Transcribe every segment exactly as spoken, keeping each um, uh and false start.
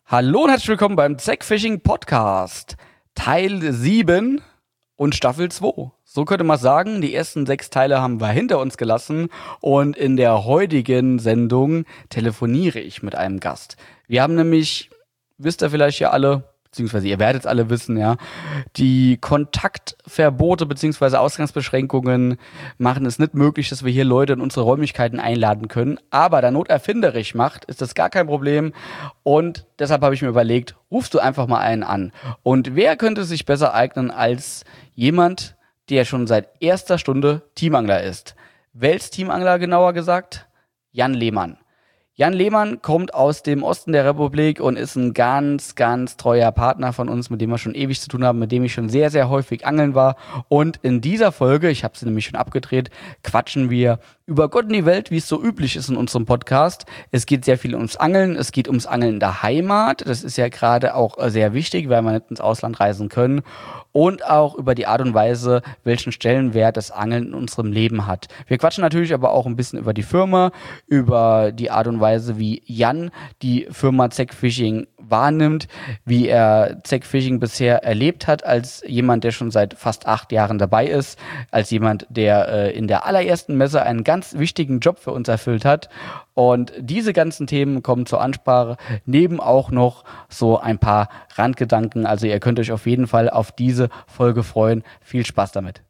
Hallo und herzlich willkommen beim Zack Fishing Podcast, Teil sieben und Staffel zwei. So könnte man sagen, die ersten sechs Teile haben wir hinter uns gelassen und in der heutigen Sendung telefoniere ich mit einem Gast. Wir haben nämlich, wisst ihr vielleicht ja alle, beziehungsweise ihr werdet es alle wissen, ja, die Kontaktverbote beziehungsweise Ausgangsbeschränkungen machen es nicht möglich, dass wir hier Leute in unsere Räumlichkeiten einladen können. Aber da Not erfinderisch macht, ist das gar kein Problem. Und deshalb habe ich mir überlegt, rufst du einfach mal einen an. Und wer könnte sich besser eignen als jemand, der schon seit erster Stunde Teamangler ist? Welches Teamangler genauer gesagt? Jan Lehmann. Jan Lehmann kommt aus dem Osten der Republik und ist ein ganz, ganz treuer Partner von uns, mit dem wir schon ewig zu tun haben, mit dem ich schon sehr, sehr häufig angeln war. Und in dieser Folge, ich habe sie nämlich schon abgedreht, quatschen wir über Gott und die Welt, wie es so üblich ist in unserem Podcast. Es geht sehr viel ums Angeln, es geht ums Angeln in der Heimat. Das ist ja gerade auch sehr wichtig, weil wir nicht ins Ausland reisen können. Und auch über die Art und Weise, welchen Stellenwert das Angeln in unserem Leben hat. Wir quatschen natürlich aber auch ein bisschen über die Firma, über die Art und Weise, wie Jan die Firma Zack Fishing wahrnimmt, wie er Zack Fishing bisher erlebt hat als jemand, der schon seit fast acht Jahren dabei ist, als jemand, der äh, in der allerersten Messe einen ganz wichtigen Job für uns erfüllt hat. Und diese ganzen Themen kommen zur Ansprache, neben auch noch so ein paar Randgedanken. Also ihr könnt euch auf jeden Fall auf diese Folge freuen. Viel Spaß damit.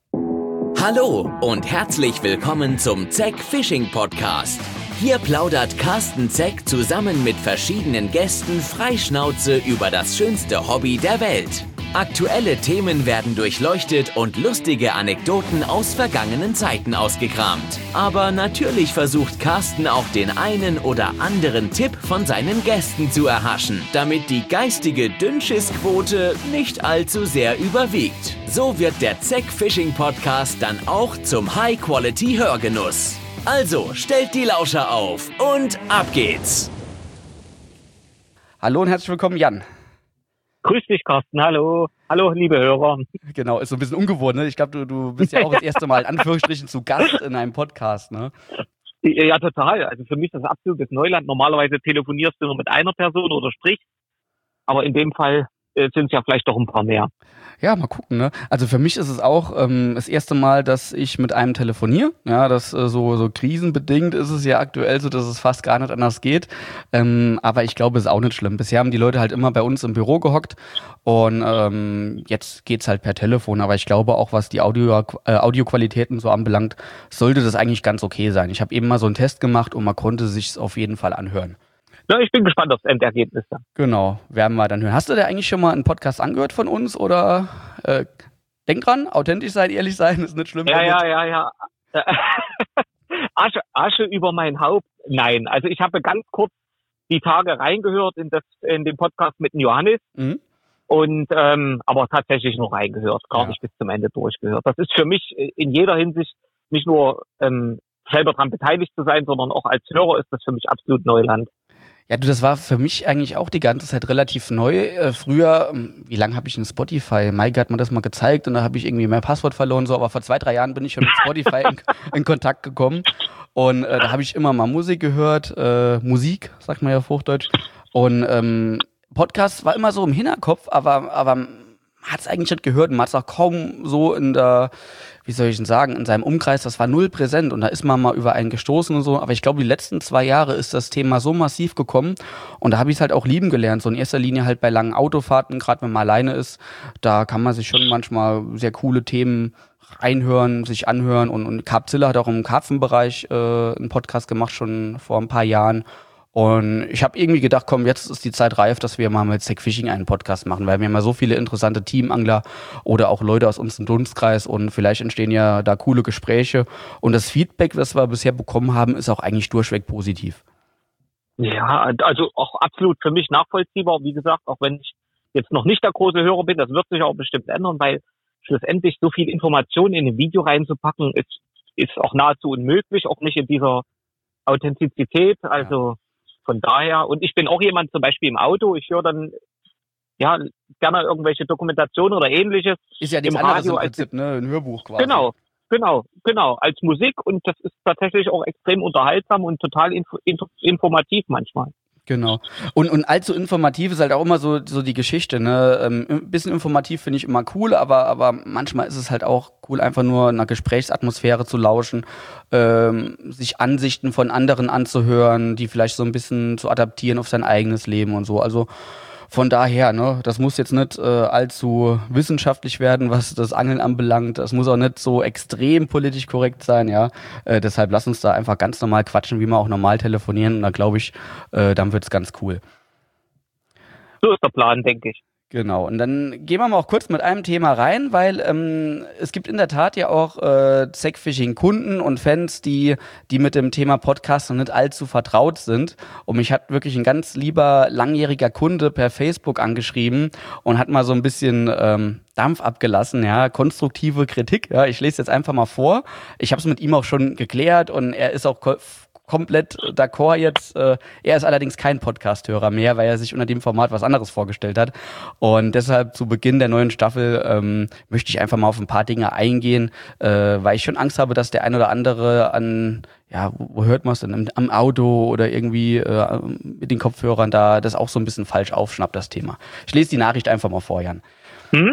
Hallo und herzlich willkommen zum Zack Fishing Podcast. Hier plaudert Carsten Zack zusammen mit verschiedenen Gästen freischnauze über das schönste Hobby der Welt. Aktuelle Themen werden durchleuchtet und lustige Anekdoten aus vergangenen Zeiten ausgekramt. Aber natürlich versucht Carsten auch den einen oder anderen Tipp von seinen Gästen zu erhaschen, damit die geistige Dünnschiss-Quote nicht allzu sehr überwiegt. So wird der Zack Fishing Podcast dann auch zum High-Quality-Hörgenuss. Also stellt die Lauscher auf und ab geht's! Hallo und herzlich willkommen, Jan. Grüß dich, Carsten. Hallo. Hallo, liebe Hörer. Genau, ist so ein bisschen ungewohnt, ne? Ich glaube, du, du bist ja auch das erste Mal in Anführungsstrichen zu Gast in einem Podcast, ne? Ja, total. Also für mich ist das absolutes Neuland. Normalerweise telefonierst du nur mit einer Person oder sprichst. Aber in dem Fall äh, sind es ja vielleicht doch ein paar mehr. Ja, mal gucken, ne? Also für mich ist es auch ähm, das erste Mal, dass ich mit einem telefoniere. Ja, das äh, so so krisenbedingt ist es ja aktuell so, dass es fast gar nicht anders geht. Ähm, aber ich glaube, es ist auch nicht schlimm. Bisher haben die Leute halt immer bei uns im Büro gehockt und ähm, jetzt geht's halt per Telefon. Aber ich glaube auch, was die Audio äh, Audioqualitäten so anbelangt, sollte das eigentlich ganz okay sein. Ich habe eben mal so einen Test gemacht und man konnte sich's auf jeden Fall anhören. Ja, ich bin gespannt aufs Endergebnis dann. Genau, werden wir dann hören. Hast du da eigentlich schon mal einen Podcast angehört von uns oder äh, denk dran, authentisch sein, ehrlich sein, ist nicht schlimm. Ja, ja, ja, ja. Asche, Asche über mein Haupt. Nein, also ich habe ganz kurz die Tage reingehört in das in den Podcast mit dem Johannes Mhm. und ähm, aber tatsächlich nur reingehört, gar Ja. nicht bis zum Ende durchgehört. Das ist für mich in jeder Hinsicht nicht nur ähm, selber daran beteiligt zu sein, sondern auch als Hörer ist das für mich absolut Neuland. Ja, du, das war für mich eigentlich auch die ganze Zeit relativ neu. Äh, früher, ähm, wie lange habe ich in Spotify? Maike hat mir das mal gezeigt und da habe ich irgendwie mein Passwort verloren, so, aber vor zwei, drei Jahren bin ich schon mit Spotify in, in Kontakt gekommen und äh, da habe ich immer mal Musik gehört, äh, Musik, sagt man ja auf Hochdeutsch, und ähm, Podcast war immer so im Hinterkopf, aber, aber man hat es eigentlich nicht gehört und man hat es auch kaum so in der, wie soll ich denn sagen, in seinem Umkreis, das war null präsent und da ist man mal über einen gestoßen und so, aber ich glaube, die letzten zwei Jahre ist das Thema so massiv gekommen und da habe ich es halt auch lieben gelernt, so in erster Linie halt bei langen Autofahrten, gerade wenn man alleine ist, da kann man sich schon manchmal sehr coole Themen reinhören, sich anhören und, und Carpzilla hat auch im Karpfenbereich äh, einen Podcast gemacht, schon vor ein paar Jahren. Und ich habe irgendwie gedacht, komm, jetzt ist die Zeit reif, dass wir mal mit Zack Fishing einen Podcast machen, weil wir haben ja so viele interessante Teamangler oder auch Leute aus unserem Dunstkreis und vielleicht entstehen ja da coole Gespräche. Und das Feedback, das wir bisher bekommen haben, ist auch eigentlich durchweg positiv. Ja, also auch absolut für mich nachvollziehbar. Wie gesagt, auch wenn ich jetzt noch nicht der große Hörer bin, das wird sich auch bestimmt ändern, weil schlussendlich so viel Information in ein Video reinzupacken, ist, ist auch nahezu unmöglich, auch nicht in dieser Authentizität. Also von daher, und ich bin auch jemand zum Beispiel im Auto, ich höre dann ja gerne irgendwelche Dokumentationen oder ähnliches. Ist ja nichts im anderes Radio im als Prinzip, ne? Ein Hörbuch quasi. Genau, genau, genau, als Musik und das ist tatsächlich auch extrem unterhaltsam und total info, info, informativ manchmal. Genau. Und, und allzu informativ ist halt auch immer so, so die Geschichte, ne? Ähm, ein bisschen informativ finde ich immer cool, aber, aber manchmal ist es halt auch cool, einfach nur einer Gesprächsatmosphäre zu lauschen, ähm, sich Ansichten von anderen anzuhören, die vielleicht so ein bisschen zu adaptieren auf sein eigenes Leben und so. Also von daher, ne, das muss jetzt nicht äh, allzu wissenschaftlich werden, was das Angeln anbelangt. Das muss auch nicht so extrem politisch korrekt sein, ja. Äh, deshalb lass uns da einfach ganz normal quatschen, wie wir auch normal telefonieren. Und da glaube ich, äh, dann wird's ganz cool. So ist der Plan, denke ich. Genau, und dann gehen wir mal auch kurz mit einem Thema rein, weil ähm, es gibt in der Tat ja auch äh, Zackfishing-Kunden und Fans, die die mit dem Thema Podcast noch nicht allzu vertraut sind. Und mich hat wirklich ein ganz lieber langjähriger Kunde per Facebook angeschrieben und hat mal so ein bisschen ähm, Dampf abgelassen, ja, konstruktive Kritik. Ja, ich lese jetzt einfach mal vor. Ich habe es mit ihm auch schon geklärt und er ist auch ko- komplett d'accord jetzt. Äh, er ist allerdings kein Podcast-Hörer mehr, weil er sich unter dem Format was anderes vorgestellt hat. Und deshalb zu Beginn der neuen Staffel ähm, möchte ich einfach mal auf ein paar Dinge eingehen, äh, weil ich schon Angst habe, dass der ein oder andere an, ja, wo, wo hört man es denn, am, am Auto oder irgendwie äh, mit den Kopfhörern da das auch so ein bisschen falsch aufschnappt, das Thema. Ich lese die Nachricht einfach mal vor, Jan. Mhm.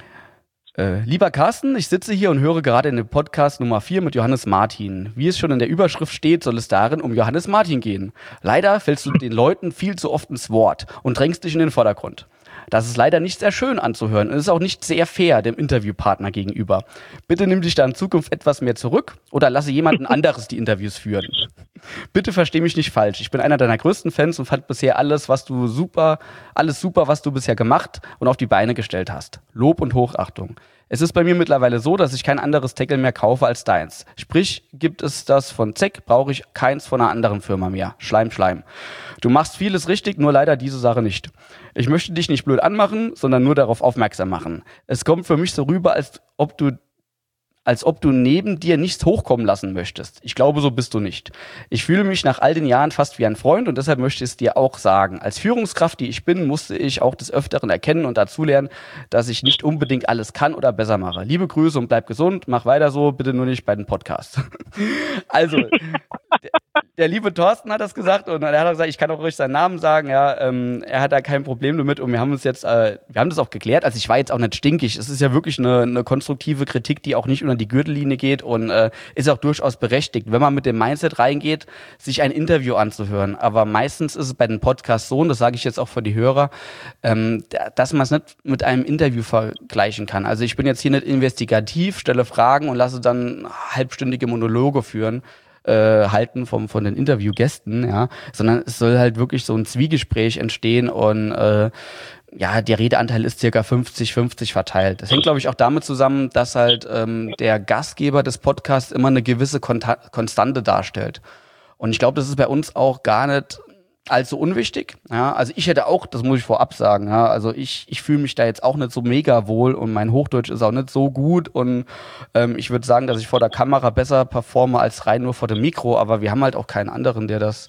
Äh, lieber Carsten, ich sitze hier und höre gerade in dem Podcast Nummer vier mit Johannes Martin. Wie es schon in der Überschrift steht, soll es darin um Johannes Martin gehen. Leider fällst du den Leuten viel zu oft ins Wort und drängst dich in den Vordergrund. Das ist leider nicht sehr schön anzuhören und ist auch nicht sehr fair dem Interviewpartner gegenüber. Bitte nimm dich da in Zukunft etwas mehr zurück oder lasse jemanden anderes die Interviews führen. Bitte versteh mich nicht falsch. Ich bin einer deiner größten Fans und fand bisher alles, was du super, alles super, was du bisher gemacht und auf die Beine gestellt hast. Lob und Hochachtung. Es ist bei mir mittlerweile so, dass ich kein anderes Tackle mehr kaufe als deins. Sprich, gibt es das von Zeck, brauche ich keins von einer anderen Firma mehr. Schleim, Schleim. Du machst vieles richtig, nur leider diese Sache nicht. Ich möchte dich nicht blöd anmachen, sondern nur darauf aufmerksam machen. Es kommt für mich so rüber, als ob du als ob du neben dir nichts hochkommen lassen möchtest. Ich glaube, so bist du nicht. Ich fühle mich nach all den Jahren fast wie ein Freund und deshalb möchte ich es dir auch sagen. Als Führungskraft, die ich bin, musste ich auch des Öfteren erkennen und dazulernen, dass ich nicht unbedingt alles kann oder besser mache. Liebe Grüße und bleib gesund, mach weiter so, bitte nur nicht bei den Podcasts. Also, der, der liebe Thorsten hat das gesagt und er hat auch gesagt, ich kann auch ruhig seinen Namen sagen, ja, ähm, er hat da kein Problem damit und wir haben uns jetzt, äh, wir haben das auch geklärt, also ich war jetzt auch nicht stinkig, es ist ja wirklich eine, eine konstruktive Kritik, die auch nicht unter die Gürtellinie geht und äh, ist auch durchaus berechtigt, wenn man mit dem Mindset reingeht, sich ein Interview anzuhören. Aber meistens ist es bei den Podcasts so, und das sage ich jetzt auch für die Hörer, ähm, dass man es nicht mit einem Interview vergleichen kann. Also ich bin jetzt hier nicht investigativ, stelle Fragen und lasse dann halbstündige Monologe führen, äh, halten vom, von den Interviewgästen, ja, sondern es soll halt wirklich so ein Zwiegespräch entstehen und äh, ja, der Redeanteil ist circa fünfzig fünfzig verteilt. Das hängt, glaube ich, auch damit zusammen, dass halt ähm, der Gastgeber des Podcasts immer eine gewisse Konta- Konstante darstellt. Und ich glaube, das ist bei uns auch gar nicht allzu unwichtig. Ja, also ich hätte auch, das muss ich vorab sagen, ja, also ich ich fühle mich da jetzt auch nicht so mega wohl und mein Hochdeutsch ist auch nicht so gut und ähm, ich würde sagen, dass ich vor der Kamera besser performe als rein nur vor dem Mikro, aber wir haben halt auch keinen anderen, der das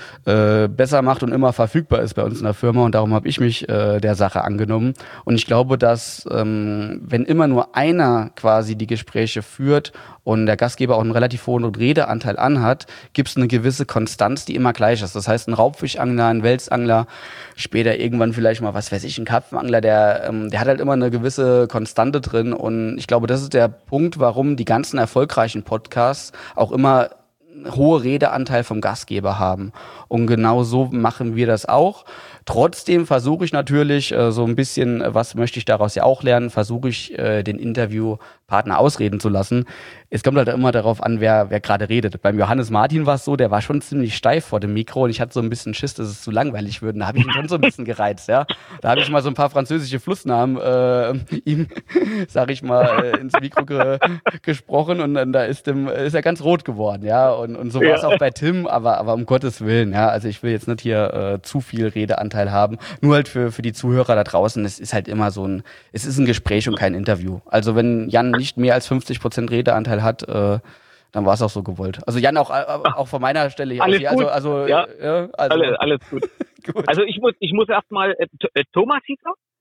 äh, besser macht und immer verfügbar ist bei uns in der Firma und darum habe ich mich äh, der Sache angenommen und ich glaube, dass ähm, wenn immer nur einer quasi die Gespräche führt und der Gastgeber auch einen relativ hohen Redeanteil anhat, gibt es eine gewisse Konstanz, die immer gleich ist. Das heißt, ein Raubfischangler, ein Welsangler, später irgendwann vielleicht mal, was weiß ich, ein Karpfenangler, der, ähm, der hat halt immer eine gewisse Konstante drin und ich glaube, das ist der Punkt, warum die ganzen erfolgreichen Podcasts auch immer hohe Redeanteil vom Gastgeber haben. Und genau so machen wir das auch. Trotzdem versuche ich natürlich äh, so ein bisschen, äh, was möchte ich daraus ja auch lernen, versuche ich äh, den Interviewpartner ausreden zu lassen. Es kommt halt immer darauf an, wer wer gerade redet. Beim Johannes Martin war es so, der war schon ziemlich steif vor dem Mikro und ich hatte so ein bisschen Schiss, dass es zu langweilig wird. Da habe ich ihn schon so ein bisschen gereizt, ja. Da habe ich mal so ein paar französische Flussnamen äh, ihm, sag ich mal, äh, ins Mikro ge gesprochen und dann da ist dem ist er ganz rot geworden, ja. Und und so war es ja auch bei Tim, aber aber um Gottes Willen, ja. Also ich will jetzt nicht hier äh, zu viel Redeanteil haben. Nur halt für, für die Zuhörer da draußen, es ist halt immer so ein, es ist ein Gespräch und kein Interview. Also wenn Jan nicht mehr als fünfzig Prozent Redeanteil hat, äh, dann war es auch so gewollt. Also Jan, auch, auch von meiner Stelle hier. Alles aus, gut. Also, also, ja, ja, also alles, alles gut. gut. Also ich muss, ich muss erstmal, äh, äh, Thomas hieß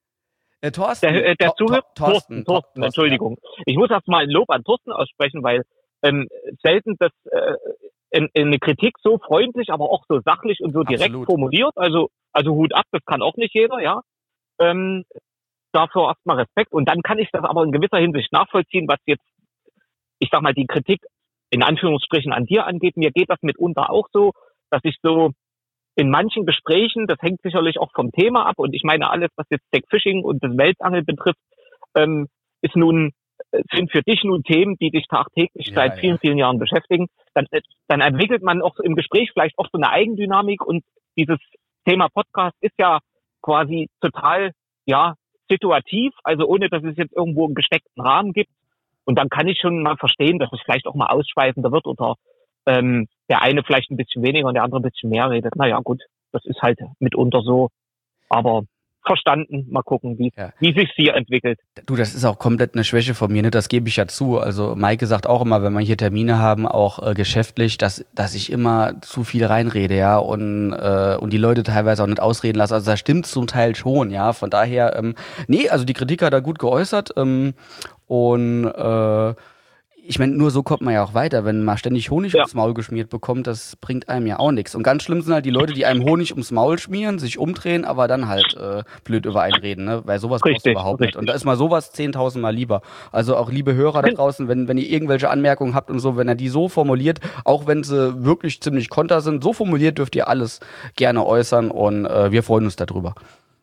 er? Äh, Thorsten. Der, äh, der Thorsten, Zuhörer? Thorsten, Thorsten, Thorsten, Entschuldigung. Ja. Ich muss erstmal ein Lob an Thorsten aussprechen, weil ähm, selten das äh, in, in eine Kritik so freundlich, aber auch so sachlich und so direkt Absolut. formuliert. Also, also Hut ab, das kann auch nicht jeder, ja. Ähm, dafür erstmal Respekt. Und dann kann ich das aber in gewisser Hinsicht nachvollziehen, was jetzt, ich sag mal, die Kritik in Anführungsstrichen an dir angeht. Mir geht das mitunter auch so, dass ich so in manchen Gesprächen, das hängt sicherlich auch vom Thema ab, und ich meine, alles, was jetzt Tech Fishing und das Weltangeln betrifft, ähm, ist nun, sind für dich nun Themen, die dich tagtäglich Ja, seit ja. vielen, vielen Jahren beschäftigen. Dann, dann entwickelt man auch im Gespräch vielleicht auch so eine Eigendynamik, und dieses Thema Podcast ist ja quasi total, ja, situativ, also ohne, dass es jetzt irgendwo einen gesteckten Rahmen gibt. Und dann kann ich schon mal verstehen, dass es vielleicht auch mal ausschweifender wird oder ähm, der eine vielleicht ein bisschen weniger und der andere ein bisschen mehr redet. Naja, gut, das ist halt mitunter so. Aber verstanden, mal gucken, wie, Ja. wie sich hier entwickelt. Du, das ist auch komplett eine Schwäche von mir, ne? Das gebe ich ja zu. Also Maike sagt auch immer, wenn wir hier Termine haben, auch äh, geschäftlich, dass dass ich immer zu viel reinrede, ja, und äh, und die Leute teilweise auch nicht ausreden lasse. Also das stimmt zum Teil schon, ja. Von daher, ähm, nee, also die Kritik hat er gut geäußert, ähm, und äh, ich meine, nur so kommt man ja auch weiter, wenn man ständig Honig Ja. ums Maul geschmiert bekommt, das bringt einem ja auch nichts. Und ganz schlimm sind halt die Leute, die einem Honig ums Maul schmieren, sich umdrehen, aber dann halt äh, blöd über einen reden, ne? Weil sowas brauchst du Richtig, überhaupt nicht. richtig. Und da ist mal sowas zehntausendmal lieber. Also auch liebe Hörer da draußen, wenn, wenn ihr irgendwelche Anmerkungen habt und so, wenn er die so formuliert, auch wenn sie wirklich ziemlich konter sind, so formuliert dürft ihr alles gerne äußern, und äh, wir freuen uns darüber.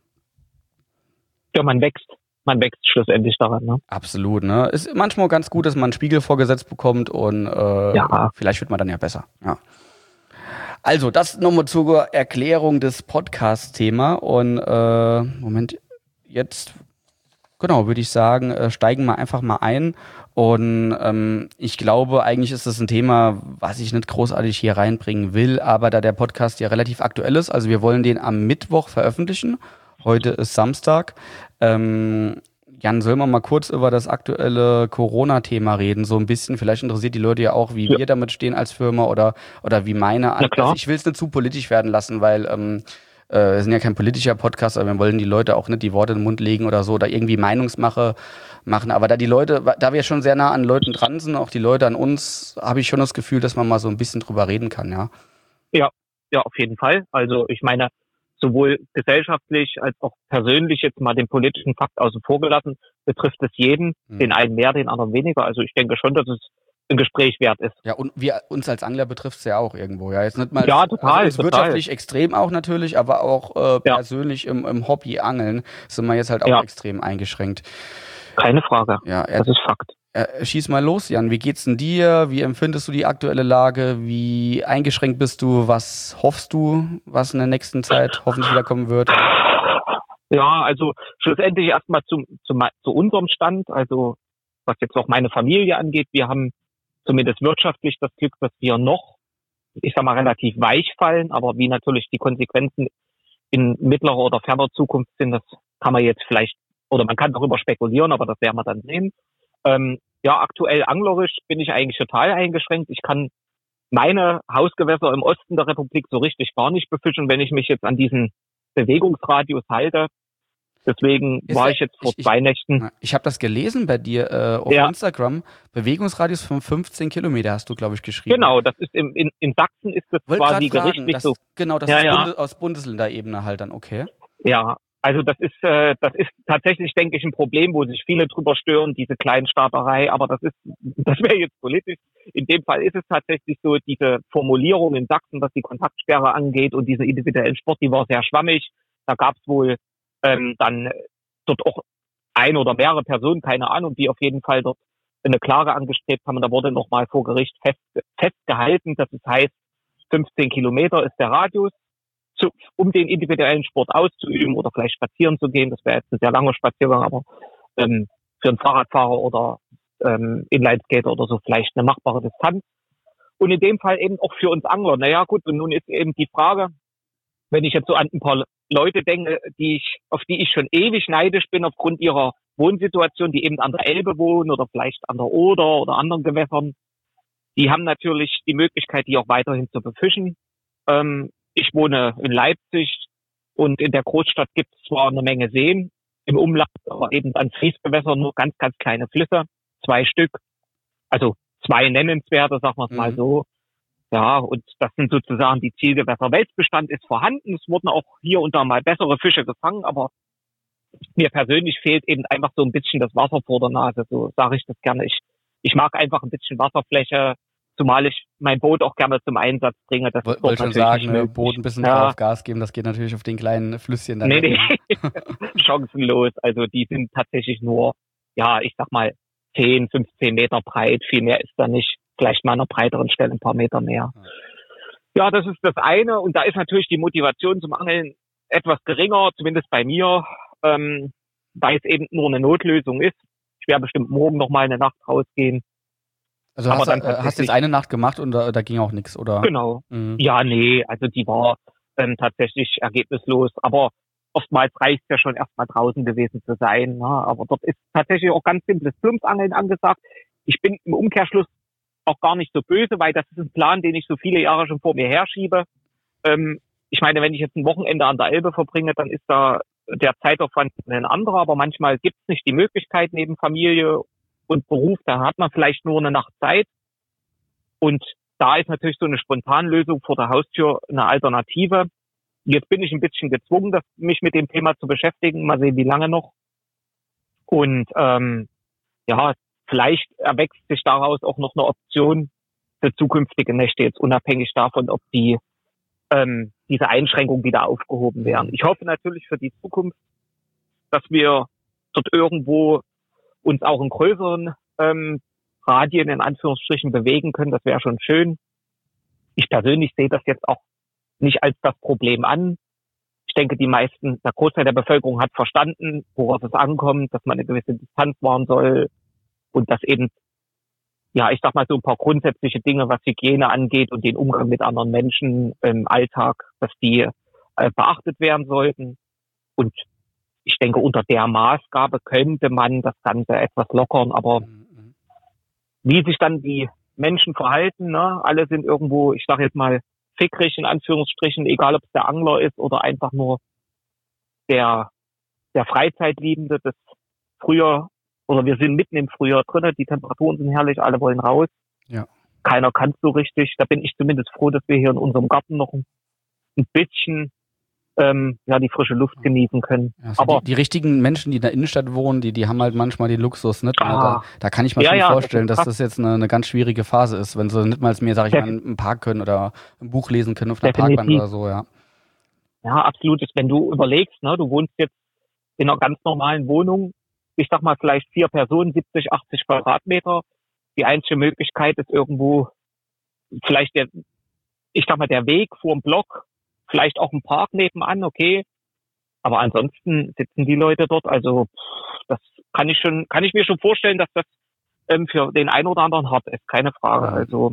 Ja, man wächst. Man wächst schlussendlich daran, ne? Absolut, ne? Ist manchmal ganz gut, dass man einen Spiegel vorgesetzt bekommt, und äh, Ja. vielleicht wird man dann ja besser. Ja. Also, das nochmal zur Erklärung des Podcast-Thema. Und äh, Moment, jetzt, genau, würde ich sagen, äh, steigen wir einfach mal ein. Und ähm, ich glaube, eigentlich ist das ein Thema, was ich nicht großartig hier reinbringen will, aber da der Podcast ja relativ aktuell ist, also wir wollen den am Mittwoch veröffentlichen. Heute ist Samstag. Ähm, Jan, sollen wir mal kurz über das aktuelle Corona-Thema reden? So ein bisschen, vielleicht interessiert die Leute ja auch, wie Ja. wir damit stehen als Firma, oder, oder wie meine. Na klar. Also ich will es nicht zu politisch werden lassen, weil ähm, äh, wir sind ja kein politischer Podcast, aber wir wollen die Leute auch nicht die Worte in den Mund legen oder so, oder irgendwie Meinungsmache machen. Aber da die Leute, da wir schon sehr nah an Leuten dran sind, auch die Leute an uns, habe ich schon das Gefühl, dass man mal so ein bisschen drüber reden kann, ja. Ja, ja, auf jeden Fall. Also ich meine, sowohl gesellschaftlich als auch persönlich, jetzt mal den politischen Fakt außen vor gelassen, betrifft es jeden, Hm. den einen mehr, den anderen weniger. Also ich denke schon, dass es ein Gespräch wert ist. Ja, und wir, uns als Angler betrifft es ja auch irgendwo, ja. Jetzt nicht mal, Ja, total, also uns total. wirtschaftlich extrem auch natürlich, aber auch äh, Ja. persönlich im, im Hobby Angeln sind wir jetzt halt auch Ja. extrem eingeschränkt. Keine Frage. Ja, er, Das ist Fakt. er, schieß mal los, Jan. Wie geht's denn dir? Wie empfindest du die aktuelle Lage? Wie eingeschränkt bist du? Was hoffst du, was in der nächsten Zeit hoffentlich wieder kommen wird? Ja, also schlussendlich erstmal zu, zu, zu unserem Stand, also was jetzt auch meine Familie angeht. Wir haben zumindest wirtschaftlich das Glück, dass wir noch, ich sag mal, relativ weich fallen, aber wie natürlich die Konsequenzen in mittlerer oder ferner Zukunft sind, das kann man jetzt vielleicht, oder man kann darüber spekulieren, aber das werden wir dann sehen. Ähm, ja, aktuell anglerisch bin ich eigentlich total eingeschränkt. Ich kann meine Hausgewässer im Osten der Republik so richtig gar nicht befischen, wenn ich mich jetzt an diesen Bewegungsradius halte. Deswegen Ist war ja- ich jetzt vor ich- ich- zwei Nächten. Ich habe das gelesen bei dir äh, auf Ja. Instagram. Bewegungsradius von fünfzehn Kilometer hast du, glaube ich, geschrieben. Genau, das ist im, in, in Sachsen ist das Wollte quasi grad fragen, gerichtlich das, so. genau, das Ja, ist ja. Bundes aus Bundesländerebene halt dann, okay. Ja, also das ist, äh, das ist tatsächlich, denke ich, ein Problem, wo sich viele drüber stören, diese Kleinstaaterei. Aber das ist, das wäre jetzt politisch. In dem Fall ist es tatsächlich so, diese Formulierung in Sachsen, was die Kontaktsperre angeht und diese individuellen Sport, die war sehr schwammig. Da gab es wohl ähm, dann dort auch ein oder mehrere Personen, keine Ahnung, die auf jeden Fall dort eine Klage angestrebt haben. Und da wurde nochmal vor Gericht fest, festgehalten, dass es heißt, fünfzehn Kilometer ist der Radius, zu, um den individuellen Sport auszuüben oder vielleicht spazieren zu gehen. Das wäre jetzt ein sehr langer Spaziergang, aber ähm, für einen Fahrradfahrer oder ähm, Inlineskater oder so vielleicht eine machbare Distanz. Und in dem Fall eben auch für uns Angler. Naja gut, und nun ist eben die Frage, wenn ich jetzt so an ein paar Leute denke, die ich, auf die ich schon ewig neidisch bin aufgrund ihrer Wohnsituation, die eben an der Elbe wohnen oder vielleicht an der Oder oder anderen Gewässern, die haben natürlich die Möglichkeit, die auch weiterhin zu befischen. Ähm, ich wohne in Leipzig und in der Großstadt gibt es zwar eine Menge Seen im Umland, aber eben an Fließgewässern nur ganz, ganz kleine Flüsse, zwei Stück. Also zwei nennenswerte, sagen wir es mal Mhm. so. Ja, und das sind sozusagen die Zielgewässer. Weltbestand ist vorhanden. Es wurden auch hier und da mal bessere Fische gefangen, aber mir persönlich fehlt eben einfach so ein bisschen das Wasser vor der Nase. So sage ich das gerne. Ich, ich mag einfach ein bisschen Wasserfläche, zumal ich mein Boot auch gerne zum Einsatz bringe. Das Woll- ist dort Wollte schon natürlich sagen, nicht ne, möglich. Boot ein bisschen Ja. drauf Gas geben, das geht natürlich auf den kleinen Flüsschen dann Nee, nicht, nee, ne? chancenlos. Also die sind tatsächlich nur, ja, ich sag mal, zehn, fünfzehn Meter breit. Viel mehr ist da nicht. Vielleicht mal an einer breiteren Stelle ein paar Meter mehr. Ja. Ja, das ist das eine. Und da ist natürlich die Motivation zum Angeln etwas geringer, zumindest bei mir, ähm, weil es eben nur eine Notlösung ist. Ich werde bestimmt morgen noch mal eine Nacht rausgehen. Also Aber hast, du, dann äh, hast du jetzt tatsächlich- eine Nacht gemacht und da, da ging auch nichts, oder? Genau. Mhm. Ja, nee, also die war ähm, tatsächlich ergebnislos. Aber oftmals reicht es ja schon erstmal draußen gewesen zu sein. Ne? Aber dort ist tatsächlich auch ganz simples Plumpsangeln angesagt. Ich bin im Umkehrschluss auch gar nicht so böse, weil das ist ein Plan, den ich so viele Jahre schon vor mir herschiebe. Ähm, ich meine, wenn ich jetzt ein Wochenende an der Elbe verbringe, dann ist da der Zeitaufwand ein anderer, aber manchmal gibt es nicht die Möglichkeit neben Familie und Beruf, da hat man vielleicht nur eine Nacht Zeit. Und da ist natürlich so eine Spontanlösung vor der Haustür eine Alternative. Jetzt bin ich ein bisschen gezwungen, das, mich mit dem Thema zu beschäftigen. Mal sehen, wie lange noch. Und ähm, ja, vielleicht erwächst sich daraus auch noch eine Option für zukünftige Nächte, jetzt unabhängig davon, ob die ähm, diese Einschränkungen wieder aufgehoben werden. Ich hoffe natürlich für die Zukunft, dass wir dort irgendwo uns auch in größeren ähm, Radien in Anführungsstrichen bewegen können. Das wäre schon schön. Ich persönlich sehe das jetzt auch nicht als das Problem an. Ich denke, die meisten, der Großteil der Bevölkerung hat verstanden, worauf es ankommt, dass man eine gewisse Distanz wahren soll und dass eben, ja, ich sag mal so ein paar grundsätzliche Dinge, was Hygiene angeht und den Umgang mit anderen Menschen im Alltag, dass die äh, beachtet werden sollten. Und ich denke, unter der Maßgabe könnte man das Ganze etwas lockern, aber Mhm. wie sich dann die Menschen verhalten, ne? Alle sind irgendwo, ich sage jetzt mal, fickrig in Anführungsstrichen, egal ob es der Angler ist oder einfach nur der der Freizeitliebende, das Frühjahr, oder wir sind mitten im Frühjahr drin, die Temperaturen sind herrlich, alle wollen raus. Ja. Keiner kann so richtig. Da bin ich zumindest froh, dass wir hier in unserem Garten noch ein, ein bisschen ähm, ja die frische Luft genießen können. Ja, so Aber die, die richtigen Menschen, die in der Innenstadt wohnen, die, die haben halt manchmal den Luxus, nicht? Ah. Da, da kann ich mir Ja, schon ja, das vorstellen, ist dass krass. das jetzt eine, eine ganz schwierige Phase ist, wenn sie nicht mal mehr, sag ich mal, Definitiv. im Park können oder ein Buch lesen können auf einer Definitiv. Parkbank oder so, ja. ja, absolut. Wenn du überlegst, ne, du wohnst jetzt in einer ganz normalen Wohnung, ich sag mal vielleicht vier Personen, siebzig, achtzig Quadratmeter. Die einzige Möglichkeit ist irgendwo vielleicht der, ich sag mal, der Weg vorm Block, vielleicht auch ein Park nebenan, okay. Aber ansonsten sitzen die Leute dort. Also pff, das kann ich schon, kann ich mir schon vorstellen, dass das ähm, für den einen oder anderen hart ist, keine Frage. Ja. Also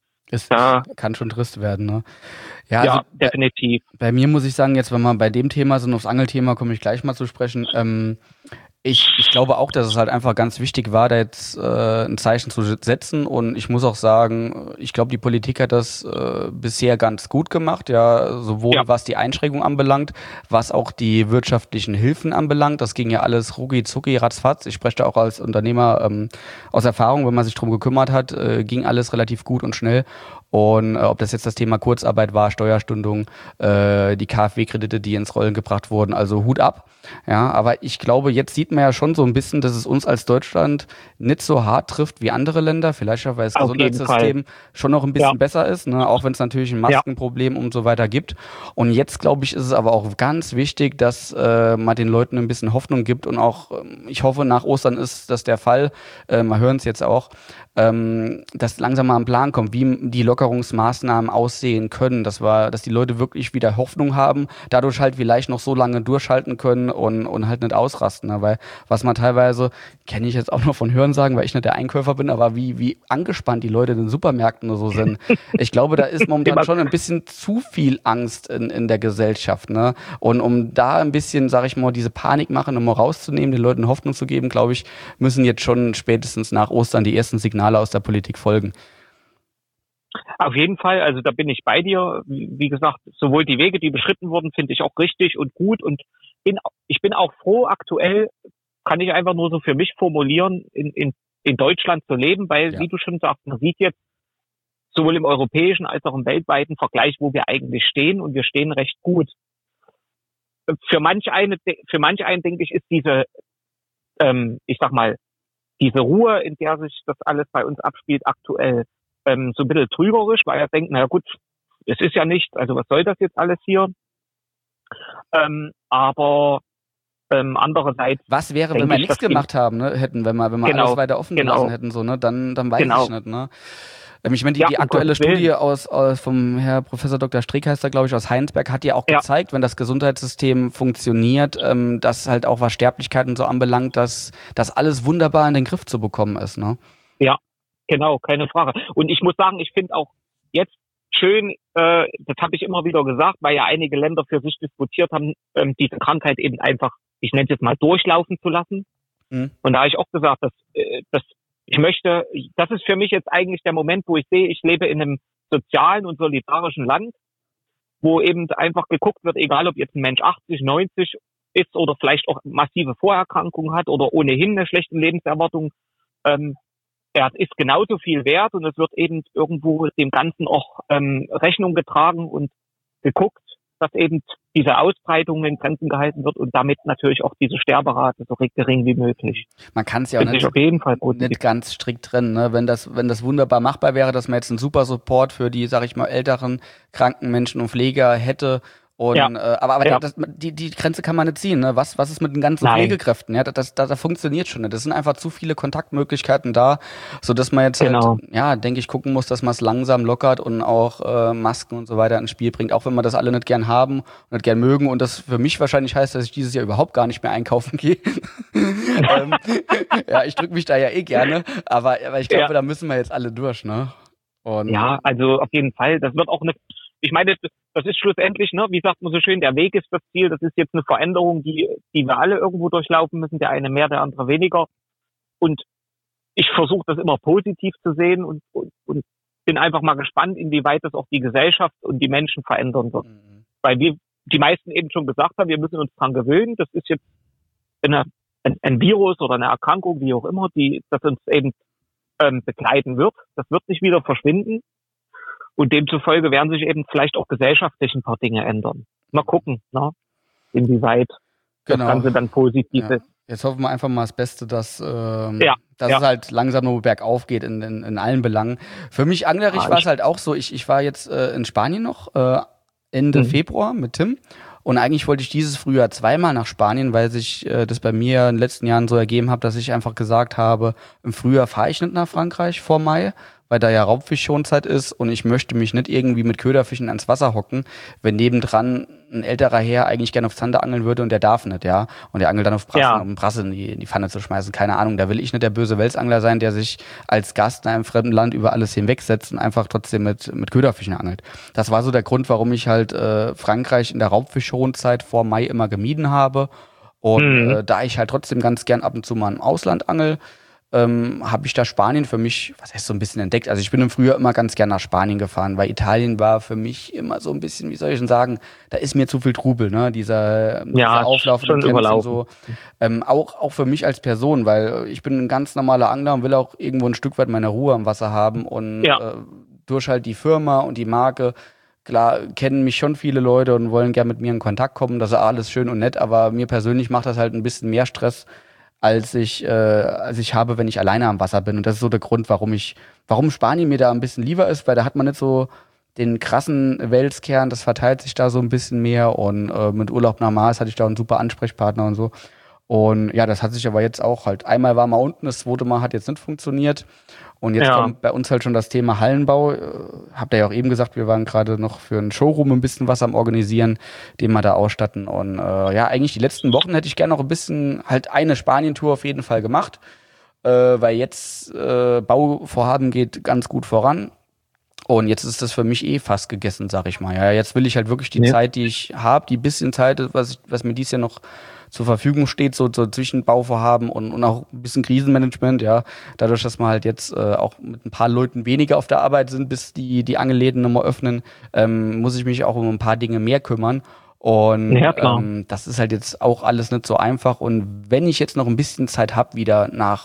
Es Ja. kann schon trist werden, ne? Ja, ja, also bei, definitiv. bei mir muss ich sagen, jetzt, wenn wir bei dem Thema sind, aufs Angelthema, komme ich gleich mal zu sprechen. Ähm, ich, ich glaube auch, dass es halt einfach ganz wichtig war, da jetzt äh, ein Zeichen zu setzen. Und ich muss auch sagen, ich glaube, die Politik hat das äh, bisher ganz gut gemacht, ja, sowohl Ja. was die Einschränkung anbelangt, was auch die wirtschaftlichen Hilfen anbelangt. Das ging ja alles rucki zucki, ratzfatz. Ich spreche da auch als Unternehmer ähm, aus Erfahrung, wenn man sich drum gekümmert hat, äh, ging alles relativ gut und schnell. Und äh, ob das jetzt das Thema Kurzarbeit war, Steuerstundung, äh, die K f W-Kredite, die ins Rollen gebracht wurden, also Hut ab. Ja, aber ich glaube, jetzt sieht man ja schon so ein bisschen, dass es uns als Deutschland nicht so hart trifft wie andere Länder. Vielleicht auch, weil das Auf jeden Gesundheitssystem schon noch ein bisschen Ja. besser ist, ne? Auch wenn es natürlich ein Maskenproblem und so weiter gibt. Und jetzt, glaube ich, ist es aber auch ganz wichtig, dass äh, man den Leuten ein bisschen Hoffnung gibt. Und auch, ähm, ich hoffe, nach Ostern ist das der Fall. Äh, wir hören es jetzt auch, ähm, dass langsam mal ein Plan kommt, wie die Lockerungsmaßnahmen aussehen können. Das war, dass die Leute wirklich wieder Hoffnung haben, dadurch halt vielleicht noch so lange durchhalten können und, und halt nicht ausrasten. Ne? Weil was man teilweise, kenne ich jetzt auch noch von Hörensagen, weil ich nicht der Einkäufer bin, aber wie, wie angespannt die Leute in den Supermärkten oder so sind. Ich glaube, da ist momentan schon ein bisschen zu viel Angst in, in der Gesellschaft. Ne? Und um da ein bisschen, sag ich mal, diese Panikmache nochmal rauszunehmen, den Leuten Hoffnung zu geben, glaube ich, müssen jetzt schon spätestens nach Ostern die ersten Signale aus der Politik folgen. Auf jeden Fall, also da bin ich bei dir. Wie wie gesagt, sowohl die Wege, die beschritten wurden, finde ich auch richtig und gut. Und bin, ich bin auch froh, aktuell kann ich einfach nur so für mich formulieren, in, in, in Deutschland zu leben, weil, Ja. wie du schon sagst, man sieht jetzt sowohl im europäischen als auch im weltweiten Vergleich, wo wir eigentlich stehen, und wir stehen recht gut. Für manch eine, für manch einen, denke ich, ist diese, ähm, ich sag mal, diese Ruhe, in der sich das alles bei uns abspielt, aktuell ähm, so ein bisschen trügerisch, weil er denkt, naja gut, es ist ja nichts, also was soll das jetzt alles hier? Ähm, aber ähm, andererseits, Was wäre, denke wenn wir ich, nichts dass die- gemacht haben, ne? Hätten, wenn wir, wenn wir Genau, alles weiter offen genau. gelassen hätten, so, ne? Dann, dann weiß Genau. ich nicht, ne? Ähm, Ich meine, die, Ja, die um aktuelle Gottes Willen. Studie aus, aus vom Herr Professor Doktor Strick heißt er, glaube ich, aus Heinsberg, hat ja auch Ja. gezeigt, wenn das Gesundheitssystem funktioniert, ähm, dass halt auch was Sterblichkeiten so anbelangt, dass das alles wunderbar in den Griff zu bekommen ist, ne? Genau, keine Frage. Und ich muss sagen, ich finde auch jetzt schön, äh, das habe ich immer wieder gesagt, weil ja einige Länder für sich diskutiert haben, ähm, diese Krankheit eben einfach, ich nenne es jetzt mal, durchlaufen zu lassen. Mhm. Und da habe ich auch gesagt, dass, äh, dass ich möchte, das ist für mich jetzt eigentlich der Moment, wo ich sehe, ich lebe in einem sozialen und solidarischen Land, wo eben einfach geguckt wird, egal ob jetzt ein Mensch achtzig, neunzig ist oder vielleicht auch massive Vorerkrankungen hat oder ohnehin eine schlechte Lebenserwartung, ähm, er ist genauso viel wert, und es wird eben irgendwo dem Ganzen auch ähm, Rechnung getragen und geguckt, dass eben diese Ausbreitung in Grenzen gehalten wird und damit natürlich auch diese Sterberate so gering wie möglich. Man kann es ja auch Finde ich nicht, auf jeden Fall positiv. nicht ganz strikt trennen, ne? Wenn das, wenn das wunderbar machbar wäre, dass man jetzt einen super Support für die, sag ich mal, älteren, kranken Menschen und Pfleger hätte. Und, Ja. äh, aber, aber Ja. das, die, die Grenze kann man nicht ziehen, ne? Was, was ist mit den ganzen Nein. Pflegekräften? Ja, das, das, das funktioniert schon nicht. Es sind einfach zu viele Kontaktmöglichkeiten da, so dass man jetzt Genau. halt, ja, denke ich, gucken muss, dass man es langsam lockert und auch äh, Masken und so weiter ins Spiel bringt, auch wenn wir das alle nicht gern haben und nicht gern mögen, und das für mich wahrscheinlich heißt, dass ich dieses Jahr überhaupt gar nicht mehr einkaufen gehe. ähm, ja, ich drücke mich da ja eh gerne, aber, aber ich glaube, Ja. da müssen wir jetzt alle durch, ne? Und Ja, also auf jeden Fall. Das wird auch eine, ich meine, das, das ist schlussendlich, ne, wie sagt man so schön, der Weg ist das Ziel. Das ist jetzt eine Veränderung, die, die wir alle irgendwo durchlaufen müssen. Der eine mehr, der andere weniger. Und ich versuche das immer positiv zu sehen und, und, und bin einfach mal gespannt, inwieweit das auch die Gesellschaft und die Menschen verändern wird. Mhm. Weil wir, die meisten eben schon gesagt haben, wir müssen uns dran gewöhnen. Das ist jetzt eine, ein, ein Virus oder eine Erkrankung, wie auch immer, die, das uns eben ähm, begleiten wird. Das wird nicht wieder verschwinden. Und demzufolge werden sich eben vielleicht auch gesellschaftlich ein paar Dinge ändern. Mal gucken, ne? Inwieweit Genau. das Ganze dann positiv Ja. ist. Jetzt hoffen wir einfach mal das Beste, dass, ähm, Ja, dass ja. es halt langsam nur bergauf geht in, in, in allen Belangen. Für mich anglerisch Ah, war ich- es halt auch so, ich, ich war jetzt äh, in Spanien noch, äh, Ende Mhm. Februar mit Tim. Und eigentlich wollte ich dieses Frühjahr zweimal nach Spanien, weil sich äh, das bei mir in den letzten Jahren so ergeben hat, dass ich einfach gesagt habe, im Frühjahr fahre ich nicht nach Frankreich vor Mai, weil da ja Raubfischschonzeit ist, und ich möchte mich nicht irgendwie mit Köderfischen ans Wasser hocken, wenn nebendran ein älterer Herr eigentlich gerne auf Zander angeln würde und der darf nicht, ja. Und der angelt dann auf Brassen, Ja. um Brasse in die, in die Pfanne zu schmeißen. Keine Ahnung, da will ich nicht der böse Welsangler sein, der sich als Gast in einem fremden Land über alles hinwegsetzt und einfach trotzdem mit, mit Köderfischen angelt. Das war so der Grund, warum ich halt äh, Frankreich in der Raubfischschonzeit vor Mai immer gemieden habe. Und Mhm. äh, da ich halt trotzdem ganz gern ab und zu mal im Ausland angel, ähm, habe ich da Spanien für mich, was heißt so ein bisschen entdeckt. Also ich bin im Frühjahr immer ganz gern nach Spanien gefahren, weil Italien war für mich immer so ein bisschen, wie soll ich denn sagen, da ist mir zu viel Trubel, ne? Dieser, Ja, dieser Auflauf schon und Camps und überlaufen. so. Ähm, auch, auch für mich als Person, weil ich bin ein ganz normaler Angler und will auch irgendwo ein Stück weit meine Ruhe am Wasser haben, und Ja. äh, durch halt die Firma und die Marke, klar, kennen mich schon viele Leute und wollen gern mit mir in Kontakt kommen. Das ist alles schön und nett, aber mir persönlich macht das halt ein bisschen mehr Stress, als ich, äh, als ich habe, wenn ich alleine am Wasser bin. Und das ist so der Grund, warum ich, warum Spanien mir da ein bisschen lieber ist, weil da hat man nicht so den krassen Welskern, das verteilt sich da so ein bisschen mehr, und äh, mit Urlaub nach Mars hatte ich da einen super Ansprechpartner und so. Und ja, das hat sich aber jetzt auch halt, einmal war mal unten, das zweite Mal hat jetzt nicht funktioniert. Und jetzt Ja. kommt bei uns halt schon das Thema Hallenbau. Äh, Habt ihr ja auch eben gesagt, wir waren gerade noch für einen Showroom ein bisschen was am Organisieren, den wir da ausstatten. Und äh, ja, eigentlich die letzten Wochen hätte ich gerne noch ein bisschen halt eine Spanien-Tour auf jeden Fall gemacht, äh, weil jetzt äh, Bauvorhaben geht ganz gut voran. Und jetzt ist das für mich eh fast gegessen, sag ich mal. Ja, jetzt will ich halt wirklich die Ja. Zeit, die ich habe, die bisschen Zeit, was, ich, was mir dies Jahr noch zur Verfügung steht, so, so zwischen Bauvorhaben und, und auch ein bisschen Krisenmanagement, ja. Dadurch, dass wir halt jetzt äh, auch mit ein paar Leuten weniger auf der Arbeit sind, bis die, die Angelläden nochmal öffnen, ähm, muss ich mich auch um ein paar Dinge mehr kümmern. Und Ja, klar. ähm, das ist halt jetzt auch alles nicht so einfach. Und wenn ich jetzt noch ein bisschen Zeit habe, wieder nach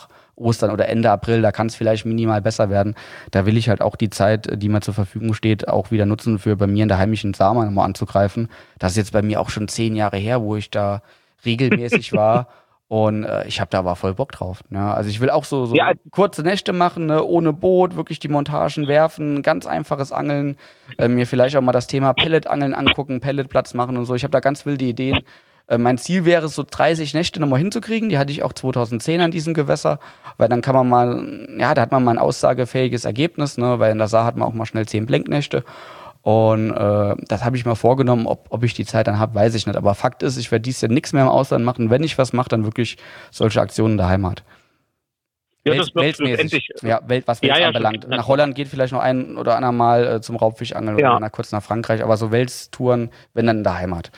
Ostern oder Ende April, da kann es vielleicht minimal besser werden. Da will ich halt auch die Zeit, die mir zur Verfügung steht, auch wieder nutzen, für bei mir in der heimischen Sama nochmal anzugreifen. Das ist jetzt bei mir auch schon zehn Jahre her, wo ich da regelmäßig war. Und äh, ich habe da aber voll Bock drauf. Ne? Also ich will auch so, so Ja. kurze Nächte machen, ne? Ohne Boot, wirklich die Montagen werfen, ganz einfaches Angeln. Äh, mir vielleicht auch mal das Thema Pelletangeln angucken, Pelletplatz machen und so. Ich habe da ganz wilde Ideen. Äh, mein Ziel wäre es, so dreißig Nächte nochmal hinzukriegen. Die hatte ich auch zweitausendzehn an diesem Gewässer. Weil dann kann man mal, ja, da hat man mal ein aussagefähiges Ergebnis. Ne? Weil in der Saar hat man auch mal schnell zehn Blenknächte. Und äh, das habe ich mir vorgenommen, ob, ob ich die Zeit dann habe, weiß ich nicht. Aber Fakt ist, ich werde dies Jahr nichts mehr im Ausland machen. Wenn ich was mache, dann wirklich solche Aktionen in der Heimat. Ja, Welt, das wird weltmäßig. schlussendlich- Ja, Welt, was Welt Ja, ja, anbelangt. schon. Nach Holland geht vielleicht noch ein oder anderer Mal äh, zum Raubfischangeln Ja. oder mal kurz nach Frankreich. Aber so Welttouren, wenn dann in der Heimat.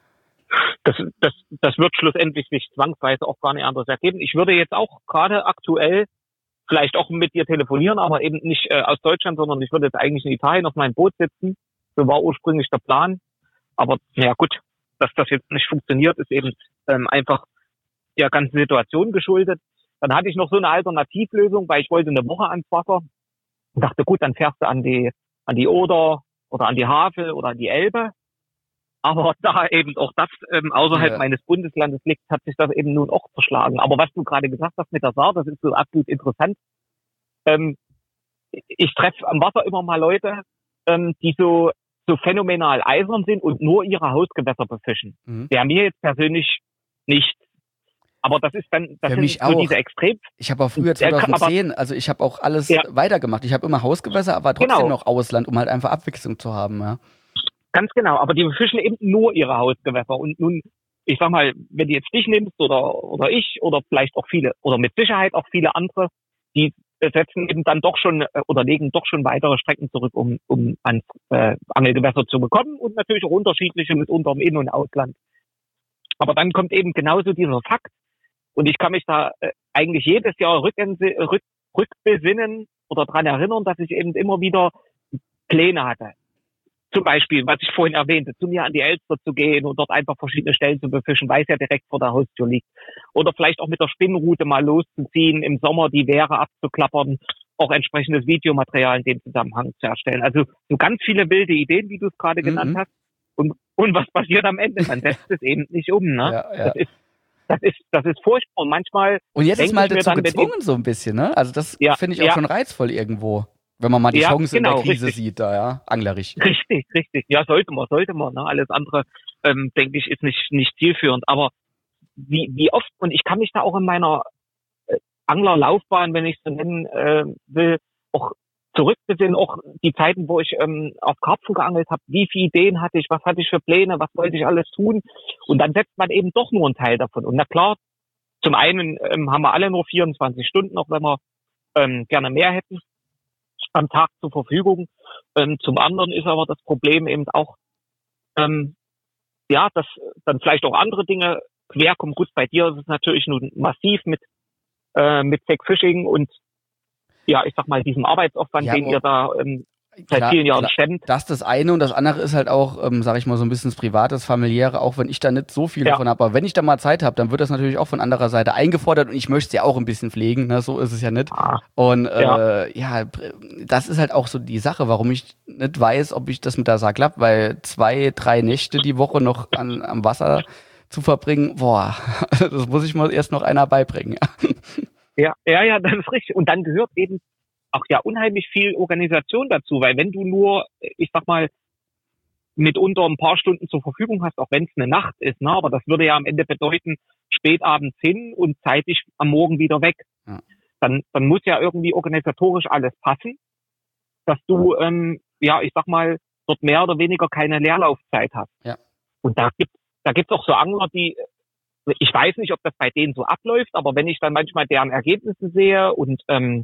Das, das, das wird schlussendlich sich zwangsweise auch gar nicht anders ergeben. Ich würde jetzt auch gerade aktuell vielleicht auch mit dir telefonieren, aber eben nicht äh, aus Deutschland, sondern ich würde jetzt eigentlich in Italien auf meinem Boot sitzen. So war ursprünglich der Plan. Aber naja gut, dass das jetzt nicht funktioniert, ist eben ähm, einfach der ganzen Situation geschuldet. Dann hatte ich noch so eine Alternativlösung, weil ich wollte eine Woche ans Wasser und dachte, gut, dann fährst du an die an die Oder oder an die Havel oder an die Elbe. Aber da eben auch das ähm, außerhalb Ja. meines Bundeslandes liegt, hat sich das eben nun auch zerschlagen. Aber was du gerade gesagt hast mit der Saar, das ist so absolut interessant. Ähm, ich treffe am Wasser immer mal Leute, ähm, die so so phänomenal eisern sind und nur ihre Hausgewässer befischen. Mhm. Wäre mir jetzt persönlich nicht. Aber das ist dann, das Für sind mich so auch. diese Extrem. Ich habe auch früher Ja, aber- zweitausendzehn, also ich habe auch alles Ja. weitergemacht. Ich habe immer Hausgewässer, aber trotzdem Genau. noch Ausland, um halt einfach Abwechslung zu haben. Ja. Ganz genau, aber die befischen eben nur ihre Hausgewässer. Und nun, ich sag mal, wenn du jetzt dich nimmst oder oder ich oder vielleicht auch viele oder mit Sicherheit auch viele andere, die setzen eben dann doch schon äh, oder legen doch schon weitere Strecken zurück, um um ans äh, Angelgewässer zu bekommen und natürlich auch unterschiedliche mitunter im In- und Ausland. Aber dann kommt eben genauso dieser Fakt und ich kann mich da äh, eigentlich jedes Jahr rückense- rück, rückbesinnen oder dran erinnern, dass ich eben immer wieder Pläne hatte. Zum Beispiel, was ich vorhin erwähnte, zu mir an die Elster zu gehen und dort einfach verschiedene Stellen zu befischen, weil es ja direkt vor der Haustür liegt. Oder vielleicht auch mit der Spinnroute mal loszuziehen, im Sommer die Wehre abzuklappern, auch entsprechendes Videomaterial in dem Zusammenhang zu erstellen. Also so ganz viele wilde Ideen, wie du es gerade Mhm. genannt hast. Und, und was passiert am Ende? Man setzt es eben nicht um. Ne? Ja, ja. Das ist, das ist, das ist furchtbar. Und manchmal Und jetzt ist denke mal ich mir dazu dann, wenn gezwungen, so ein bisschen, ne? Also das Ja, finde ich auch ja. schon reizvoll irgendwo. Wenn man mal die Ja, Chance in genau, der Krise richtig. sieht, da, ja, anglerisch. Richtig, richtig. Ja, sollte man, sollte man. Ne? Alles andere, ähm, denke ich, ist nicht nicht zielführend. Aber wie wie oft, und ich kann mich da auch in meiner äh, Anglerlaufbahn, wenn ich es so nennen äh, will, auch zurückbesinnen, auch die Zeiten, wo ich ähm, auf Karpfen geangelt habe, wie viele Ideen hatte ich, was hatte ich für Pläne, was wollte ich alles tun. Und dann setzt man eben doch nur einen Teil davon. Und na klar, zum einen ähm, haben wir alle nur vierundzwanzig Stunden, auch wenn wir ähm, gerne mehr hätten am Tag zur Verfügung. Ähm, zum anderen ist aber das Problem eben auch, ähm, ja, dass dann vielleicht auch andere Dinge querkommen. Gut, bei dir ist es natürlich nun massiv mit äh, mit Tech Fishing und ja, ich sag mal, diesem Arbeitsaufwand, Ja, den aber- ihr da ähm, seit Klar, vielen Jahren klar. stemmt. Das ist das eine und das andere ist halt auch, ähm, sag ich mal, so ein bisschen das Private, das Familiäre, auch wenn ich da nicht so viel Ja. davon habe. Aber wenn ich da mal Zeit habe, dann wird das natürlich auch von anderer Seite eingefordert und ich möchte es ja auch ein bisschen pflegen, ne? So ist es ja nicht. Ah, Und äh, ja. das ist halt auch so die Sache, warum ich nicht weiß, ob ich das mit der Saar klappt, weil zwei, drei Nächte die Woche noch an, am Wasser zu verbringen, boah, das muss ich mal erst noch einer beibringen. ja, ja, ja, das ist richtig. Und dann gehört eben auch ja unheimlich viel Organisation dazu, weil wenn du nur, ich sag mal, mitunter ein paar Stunden zur Verfügung hast, auch wenn es eine Nacht ist, ne, aber das würde ja am Ende bedeuten, spätabends hin und zeitig am Morgen wieder weg. Ja. Dann, dann muss ja irgendwie organisatorisch alles passen, dass du, ähm, ja, ich sag mal, dort mehr oder weniger keine Leerlaufzeit hast. Ja. Und da gibt da gibt's auch so Angler, die, ich weiß nicht, ob das bei denen so abläuft, aber wenn ich dann manchmal deren Ergebnisse sehe und ähm,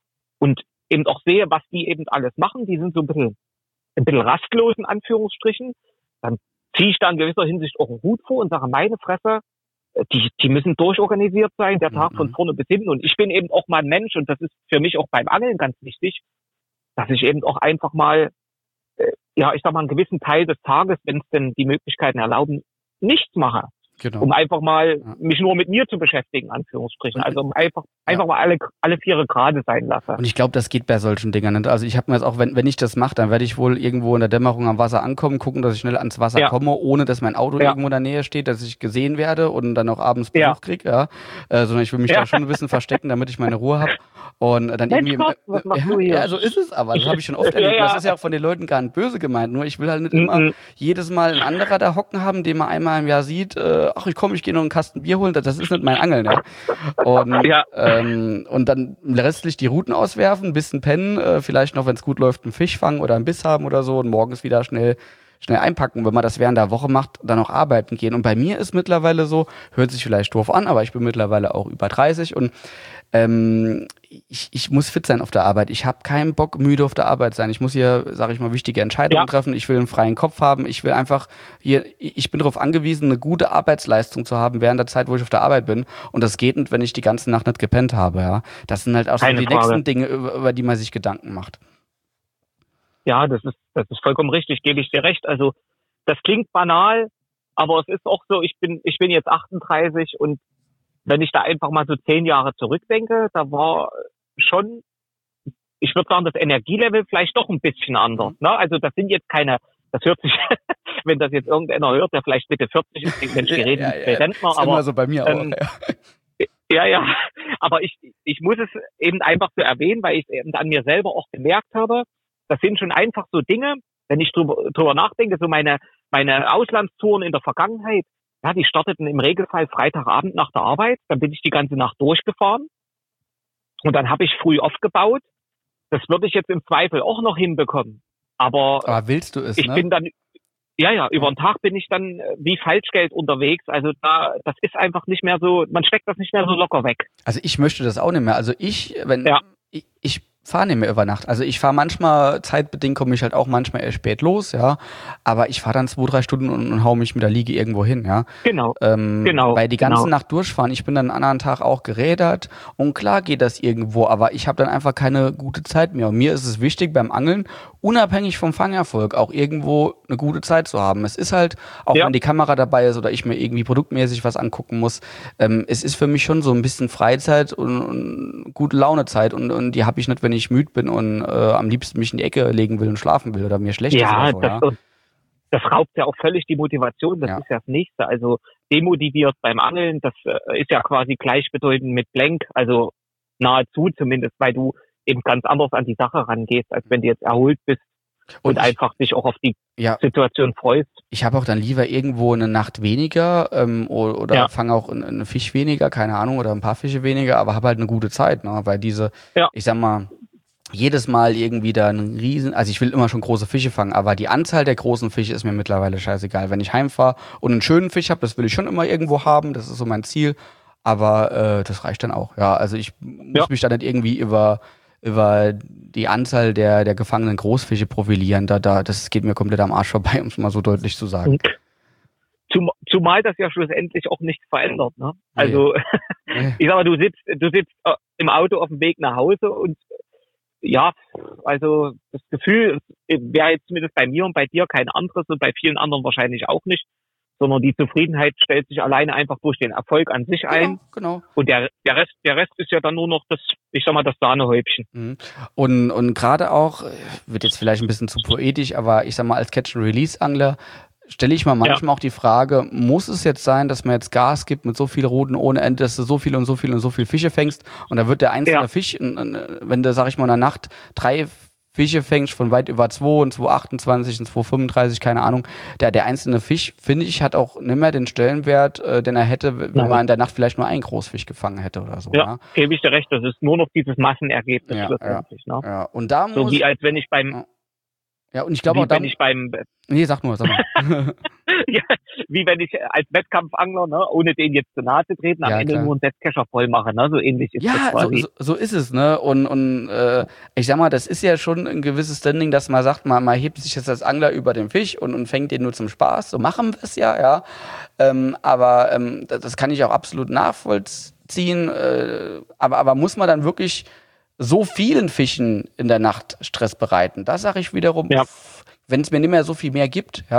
und eben auch sehe, was die eben alles machen, die sind so ein bisschen, ein bisschen rastlos in Anführungsstrichen, dann ziehe ich da in gewisser Hinsicht auch einen Hut vor und sage, meine Fresse, die, die müssen durchorganisiert sein, der Tag Mhm. von vorne bis hinten. Und ich bin eben auch mal ein Mensch und das ist für mich auch beim Angeln ganz wichtig, dass ich eben auch einfach mal, äh, ja, ich sag mal, einen gewissen Teil des Tages, wenn es denn die Möglichkeiten erlauben, nichts mache. Genau. Um einfach mal Ja. mich nur mit mir zu beschäftigen, Anführungsstrichen. Und- Also um einfach, einfach Ja. mal alle, alle Viere gerade sein lassen. Und ich glaube, das geht bei solchen Dingern nicht. Also ich habe mir jetzt auch, wenn, wenn ich das mache, dann werde ich wohl irgendwo in der Dämmerung am Wasser ankommen, gucken, dass ich schnell ans Wasser Ja. komme, ohne dass mein Auto Ja. irgendwo in der Nähe steht, dass ich gesehen werde und dann auch abends Besuch Ja. kriege. Ja. Äh, sondern ich will mich Ja. da schon ein bisschen verstecken, damit ich meine Ruhe habe. Und dann Mensch, irgendwie. Gott, was machst ja, du hier? ja, so ist es aber. Das habe ich schon oft Ja, erlebt. ja. Das ist ja auch von den Leuten gar nicht böse gemeint. Nur ich will halt nicht immer Mhm. jedes Mal ein anderer da hocken haben, den man einmal im Jahr sieht. Äh, ach, ich komme, ich gehe noch einen Kasten Bier holen. Das ist nicht mein Angeln. Ja. Und, Ja. ähm, und dann restlich die Routen auswerfen, ein bisschen pennen, äh, vielleicht noch, wenn es gut läuft, einen Fisch fangen oder einen Biss haben oder so und morgens wieder schnell schnell einpacken. Wenn man das während der Woche macht, dann auch arbeiten gehen. Und bei mir ist mittlerweile so, hört sich vielleicht doof an, aber ich bin mittlerweile auch über dreißig und ähm, ich, ich muss fit sein auf der Arbeit. Ich habe keinen Bock, müde auf der Arbeit sein. Ich muss hier, sage ich mal, wichtige Entscheidungen Ja. treffen. Ich will einen freien Kopf haben. Ich will einfach hier, ich bin darauf angewiesen, eine gute Arbeitsleistung zu haben während der Zeit, wo ich auf der Arbeit bin. Und das geht nicht, wenn ich die ganze Nacht nicht gepennt habe. Ja, das sind halt auch so Keine die Frage. nächsten Dinge, über, über die man sich Gedanken macht. Ja, das ist, das ist vollkommen richtig, gebe ich dir recht. Also, das klingt banal, aber es ist auch so, ich bin, ich bin jetzt achtunddreißig und wenn ich da einfach mal so zehn Jahre zurückdenke, da war schon, ich würde sagen, das Energielevel vielleicht doch ein bisschen anders. Ne? Also, das sind jetzt keine, das hört sich, wenn das jetzt irgendeiner hört, der vielleicht Mitte vierzig ist, denkt, Mensch, die reden ja, mit ja, Rentner, ist aber immer so bei mir ähm, auch. Ja. ja, ja, aber ich, ich muss es eben einfach so erwähnen, weil ich es eben an mir selber auch gemerkt habe, das sind schon einfach so Dinge, wenn ich drüber, drüber nachdenke, so meine, meine Auslandstouren in der Vergangenheit, ja, die starteten im Regelfall Freitagabend nach der Arbeit, dann bin ich die ganze Nacht durchgefahren und dann habe ich früh aufgebaut. Das würde ich jetzt im Zweifel auch noch hinbekommen. Aber, Aber willst du es, ich ne? bin dann, ja, ja, über den Tag bin ich dann äh, wie Falschgeld unterwegs. Also da, das ist einfach nicht mehr so, man steckt das nicht mehr so locker weg. Also ich möchte das auch nicht mehr. Also ich, wenn Ja. ich, ich fahre nicht mehr über Nacht. Also ich fahre manchmal, zeitbedingt komme ich halt auch manchmal erst spät los, ja. Aber ich fahre dann zwei, drei Stunden und, und hau mich mit der Liege irgendwo hin, ja. Genau. Ähm, Genau, Weil die ganze genau. Nacht durchfahren, ich bin dann einen anderen Tag auch gerädert und klar geht das irgendwo, aber ich habe dann einfach keine gute Zeit mehr. Und mir ist es wichtig beim Angeln, unabhängig vom Fangerfolg, auch irgendwo eine gute Zeit zu haben. Es ist halt, auch Ja. wenn die Kamera dabei ist oder ich mir irgendwie produktmäßig was angucken muss, ähm, es ist für mich schon so ein bisschen Freizeit und, und gute Launezeit und, und die habe ich nicht, wenn ich müde bin und äh, am liebsten mich in die Ecke legen will und schlafen will oder mir schlecht Ja, ist oder so, das, das raubt ja auch völlig die Motivation. Das Ja. ist ja das Nächste. Also demotiviert beim Angeln, das äh, ist ja quasi gleichbedeutend mit blank. Also nahezu zumindest, weil du eben ganz anders an die Sache rangehst, als wenn du jetzt erholt bist und, ich- einfach dich auch auf die ja, Situation freust. ich habe auch dann lieber irgendwo eine Nacht weniger ähm, o- oder Ja. fange auch einen einen Fisch weniger, keine Ahnung, oder ein paar Fische weniger, aber habe halt eine gute Zeit, ne? Weil diese, Ja. ich sag mal, jedes Mal irgendwie da einen riesen, also ich will immer schon große Fische fangen, aber die Anzahl der großen Fische ist mir mittlerweile scheißegal. Wenn ich heimfahre und einen schönen Fisch habe, das will ich schon immer irgendwo haben, das ist so mein Ziel, aber äh, das reicht dann auch. Ja, also ich muss Ja. mich da nicht irgendwie über über die Anzahl der der gefangenen Großfische profilieren, da da das geht mir komplett am Arsch vorbei, um es mal so deutlich zu sagen. Zum, zumal das ja schlussendlich auch nichts verändert. Ne? Also Nee. ich sag mal, du sitzt, du sitzt äh, im Auto auf dem Weg nach Hause und ja, also das Gefühl wäre jetzt zumindest bei mir und bei dir kein anderes und bei vielen anderen wahrscheinlich auch nicht, sondern die Zufriedenheit stellt sich alleine einfach durch den Erfolg an sich ein Genau, genau. und der der Rest der Rest ist ja dann nur noch das, ich sag mal, das Sahnehäubchen. Mhm. Und, und gerade auch, äh, wird jetzt vielleicht ein bisschen zu poetisch, aber ich sag mal, als Catch-and-Release-Angler stelle ich mir manchmal auch die Frage, muss es jetzt sein, dass man jetzt Gas gibt mit so viel Routen ohne Ende, dass du so viel und so viel und so viel Fische fängst und da wird der einzelne Ja. Fisch, n- n- wenn du, sag ich mal, in der Nacht drei Fische fängst von weit über zwei und zwei achtundzwanzig und zwei fünfunddreißig, keine Ahnung, der, der einzelne Fisch, finde ich, hat auch nicht mehr den Stellenwert, äh, den er hätte, wenn Nein. man in der Nacht vielleicht nur einen Großfisch gefangen hätte oder so. Ja, Ja, gebe ich dir recht, das ist nur noch dieses Massenergebnis Ja, schlussendlich. Ne? ja. Und da So muss, wie als wenn ich beim, ja, und ich glaube wie auch da, wenn ich beim nee, sag nur, sag mal. ja, wie wenn ich als Wettkampfangler, ne, ohne den jetzt zu nahe zu treten, am Ja, Ende klar. nur einen Setzkescher voll mache, ne, so ähnlich ist das Ja, so, quasi. so, so ist es, ne? Und, und äh, ich sag mal, das ist ja schon ein gewisses Standing, dass man sagt, man, man hebt sich jetzt als Angler über den Fisch und, und fängt den nur zum Spaß. So machen wir es ja, ja. Ähm, aber ähm, das, das kann ich auch absolut nachvollziehen. Äh, aber, aber muss man dann wirklich so vielen Fischen in der Nacht Stress bereiten? Da sage ich wiederum, Ja. wenn es mir nicht mehr so viel mehr gibt, ja,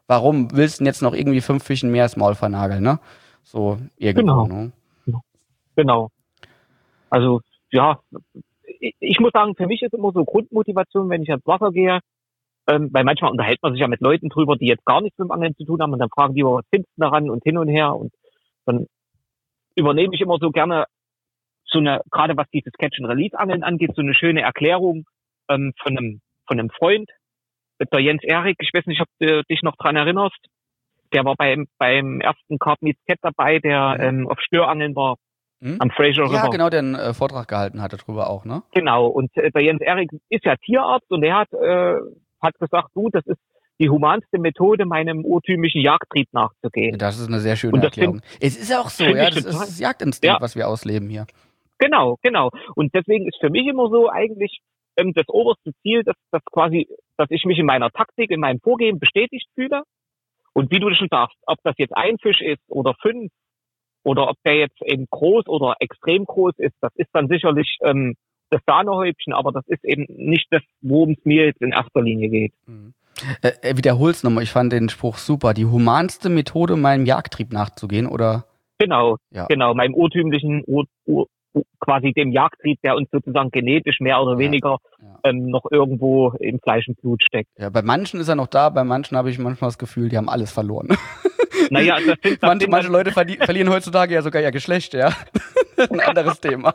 warum willst du denn jetzt noch irgendwie fünf Fischen mehr ins Maul vernageln, ne? So irgendwo, Genau. ne? Genau. Also, ja, ich, ich muss sagen, für mich ist immer so Grundmotivation, wenn ich ans Wasser gehe, ähm, weil manchmal unterhält man sich ja mit Leuten drüber, die jetzt gar nichts mit dem Angeln zu tun haben und dann fragen die, was findest du daran und hin und her und dann übernehme ich immer so gerne so eine, gerade was dieses Catch-and-Release-Angeln angeht, so eine schöne Erklärung ähm, von einem von einem Freund, der Jens Erik, ich weiß nicht, ob du dich noch dran erinnerst, der war beim beim ersten Carp Meets Cat dabei, der ähm, auf Störangeln war. Hm? Am Fraser River. Ja, genau, der einen äh, Vortrag gehalten hatte darüber auch, ne? Genau, und äh, der Jens Erik ist ja Tierarzt und der hat, äh, hat gesagt, du, das ist die humanste Methode, meinem urtümlichen Jagdtrieb nachzugehen. Das ist eine sehr schöne Erklärung. Find, es ist auch so, ja, das ist das Jagdinstinkt, ja. was wir ausleben hier. Genau, genau. Und deswegen ist für mich immer so eigentlich ähm, das oberste Ziel, dass, dass quasi, dass ich mich in meiner Taktik, in meinem Vorgehen bestätigt fühle. Und wie du schon sagst, ob das jetzt ein Fisch ist oder fünf, oder ob der jetzt eben groß oder extrem groß ist, das ist dann sicherlich ähm, das Sahnehäubchen, aber das ist eben nicht das, worum es mir jetzt in erster Linie geht. Mhm. Äh, wiederhol's nochmal, ich fand den Spruch super. Die humanste Methode, meinem Jagdtrieb nachzugehen, oder? Genau, ja. genau, meinem urtümlichen, ur, ur, quasi dem Jagdtrieb, der uns sozusagen genetisch mehr oder ja. weniger ja. Ähm, noch irgendwo im Fleisch und Blut steckt. Ja, bei manchen ist er noch da, bei manchen habe ich manchmal das Gefühl, die haben alles verloren. Naja, das sind, das manche, sind manche Leute verli- verlieren heutzutage ja sogar ihr Geschlecht, ja. Ein anderes Thema.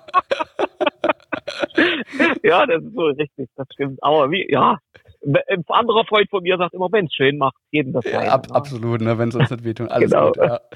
Ja, das ist so richtig, das stimmt. Aber wie, ja, ein anderer Freund von mir sagt immer, wenn es schön macht, jeden das ja, rein, ab, ja. Absolut, ne, wenn es uns nicht wehtun, alles genau. gut, ja.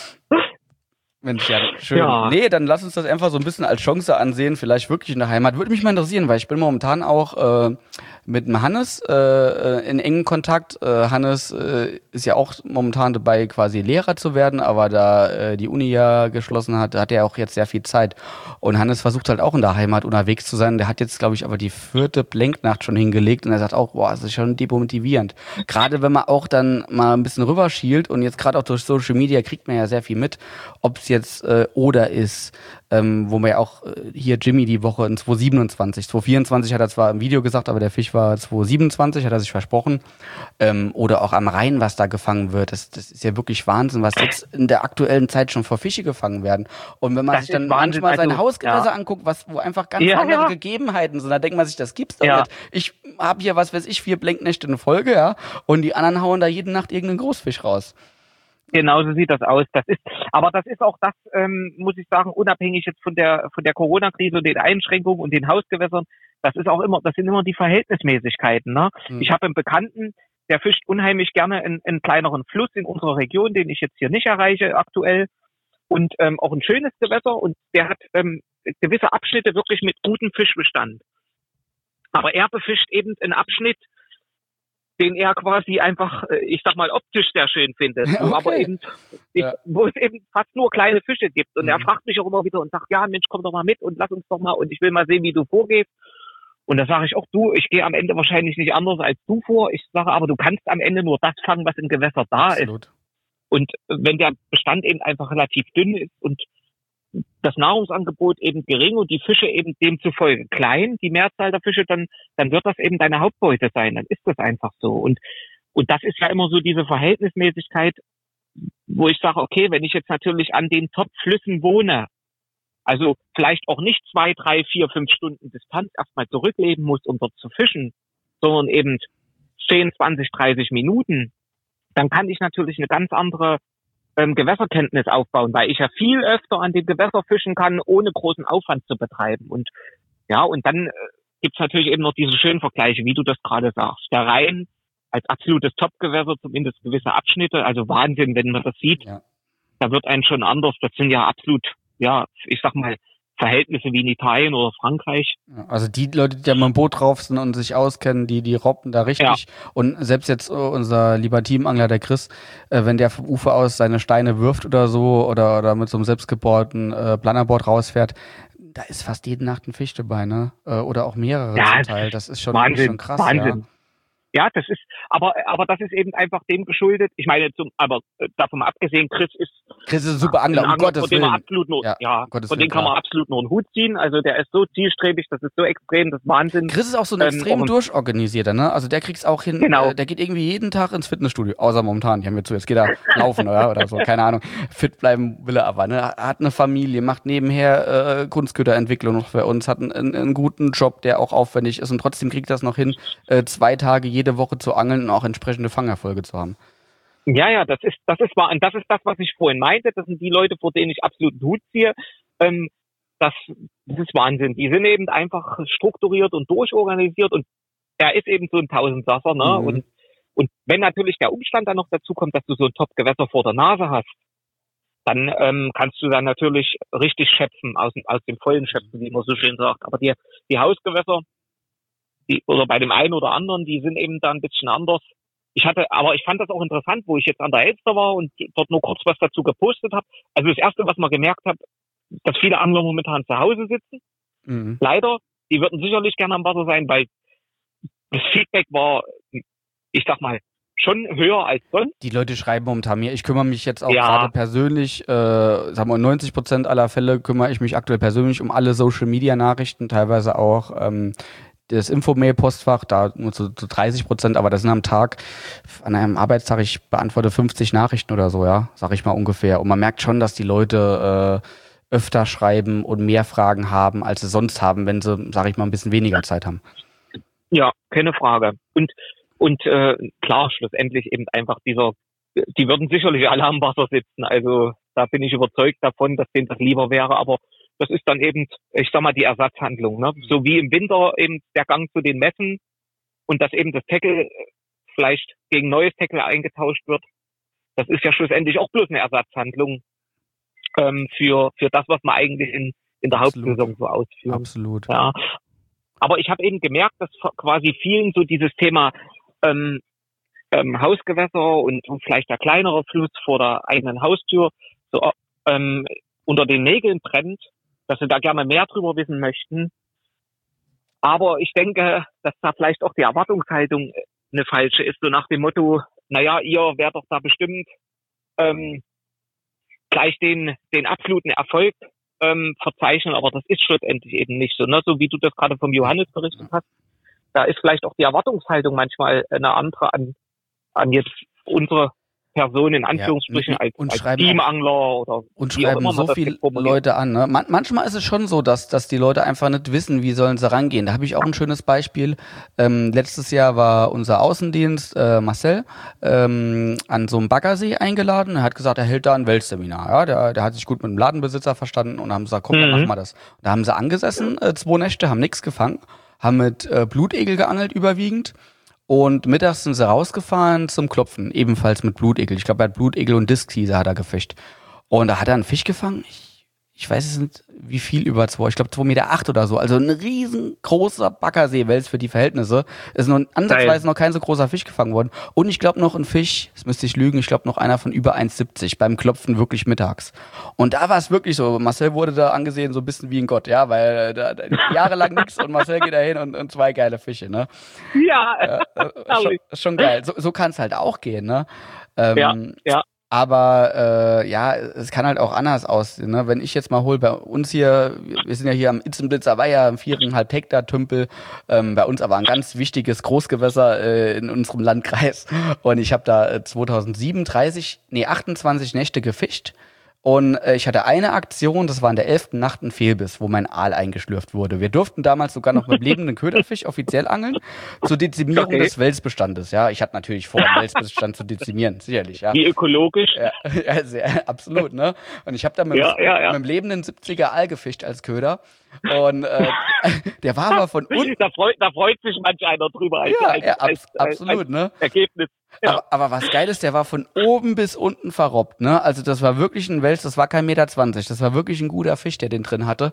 Mensch, ja, schön. Ja. Nee, dann lass uns das einfach so ein bisschen als Chance ansehen, vielleicht wirklich in der Heimat. Würde mich mal interessieren, weil ich bin momentan auch äh, mit dem Hannes äh, in engen Kontakt. Äh, Hannes äh, ist ja auch momentan dabei, quasi Lehrer zu werden, aber da äh, die Uni ja geschlossen hat, hat er auch jetzt sehr viel Zeit. Und Hannes versucht halt auch in der Heimat unterwegs zu sein. Der hat jetzt, glaube ich, aber die vierte Blenknacht schon hingelegt und er sagt auch, boah, das ist schon demotivierend. Gerade wenn man auch dann mal ein bisschen rüberschielt und jetzt gerade auch durch Social Media kriegt man ja sehr viel mit, ob es jetzt äh, Oder ist, ähm, wo man ja auch äh, hier Jimmy die Woche in zwanzig siebenundzwanzig, zwanzig vierundzwanzig hat er zwar im Video gesagt, aber der Fisch war zwanzig siebenundzwanzig, hat er sich versprochen. Ähm, oder auch am Rhein, was da gefangen wird. Das, das ist ja wirklich Wahnsinn, was jetzt in der aktuellen Zeit schon vor Fische gefangen werden. Und wenn man das sich dann Wahnsinn, manchmal seine also, Hausgewässer ja. anguckt, was, wo einfach ganz ja, andere ja. Gegebenheiten sind, da denkt man sich, das gibt's doch ja. nicht. Ich habe hier, was weiß ich, vier Blenknächte in Folge, ja, und die anderen hauen da jede Nacht irgendeinen Großfisch raus. Genau so sieht das aus. Das ist, aber das ist auch das, ähm, muss ich sagen, unabhängig jetzt von der von der Corona-Krise und den Einschränkungen und den Hausgewässern. Das ist auch immer, das sind immer die Verhältnismäßigkeiten. Ne? Mhm. Ich habe einen Bekannten, der fischt unheimlich gerne in, in kleineren Fluss in unserer Region, den ich jetzt hier nicht erreiche aktuell, und ähm, auch ein schönes Gewässer. Und der hat ähm, gewisse Abschnitte wirklich mit gutem Fischbestand. Aber er befischt eben einen Abschnitt, den er quasi einfach, ich sag mal, optisch sehr schön findet, okay. wo aber eben, ich, ja. wo es eben fast nur kleine Fische gibt. Und mhm. er fragt mich auch immer wieder und sagt, ja Mensch, komm doch mal mit und lass uns doch mal und ich will mal sehen, wie du vorgehst. Und da sage ich auch, du, ich gehe am Ende wahrscheinlich nicht anders als du vor. Ich sage aber, du kannst am Ende nur das fangen, was im Gewässer da Absolut. Ist. Und wenn der Bestand eben einfach relativ dünn ist und das Nahrungsangebot eben gering und die Fische eben demzufolge klein, die Mehrzahl der Fische, dann, dann wird das eben deine Hauptbeute sein. Dann ist das einfach so. Und, und das ist ja immer so diese Verhältnismäßigkeit, wo ich sage, okay, wenn ich jetzt natürlich an den Top-Flüssen wohne, also vielleicht auch nicht zwei, drei, vier, fünf Stunden Distanz erstmal zurückleben muss, um dort zu fischen, sondern eben zehn, zwanzig, dreißig Minuten, dann kann ich natürlich eine ganz andere Ähm, Gewässerkenntnis aufbauen, weil ich ja viel öfter an dem Gewässer fischen kann, ohne großen Aufwand zu betreiben. Und ja, und dann äh, gibt's natürlich eben noch diese schönen Vergleiche, wie du das gerade sagst. Der Rhein als absolutes Top-Gewässer, zumindest gewisse Abschnitte, also Wahnsinn, wenn man das sieht. Ja. Da wird einem schon anders. Das sind ja absolut, ja, ich sag mal, Verhältnisse wie in Italien oder Frankreich. Also die Leute, die da mal im Boot drauf sind und sich auskennen, die die robben da richtig. Ja. Und selbst jetzt unser lieber Teamangler, der Chris, äh, wenn der vom Ufer aus seine Steine wirft oder so oder oder mit so einem selbstgebauten äh, Planerboard rausfährt, da ist fast jede Nacht ein Fisch dabei, ne? Äh, oder auch mehrere ja, zum Teil. Das ist schon, Wahnsinn, schon krass. Wahnsinn. Ja, das ist, aber, aber das ist eben einfach dem geschuldet. Ich meine, zum, aber äh, davon mal abgesehen, Chris ist, Chris ist ein super Angler, ein um Angler, Gottes von dem man Willen. absolut nur, Ja, ja, um Gottes von Willen, dem kann man klar. absolut nur einen Hut ziehen. Also der ist so zielstrebig, das ist so extrem, das ist Wahnsinn. Chris ist auch so ein Ähm, extrem und- durchorganisierter, ne? Also der kriegt's auch hin, Genau. äh, der geht irgendwie jeden Tag ins Fitnessstudio, außer momentan, die haben wir zu, jetzt geht er laufen oder, oder so, keine Ahnung. Fit bleiben will er aber, ne? Hat eine Familie, macht nebenher äh, Kunstgüterentwicklung noch für uns, hat einen, einen, einen guten Job, der auch aufwendig ist und trotzdem kriegt das noch hin, äh, zwei Tage jede Woche zu angeln und auch entsprechende Fangerfolge zu haben. Ja, ja, das ist, das ist wahr. Und das ist das, was ich vorhin meinte. Das sind die Leute, vor denen ich absolut einen Hut ziehe. Ähm, das, das ist Wahnsinn. Die sind eben einfach strukturiert und durchorganisiert und er ist eben so ein Tausendsasser, ne? Mhm. Und, und wenn natürlich der Umstand dann noch dazu kommt, dass du so ein Top-Gewässer vor der Nase hast, dann ähm, kannst du dann natürlich richtig schöpfen, aus, aus dem vollen schöpfen, wie man so schön sagt. Aber die, die Hausgewässer, die, oder bei dem einen oder anderen, die sind eben da ein bisschen anders. Ich hatte, aber ich fand das auch interessant, wo ich jetzt an der Elster war und dort nur kurz was dazu gepostet habe. Also das Erste, was man gemerkt hat, dass viele Angler momentan zu Hause sitzen. Mhm. Leider, die würden sicherlich gerne am Wasser sein, weil das Feedback war, ich sag mal, schon höher als sonst. Die Leute schreiben momentan mir. Ich kümmere mich jetzt auch Ja. gerade persönlich, äh, sagen wir neunzig Prozent aller Fälle kümmere ich mich aktuell persönlich um alle Social-Media-Nachrichten, teilweise auch ähm, das Infomail-Postfach, da nur zu, zu dreißig Prozent, aber das sind am Tag, an einem Arbeitstag, ich beantworte fünfzig Nachrichten oder so, ja, sag ich mal ungefähr. Und man merkt schon, dass die Leute äh, öfter schreiben und mehr Fragen haben, als sie sonst haben, wenn sie, sag ich mal, ein bisschen weniger Zeit haben. Ja, keine Frage. Und und äh, klar, schlussendlich eben einfach dieser, die würden sicherlich alle am Wasser sitzen. Also da bin ich überzeugt davon, dass denen das lieber wäre. Aber das ist dann eben, ich sag mal, die Ersatzhandlung. Ne? So wie im Winter eben der Gang zu den Messen und dass eben das Tackle vielleicht gegen neues Tackle eingetauscht wird. Das ist ja schlussendlich auch bloß eine Ersatzhandlung ähm, für für das, was man eigentlich in in der Absolut. Hauptsaison so ausführt. Absolut. Ja, aber ich habe eben gemerkt, dass quasi vielen so dieses Thema ähm, ähm, Hausgewässer und, und vielleicht der kleinere Fluss vor der eigenen Haustür so ähm, unter den Nägeln brennt, dass sie da gerne mehr drüber wissen möchten. Aber ich denke, dass da vielleicht auch die Erwartungshaltung eine falsche ist, so nach dem Motto, naja, ihr werdet doch da bestimmt ähm, gleich den den absoluten Erfolg ähm, verzeichnen, aber das ist schlussendlich eben nicht so, ne? So wie du das gerade vom Johannes berichtet hast. Da ist vielleicht auch die Erwartungshaltung manchmal eine andere an an jetzt unsere Person in Anführungsstrichen Ja, als, und als schreiben Teamangler oder Und wie auch schreiben immer man so das viele jetzt formuliert. Leute an. Ne? Man, manchmal ist es schon so, dass, dass die Leute einfach nicht wissen, wie sollen sie rangehen. Da habe ich auch ein schönes Beispiel. Ähm, letztes Jahr war unser Außendienst, äh, Marcel, ähm, an so einem Baggersee eingeladen. Er hat gesagt, er hält da ein Weltseminar. Ja? Der, der hat sich gut mit dem Ladenbesitzer verstanden und haben gesagt, komm, dann Mhm. machen wir das. Da haben sie angesessen, äh, zwei Nächte, haben nichts gefangen, haben mit äh, Blutegel geangelt überwiegend. Und mittags sind sie rausgefahren zum Klopfen, ebenfalls mit Blutegel. Ich glaube, er hat Blutegel und Diskteaser hat er gefischt. Und da hat er einen Fisch gefangen. Ich, ich weiß es nicht, wie viel über zwei. Ich glaube, zwei Meter acht oder so. Also ein riesengroßer Baggerseewels für die Verhältnisse. Ist noch ansatzweise noch kein so großer Fisch gefangen worden. Und ich glaube noch ein Fisch, das müsste ich lügen, ich glaube noch einer von über eins siebzig beim Klopfen wirklich mittags. Und da war es wirklich so, Marcel wurde da angesehen so ein bisschen wie ein Gott, ja, weil da, da jahrelang nichts und Marcel geht da hin und, und zwei geile Fische, ne? Ja, Ja, äh, schon, schon geil. So, so kann es halt auch gehen, ne? Ähm, ja, ja. Aber äh, ja, es kann halt auch anders aussehen. Ne? Wenn ich jetzt mal hole, bei uns hier, wir sind ja hier am Itzenblitzer Weiher, im viereinhalb Hektar Tümpel, ähm, bei uns aber ein ganz wichtiges Großgewässer äh, in unserem Landkreis. Und ich habe da äh, zweitausendsieben dreißig, nee achtundzwanzig Nächte gefischt. Und äh, ich hatte eine Aktion, das war in der elften Nacht ein Fehlbiss, wo mein Aal eingeschlürft wurde. Wir durften damals sogar noch mit lebenden Köderfisch offiziell angeln, zur Dezimierung Okay. des Welsbestandes. Ja, ich hatte natürlich vor, den Welsbestand zu dezimieren, sicherlich. Ja, Wie ökologisch. ja, ja sehr, absolut, ne? Und ich habe da mit, Ja, ja, ja. mit dem lebenden siebziger Aal gefischt als Köder. Und äh, der war aber von unten. Da freut, da freut sich manch einer drüber als, Ja, als, ja, abs- als, als, absolut, als ne? Ergebnis. Ja. Aber, aber was geil ist, der war von oben bis unten verrobbt, ne? Also das war wirklich ein Wels, das war kein Meter zwanzig, das war wirklich ein guter Fisch, der den drin hatte.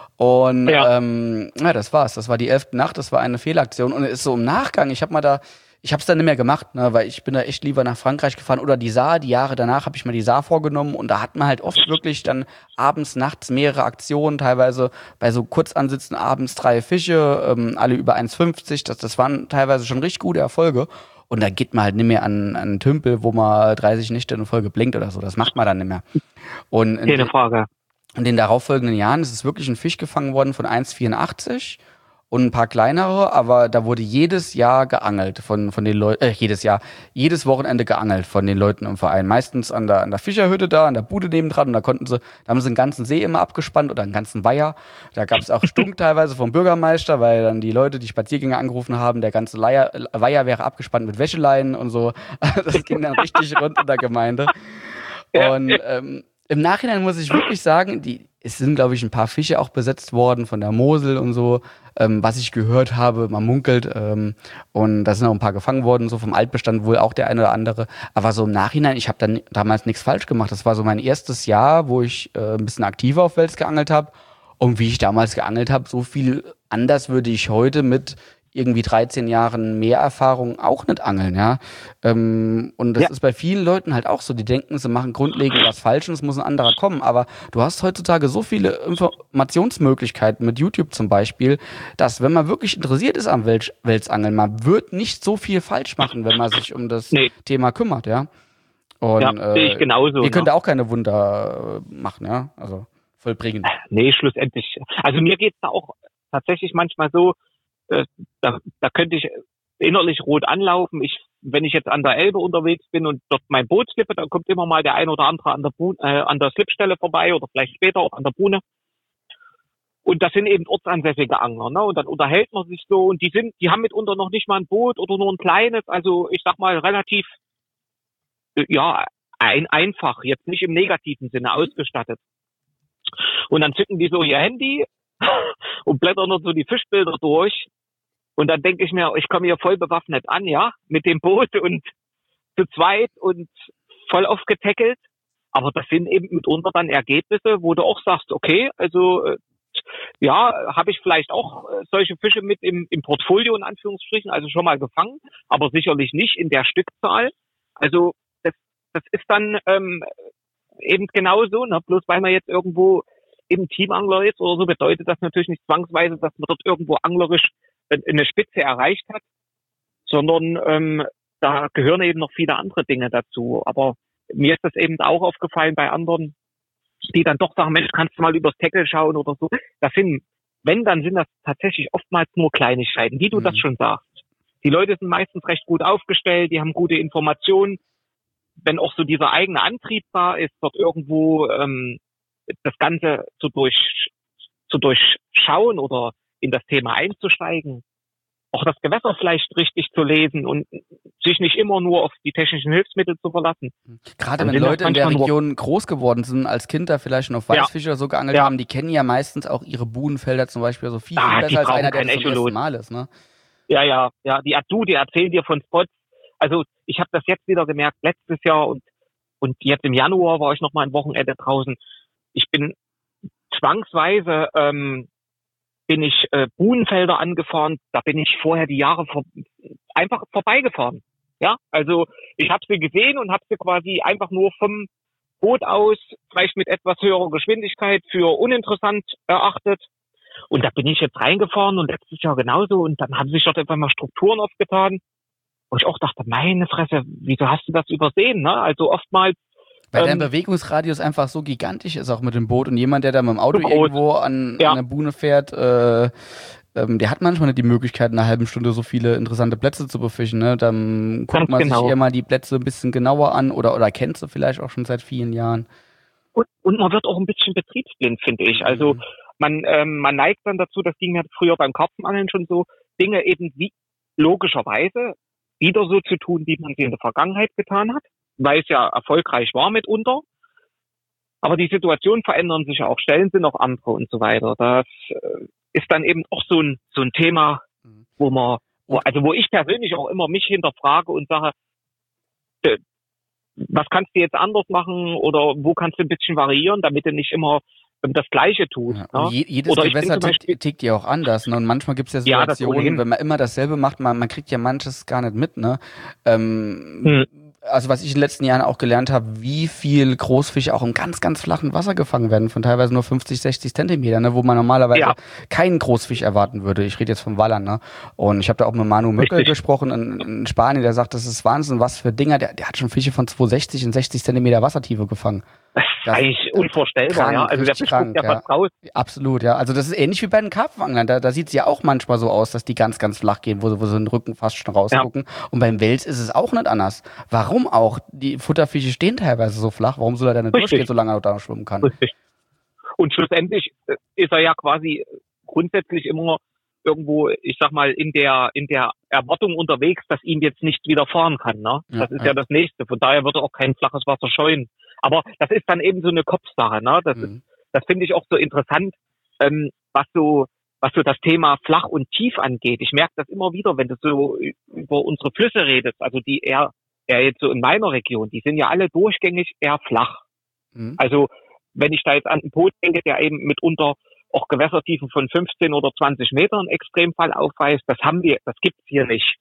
Und Ja. ähm, ja, das war's. Das war die elfte Nacht, das war eine Fehlaktion. Und es ist so im Nachgang, ich habe mal da ich habe es dann nicht mehr gemacht, ne, weil ich bin da echt lieber nach Frankreich gefahren oder die Saar. Die Jahre danach habe ich mir die Saar vorgenommen und da hat man halt oft wirklich dann abends, nachts mehrere Aktionen, teilweise bei so Kurzansitzen abends drei Fische, ähm, alle über eins fünfzig. Das, das waren teilweise schon richtig gute Erfolge. Und da geht man halt nicht mehr an, an einen Tümpel, wo man dreißig Nächte in Folge blinkt oder so. Das macht man dann nicht mehr. Und in Keine Frage. in den darauffolgenden Jahren ist es wirklich ein Fisch gefangen worden von eins vierundachtzig und ein paar kleinere, aber da wurde jedes Jahr geangelt von, von den Leuten, äh, jedes Jahr, jedes Wochenende geangelt von den Leuten im Verein. Meistens an der, an der Fischerhütte da, an der Bude nebendran und da konnten sie, da haben sie einen ganzen See immer abgespannt oder einen ganzen Weiher. Da gab es auch Stunk teilweise vom Bürgermeister, weil dann die Leute, die Spaziergänger angerufen haben, der ganze Leier, Weiher wäre abgespannt mit Wäscheleinen und so. Das ging dann richtig rund in der Gemeinde. Und ähm, im Nachhinein muss ich wirklich sagen, die, es sind, glaube ich, ein paar Fische auch besetzt worden von der Mosel und so, ähm, was ich gehört habe, man munkelt. Ähm, und da sind auch ein paar gefangen worden, so vom Altbestand wohl auch der eine oder andere. Aber so im Nachhinein, ich habe dann damals nichts falsch gemacht. Das war so mein erstes Jahr, wo ich äh, ein bisschen aktiver auf Wels geangelt habe. Und wie ich damals geangelt habe, so viel anders würde ich heute mit irgendwie dreizehn Jahren mehr Erfahrung auch nicht angeln, ja. Ähm, und das Ja. ist bei vielen Leuten halt auch so, die denken, sie machen grundlegend was falsch und es muss ein anderer kommen. Aber du hast heutzutage so viele Informationsmöglichkeiten mit YouTube zum Beispiel, dass wenn man wirklich interessiert ist am Wel- Welsangeln, man wird nicht so viel falsch machen, wenn man sich um das Nee. Thema kümmert, ja. Und Ja, sehe ich genauso, ihr ne? könnt auch keine Wunder äh, machen, ja. Also vollbringen. Nee, schlussendlich. Also mir geht's da auch tatsächlich manchmal so, äh, da, da könnte ich innerlich rot anlaufen. Ich, wenn ich jetzt an der Elbe unterwegs bin und dort mein Boot slippe, dann kommt immer mal der ein oder andere an der, Bu- äh, an der Slipstelle vorbei oder vielleicht später auch an der Buhne. Und das sind eben ortsansässige Angler, ne? Und dann unterhält man sich so und die sind, die haben mitunter noch nicht mal ein Boot oder nur ein kleines, also ich sag mal relativ, äh, ja, ein, einfach, jetzt nicht im negativen Sinne ausgestattet. Und dann zücken die so ihr Handy und blättern noch so die Fischbilder durch. Und dann denke ich mir, ich komme hier voll bewaffnet an, ja, mit dem Boot und zu zweit und voll aufgetackelt. Aber das sind eben mitunter dann Ergebnisse, wo du auch sagst, okay, also äh, ja, habe ich vielleicht auch äh, solche Fische mit im, im Portfolio in Anführungsstrichen, also schon mal gefangen, aber sicherlich nicht in der Stückzahl. Also das, das ist dann ähm, eben genauso, ne? Bloß weil man jetzt irgendwo im Teamangler ist oder so, bedeutet das natürlich nicht zwangsweise, dass man dort irgendwo anglerisch eine Spitze erreicht hat, sondern ähm, da gehören eben noch viele andere Dinge dazu. Aber mir ist das eben auch aufgefallen bei anderen, die dann doch sagen, Mensch, kannst du mal übers Tackle schauen oder so. Das sind, wenn, dann sind das tatsächlich oftmals nur Kleinigkeiten, wie du Mhm. das schon sagst. Die Leute sind meistens recht gut aufgestellt, die haben gute Informationen. Wenn auch so dieser eigene Antrieb da ist, dort irgendwo ähm, das Ganze zu, durch, zu durchschauen oder in das Thema einzusteigen, auch das Gewässer vielleicht richtig zu lesen und sich nicht immer nur auf die technischen Hilfsmittel zu verlassen. Gerade Dann wenn sind das Leute in der manchmal nur- Region groß geworden sind, als Kind da vielleicht schon auf Ja. Weißfische oder so geangelt Ja. haben, die kennen ja meistens auch ihre Buhnenfelder zum Beispiel so viel, Ah, viel die besser als brauchen einer, der kein das zum Echolot. ersten Mal ist, ne? Ja, ja, ja, die du, die erzählen dir von Spots. Also ich habe das jetzt wieder gemerkt, letztes Jahr und und jetzt im Januar war ich noch mal ein Wochenende draußen. Ich bin zwangsweise ähm, bin ich äh, Buhnenfelder angefahren, da bin ich vorher die Jahre vor, einfach vorbeigefahren. Ja, also ich habe sie gesehen und habe sie quasi einfach nur vom Boot aus, vielleicht mit etwas höherer Geschwindigkeit, für uninteressant erachtet. Und da bin ich jetzt reingefahren und letztes Jahr genauso. Und dann haben sich dort einfach mal Strukturen aufgetan. Wo ich auch dachte, meine Fresse, wieso hast du das übersehen? Ne? Also oftmals Weil dein ähm, Bewegungsradius einfach so gigantisch ist, auch mit dem Boot. Und jemand, der da mit dem Auto So groß. irgendwo an, Ja. an der Buhne fährt, äh, ähm, der hat manchmal nicht die Möglichkeit, in einer halben Stunde so viele interessante Plätze zu befischen. Ne? Dann guckt Ganz man genau. sich eher mal die Plätze ein bisschen genauer an oder, oder kennt sie vielleicht auch schon seit vielen Jahren. Und, und man wird auch ein bisschen betriebsblind, finde ich. Also Mhm. man, ähm, man neigt dann dazu, das ging ja früher beim Karpfenangeln schon so, Dinge eben wie logischerweise wieder so zu tun, wie man sie in der Vergangenheit getan hat, weil es ja erfolgreich war mitunter. Aber die Situationen verändern sich ja auch, Stellen sind auch andere und so weiter. Das äh, ist dann eben auch so ein so ein Thema, Mhm. wo man, wo, also wo ich persönlich auch immer mich hinterfrage und sage, äh, was kannst du jetzt anders machen oder wo kannst du ein bisschen variieren, damit du nicht immer das Gleiche tust. Ja, Ne? und je, jedes Oder ich bin Gewässer zum tickt, Beispiel- tickt ja auch anders. Ne? Und manchmal gibt es ja Ja, das Situationen, ohnehin. wenn man immer dasselbe macht, man, man kriegt ja manches gar nicht mit. Ne? Ähm, Hm. Also was ich in den letzten Jahren auch gelernt habe, wie viel Großfische auch im ganz, ganz flachen Wasser gefangen werden, von teilweise nur fünfzig, sechzig Zentimeter, ne? Wo man normalerweise Ja. keinen Großfisch erwarten würde. Ich rede jetzt vom Wallern. Ne? Und ich habe da auch mit Manu Möckel Richtig. gesprochen in, in Spanien, der sagt, das ist Wahnsinn, was für Dinger, der, der hat schon Fische von zweihundertsechzig und sechzig Zentimeter Wassertiefe gefangen. Das ist eigentlich unvorstellbar, krank, ja. Also der richtig Fisch guckt ja krank, fast raus. Absolut, ja. Also das ist ähnlich wie bei den Karpfenanglern. Da, da sieht es ja auch manchmal so aus, dass die ganz, ganz flach gehen, wo, sie- wo sie den Rücken fast schon rausgucken. Und beim Wels ist es auch nicht anders. Warum auch? Die Futterfische stehen teilweise so flach. Warum soll er denn nicht Richtig. durchgehen, solange er da schwimmen kann? Richtig. Und schlussendlich äh, ist er ja quasi grundsätzlich immer irgendwo, ich sag mal, in der in der Erwartung unterwegs, dass ihm jetzt nicht widerfahren kann. Ne? Ja, Das ist ja. ja das Nächste. Von daher wird er auch kein flaches Wasser scheuen. Aber das ist dann eben so eine Kopfsache. Ne? Das, ist, Mhm. das finde ich auch so interessant, ähm, was so was so das Thema flach und tief angeht. Ich merke das immer wieder, wenn du so über unsere Flüsse redest, also die eher, eher jetzt so in meiner Region, die sind ja alle durchgängig eher flach. Mhm. Also wenn ich da jetzt an den Po denke, der eben mitunter auch Gewässertiefen von fünfzehn oder zwanzig Metern Extremfall aufweist, das haben wir, das gibt's hier nicht.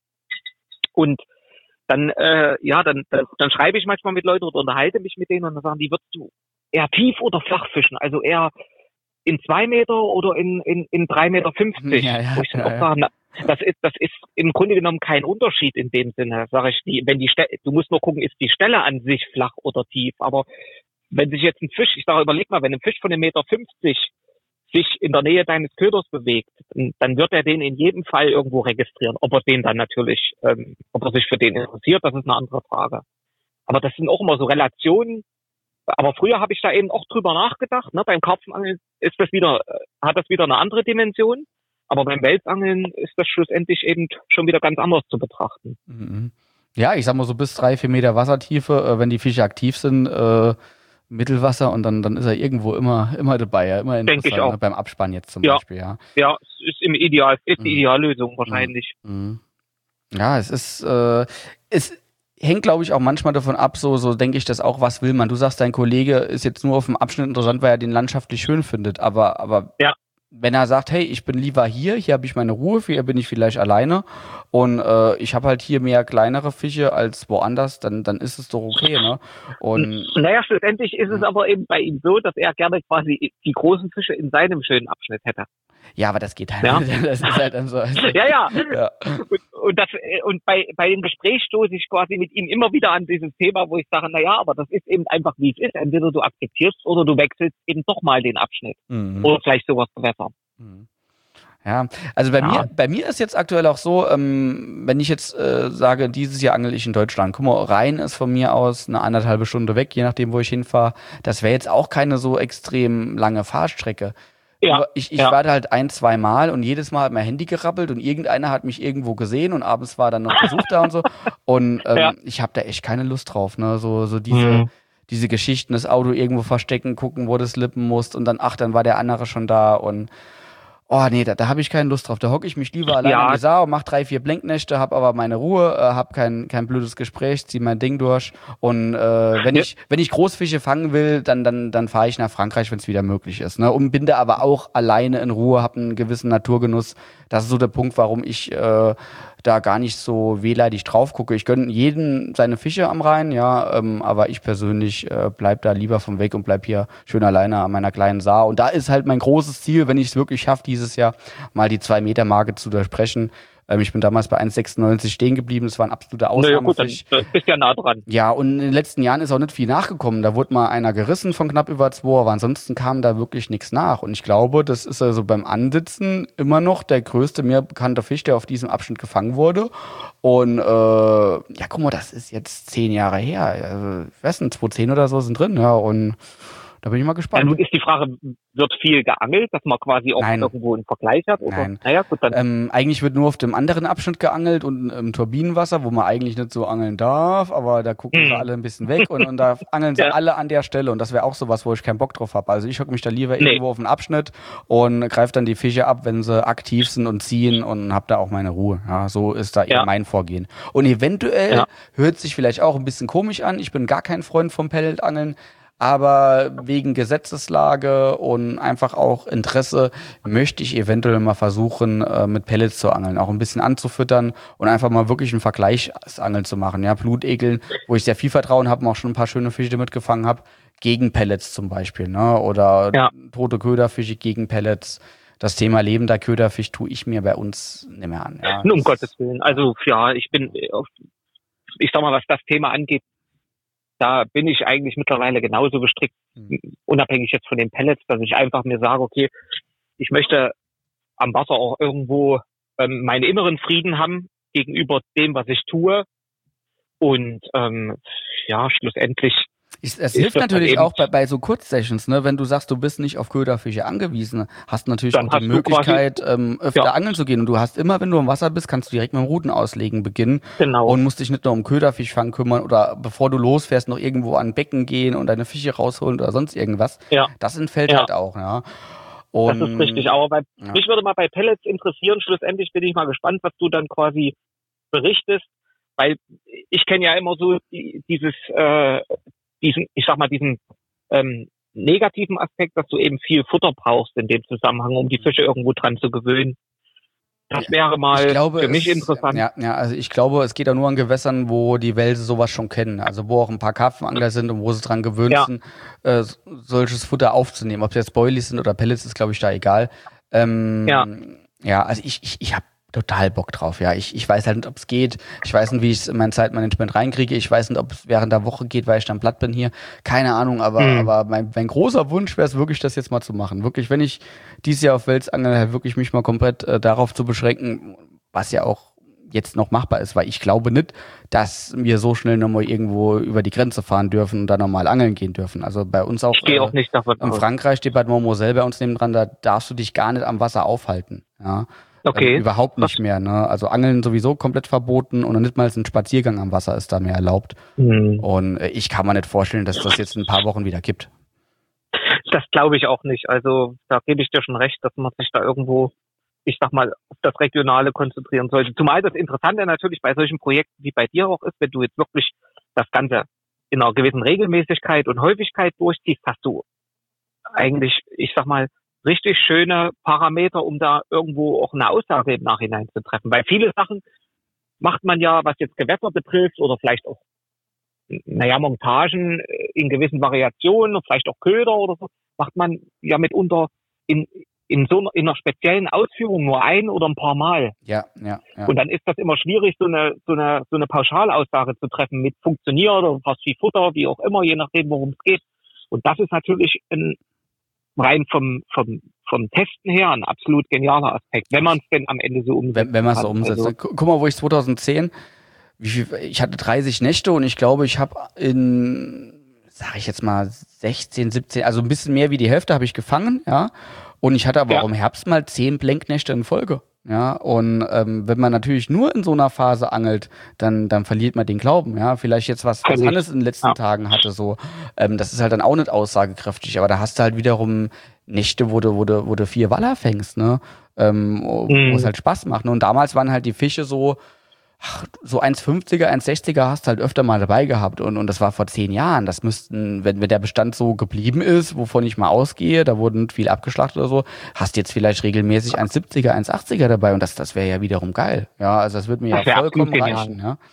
Und dann, äh, ja, dann, dann, dann schreibe ich manchmal mit Leuten oder unterhalte mich mit denen und dann sagen die, würdest du eher tief oder flach fischen? Also eher in zwei Meter oder in, in, in drei Meter fünfzig? Ja, ja, Wo ich dann ja, auch ja. sage, na, das ist, das ist im Grunde genommen kein Unterschied in dem Sinne. Sage ich, die, wenn die Stelle, du musst nur gucken, ist die Stelle an sich flach oder tief. Aber wenn sich jetzt ein Fisch, ich sage, überleg mal, wenn ein Fisch von einem Meter fünfzig sich in der Nähe deines Köders bewegt, dann, dann wird er den in jedem Fall irgendwo registrieren. Ob er den dann natürlich, ähm, ob er sich für den interessiert, das ist eine andere Frage. Aber das sind auch immer so Relationen. Aber früher habe ich da eben auch drüber nachgedacht. Ne? Beim Karpfenangeln ist das wieder, äh, hat das wieder eine andere Dimension. Aber beim Welsangeln ist das schlussendlich eben schon wieder ganz anders zu betrachten. Mhm. Ja, ich sag mal so bis drei, vier Meter Wassertiefe, äh, wenn die Fische aktiv sind, äh, Mittelwasser und dann, dann ist er irgendwo immer, immer dabei, ja, immer Denk ich interessant, auch. ne? Beim Abspann jetzt zum Ja. Beispiel, ja. Ja, es ist im Ideal, ist die Mhm. Ideallösung wahrscheinlich. Mhm. Ja, es ist, äh, es hängt, glaube ich, auch manchmal davon ab, so, so denke ich das auch, was will man. Du sagst, dein Kollege ist jetzt nur auf dem Abschnitt interessant, weil er den landschaftlich schön findet, aber, aber Ja. wenn er sagt, hey, ich bin lieber hier, hier habe ich meine Ruhe, hier bin ich vielleicht alleine und äh, ich habe halt hier mehr kleinere Fische als woanders, dann, dann ist es doch okay, ne? Und Naja, schlussendlich ist es Ja. aber eben bei ihm so, dass er gerne quasi die großen Fische in seinem schönen Abschnitt hätte. ja, aber das geht halt. Ja. Das ist halt dann so. Ja, ja. Ja. Und, und, das, und bei, bei dem Gespräch stoße ich quasi mit ihm immer wieder an dieses Thema, wo ich sage, na ja, aber das ist eben einfach, wie es ist. Entweder du akzeptierst oder du wechselst eben doch mal den Abschnitt. Mhm. Oder vielleicht sowas besser. Mhm. Ja, also bei Ja. mir, bei mir ist jetzt aktuell auch so, ähm, wenn ich jetzt äh, sage, dieses Jahr angel ich in Deutschland, guck mal, Rhein ist von mir aus eine anderthalbe Stunde weg, je nachdem, wo ich hinfahre. Das wäre jetzt auch keine so extrem lange Fahrstrecke. Ja, Aber ich, ich ja. war da halt ein, zwei Mal und jedes Mal hat mein Handy gerappelt und irgendeiner hat mich irgendwo gesehen und abends war dann noch Besuch da und so. Und ähm, Ja. ich habe da echt keine Lust drauf, ne? So, so diese, Mhm. diese Geschichten, das Auto irgendwo verstecken, gucken, wo du slippen musst und dann, ach, dann war der andere schon da und oh nee, da, da habe ich keine Lust drauf. Da hocke ich mich lieber allein Ja. in die Sau, mach drei, vier Blinknächte, hab aber meine Ruhe, äh, hab kein, kein blödes Gespräch, zieh mein Ding durch. Und äh, wenn Ja. ich wenn ich Großfische fangen will, dann dann dann fahre ich nach Frankreich, wenn es wieder möglich ist. Ne? Und bin da aber auch alleine in Ruhe, hab einen gewissen Naturgenuss. Das ist so der Punkt, warum ich äh, da gar nicht so wehleidig drauf gucke. Ich gönne jedem seine Fische am Rhein, ja, ähm, aber ich persönlich äh, bleib da lieber vom Weg und bleib hier schön alleine an meiner kleinen Saar. Und da ist halt mein großes Ziel, wenn ich es wirklich schaffe, dieses Jahr mal die zwei-Meter-Marke zu durchbrechen. Ähm, ich bin damals bei eins Komma sechsundneunzig stehen geblieben. Das war ein absoluter Naja, gut, dann Ausnahmefisch. äh, bist ja nah dran. Ja, und in den letzten Jahren ist auch nicht viel nachgekommen. Da wurde mal einer gerissen von knapp über zwei, aber ansonsten kam da wirklich nichts nach. Und ich glaube, das ist also beim Ansitzen immer noch der größte, mir bekannte Fisch, der auf diesem Abschnitt gefangen wurde. Und äh, ja, guck mal, das ist jetzt zehn Jahre her. Also, ich weiß nicht, zweitausendzehn oder so sind drin, ja. Und da bin ich mal Ja, gespannt. nun ist die Frage, wird viel geangelt, dass man quasi auch Nein. irgendwo einen Vergleich hat? Oder? Nein. Naja, gut, dann. Ähm, eigentlich wird nur auf dem anderen Abschnitt geangelt und im Turbinenwasser, wo man eigentlich nicht so angeln darf, aber da gucken sie Hm. alle ein bisschen weg und, und da angeln sie Ja. alle an der Stelle und das wäre auch sowas, wo ich keinen Bock drauf habe. Also ich hocke mich da lieber Nee. irgendwo auf den Abschnitt und greife dann die Fische ab, wenn sie aktiv sind und ziehen und habe da auch meine Ruhe. Ja, so ist da Ja. eher mein Vorgehen. Und eventuell Ja. hört sich vielleicht auch ein bisschen komisch an, ich bin gar kein Freund vom Pelletangeln, aber wegen Gesetzeslage und einfach auch Interesse möchte ich eventuell mal versuchen, äh, mit Pellets zu angeln, auch ein bisschen anzufüttern und einfach mal wirklich ein Vergleichsangeln zu machen. Ja, Blutegeln, wo ich sehr viel Vertrauen habe und auch schon ein paar schöne Fische mitgefangen habe, gegen Pellets zum Beispiel, ne? Oder Ja. tote Köderfische gegen Pellets. Das Thema lebender Köderfisch tue ich mir bei uns nicht mehr an. Ja. Um Gottes Willen. Also ja, ich bin, ich sag mal, was das Thema angeht, da bin ich eigentlich mittlerweile genauso gestrickt, hm. unabhängig jetzt von den Pellets, dass ich einfach mir sage, okay, ich möchte am Wasser auch irgendwo ähm, meinen inneren Frieden haben gegenüber dem, was ich tue. Und ähm, ja, schlussendlich Ich, es hilft natürlich auch bei, bei so Kurzsessions, ne? Wenn du sagst, du bist nicht auf Köderfische angewiesen, hast du natürlich Dann auch die hast du Möglichkeit, ähm, öfter Ja. angeln zu gehen. Und du hast immer, wenn du im Wasser bist, kannst du direkt mit dem Routenauslegen beginnen genau. und musst dich nicht nur um Köderfischfang kümmern oder bevor du losfährst, noch irgendwo an ein Becken gehen und deine Fische rausholen oder sonst irgendwas. Ja. Das entfällt Ja. halt auch, ja. Und, Das ist richtig. Aber bei, ja. mich würde mal bei Pellets interessieren, schlussendlich bin ich mal gespannt, was du dann quasi berichtest, weil ich kenne ja immer so die, dieses, äh, diesen, ich sag mal, diesen ähm, negativen Aspekt, dass du eben viel Futter brauchst in dem Zusammenhang, um die Fische irgendwo dran zu gewöhnen. Das wäre mal glaube, für mich es, interessant. Ja, ja, also ich glaube, es geht ja nur an Gewässern, wo die Welse sowas schon kennen. Also wo auch ein paar Karpfenangler sind und wo sie dran gewöhnt Ja. sind, äh, solches Futter aufzunehmen. Ob es jetzt Boilies sind oder Pellets, ist, glaube ich, da egal. Ähm, Ja. ja, also ich, ich, ich habe total Bock drauf. Ja, ich, ich weiß halt nicht, ob es geht. Ich weiß nicht, wie ich es in mein Zeitmanagement reinkriege. Ich weiß nicht, ob es während der Woche geht, weil ich dann platt bin hier. Keine Ahnung, aber, Mhm. aber mein, mein großer Wunsch wäre es wirklich, das jetzt mal zu machen. Wirklich, wenn ich dieses Jahr auf Wels angel, halt wirklich mich mal komplett äh, darauf zu beschränken, was ja auch jetzt noch machbar ist, weil ich glaube nicht, dass wir so schnell nochmal irgendwo über die Grenze fahren dürfen und da nochmal angeln gehen dürfen. Also bei uns auch, Ich gehe äh, auch nicht davon in aus. Frankreich steht bei Moselle bei uns nebendran, da darfst du dich gar nicht am Wasser aufhalten. Ja. Okay. Ähm, überhaupt nicht mehr. Ne? Also Angeln sowieso komplett verboten und nicht mal ein Spaziergang am Wasser ist da mehr erlaubt. Hm. Und äh, ich kann mir nicht vorstellen, dass das jetzt in ein paar Wochen wieder kippt. Das glaube ich auch nicht. Also da gebe ich dir schon recht, dass man sich da irgendwo, ich sag mal, auf das Regionale konzentrieren sollte. Zumal das Interessante natürlich bei solchen Projekten wie bei dir auch ist, wenn du jetzt wirklich das Ganze in einer gewissen Regelmäßigkeit und Häufigkeit durchziehst, hast du eigentlich, ich sag mal, richtig schöne Parameter, um da irgendwo auch eine Aussage im Nachhinein zu treffen. Weil viele Sachen macht man ja, was jetzt Gewässer betrifft oder vielleicht auch, naja, Montagen in gewissen Variationen, vielleicht auch Köder oder so, macht man ja mitunter in, in so einer, in einer speziellen Ausführung nur ein oder ein paar Mal. Ja, ja, ja. Und dann ist das immer schwierig, so eine, so eine, so eine Pauschalaussage zu treffen mit funktioniert oder fast wie Futter, wie auch immer, je nachdem, worum es geht. Und das ist natürlich ein, rein vom, vom, vom Testen her ein absolut genialer Aspekt, wenn man es denn am Ende so umsetzt. Wenn, wenn man es so umsetzt. Also, Gu- Guck mal, wo ich zwanzig zehn, wie viel, ich hatte dreißig Nächte und ich glaube, ich habe in, sag ich jetzt mal, sechzehn, siebzehn, also ein bisschen mehr wie die Hälfte habe ich gefangen, ja. Und ich hatte aber Ja. auch im Herbst mal zehn Blenknächte in Folge. Ja, und ähm, wenn man natürlich nur in so einer Phase angelt, dann, dann verliert man den Glauben, ja. Vielleicht jetzt was, was Völlig. Hannes in den letzten Ja. Tagen hatte, so, ähm, das ist halt dann auch nicht aussagekräftig, aber da hast du halt wiederum Nächte, wo du, wo du, wo du vier Waller fängst, ne? Ähm, wo Mhm. wo es halt Spaß macht. Ne? Und damals waren halt die Fische so, ach, so eins fünfziger, eins sechziger hast du halt öfter mal dabei gehabt. Und, und das war vor zehn Jahren. Das müssten, wenn, wenn der Bestand so geblieben ist, wovon ich mal ausgehe, da wurde nicht viel abgeschlachtet oder so, hast jetzt vielleicht regelmäßig eins siebziger, eins achtziger dabei. Und das, das wäre ja wiederum geil. Ja, also das würde mir Das ja wär vollkommen absolut genial. reichen. Ja.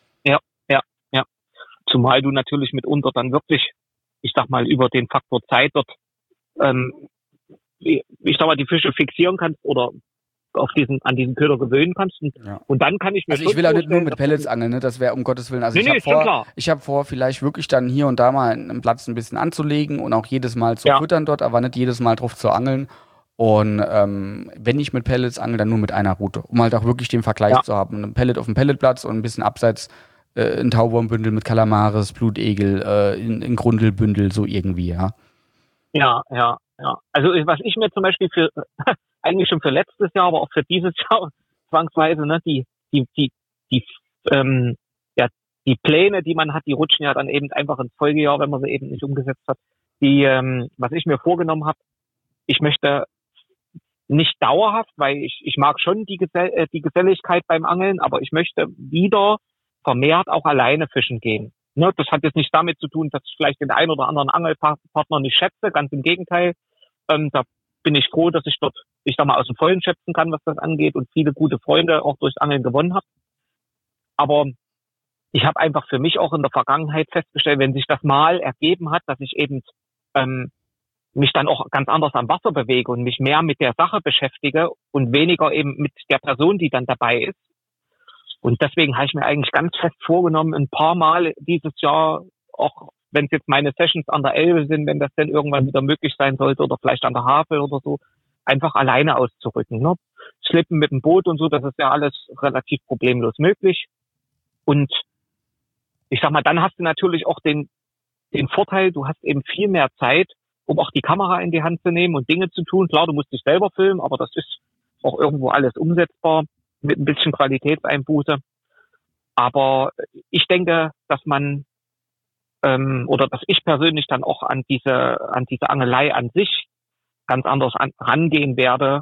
zumal du natürlich mitunter dann wirklich, ich sag mal, über den Faktor Zeit dort, ähm, ich sag mal, die Fische fixieren kannst oder auf diesen, an diesen Köder gewöhnen kannst. Und, Ja. und dann kann ich mir Also schon ich will auch nicht nur vorstellen, mit dass Pellets man- angeln, ne? Das wäre um Gottes Willen. Also Nee, ich nee, habe ist schon vor, klar. ich habe vor, vielleicht wirklich dann hier und da mal einen Platz ein bisschen anzulegen und auch jedes Mal zu Ja. füttern dort, aber nicht jedes Mal drauf zu angeln. Und ähm, wenn ich mit Pellets angel, dann nur mit einer Route, um halt auch wirklich den Vergleich Ja. zu haben. Ein Pellet auf dem Pelletplatz und ein bisschen abseits äh, ein Tauwurmbündel mit Kalamaris, Blutegel, äh, in, in Grundelbündel, so irgendwie, ja. Ja, ja, ja. Also was ich mir zum Beispiel für eigentlich schon für letztes Jahr, aber auch für dieses Jahr zwangsweise, ne, die, die, die, die, ähm, ja, die Pläne, die man hat, die rutschen ja dann eben einfach ins Folgejahr, wenn man sie eben nicht umgesetzt hat. Die, ähm, was ich mir vorgenommen habe, ich möchte nicht dauerhaft, weil ich, ich mag schon die, Gesell äh, die Geselligkeit beim Angeln, aber ich möchte wieder vermehrt auch alleine fischen gehen. Ne, das hat jetzt nicht damit zu tun, dass ich vielleicht den einen oder anderen Angelpartner nicht schätze, ganz im Gegenteil. Ähm, da bin ich froh, dass ich dort, ich sag mal, aus dem Vollen schöpfen kann, was das angeht und viele gute Freunde auch durchs Angeln gewonnen habe. Aber ich habe einfach für mich auch in der Vergangenheit festgestellt, wenn sich das mal ergeben hat, dass ich eben ähm, mich dann auch ganz anders am Wasser bewege und mich mehr mit der Sache beschäftige und weniger eben mit der Person, die dann dabei ist. Und deswegen habe ich mir eigentlich ganz fest vorgenommen, ein paar Mal dieses Jahr, auch wenn es jetzt meine Sessions an der Elbe sind, wenn das denn irgendwann wieder möglich sein sollte oder vielleicht an der Havel oder so, einfach alleine auszurücken. Ne? Schlippen mit dem Boot und so, das ist ja alles relativ problemlos möglich. Und ich sag mal, dann hast du natürlich auch den, den Vorteil, du hast eben viel mehr Zeit, um auch die Kamera in die Hand zu nehmen und Dinge zu tun. Klar, du musst dich selber filmen, aber das ist auch irgendwo alles umsetzbar mit ein bisschen Qualitätseinbuße. Aber ich denke, dass man ähm, oder dass ich persönlich dann auch an diese an diese Angelei an sich ganz anders an, rangehen werde.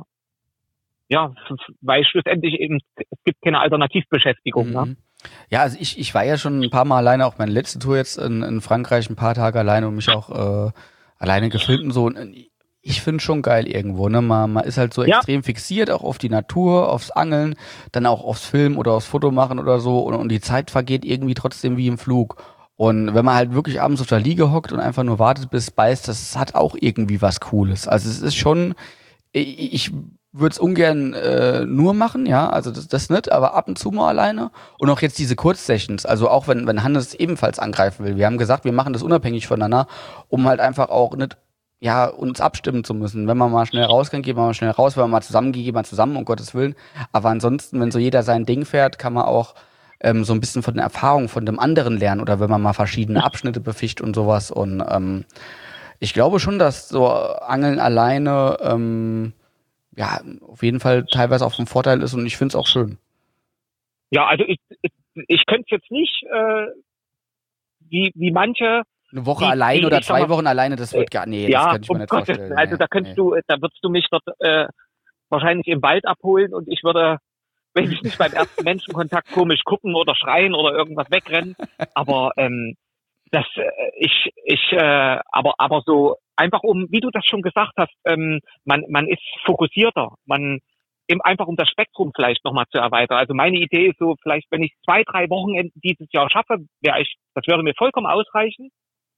Ja, weil schlussendlich eben es gibt keine Alternativbeschäftigung. Mhm. Ne? Ja, also ich ich war ja schon ein paar Mal alleine, auch meine letzte Tour jetzt in, in Frankreich, ein paar Tage alleine und mich auch äh, alleine gefilmt und so. Und ich finde schon geil irgendwo, ne? Man, man ist halt so Ja. extrem fixiert, auch auf die Natur, aufs Angeln, dann auch aufs Filmen oder aufs Foto machen oder so. Und, und die Zeit vergeht irgendwie trotzdem wie im Flug. Und wenn man halt wirklich abends auf der Liege hockt und einfach nur wartet, bis es beißt, das hat auch irgendwie was Cooles. Also es ist schon, ich, ich würde es ungern äh, nur machen, ja, also das, das nicht, aber ab und zu mal alleine. Und auch jetzt diese Kurzsessions, also auch wenn, wenn Hannes ebenfalls angreifen will. Wir haben gesagt, wir machen das unabhängig voneinander, um halt einfach auch nicht, ja, uns abstimmen zu müssen. Wenn man mal schnell raus kann, geht man mal schnell raus. Wenn man mal zusammen geht, geht man zusammen, um Gottes Willen. Aber ansonsten, wenn so jeder sein Ding fährt, kann man auch ähm, so ein bisschen von den Erfahrungen von dem anderen lernen oder wenn man mal verschiedene Abschnitte befischt und sowas. Und ähm, ich glaube schon, dass so Angeln alleine ähm, ja, auf jeden Fall teilweise auch ein Vorteil ist und ich finde es auch schön. Ja, also ich, ich, ich könnte jetzt nicht, äh, wie, wie manche. Eine Woche die, alleine die, oder ich sag zwei mal, Wochen alleine, das wird gar, nee, ja, das könnte ich mir um nicht Gottes vorstellen. Willen. Also nee, da könntest nee. du, da würdest du mich dort äh, wahrscheinlich im Wald abholen und ich würde, wenn ich nicht beim ersten Menschenkontakt komisch gucken oder schreien oder irgendwas wegrennen. Aber ähm, das, äh, ich, ich, äh, aber, aber so einfach um, wie du das schon gesagt hast, ähm, man, man ist fokussierter, man eben einfach um das Spektrum vielleicht nochmal zu erweitern. Also meine Idee ist so, vielleicht wenn ich zwei, drei Wochenenden dieses Jahr schaffe, wäre ich, das würde mir vollkommen ausreichen,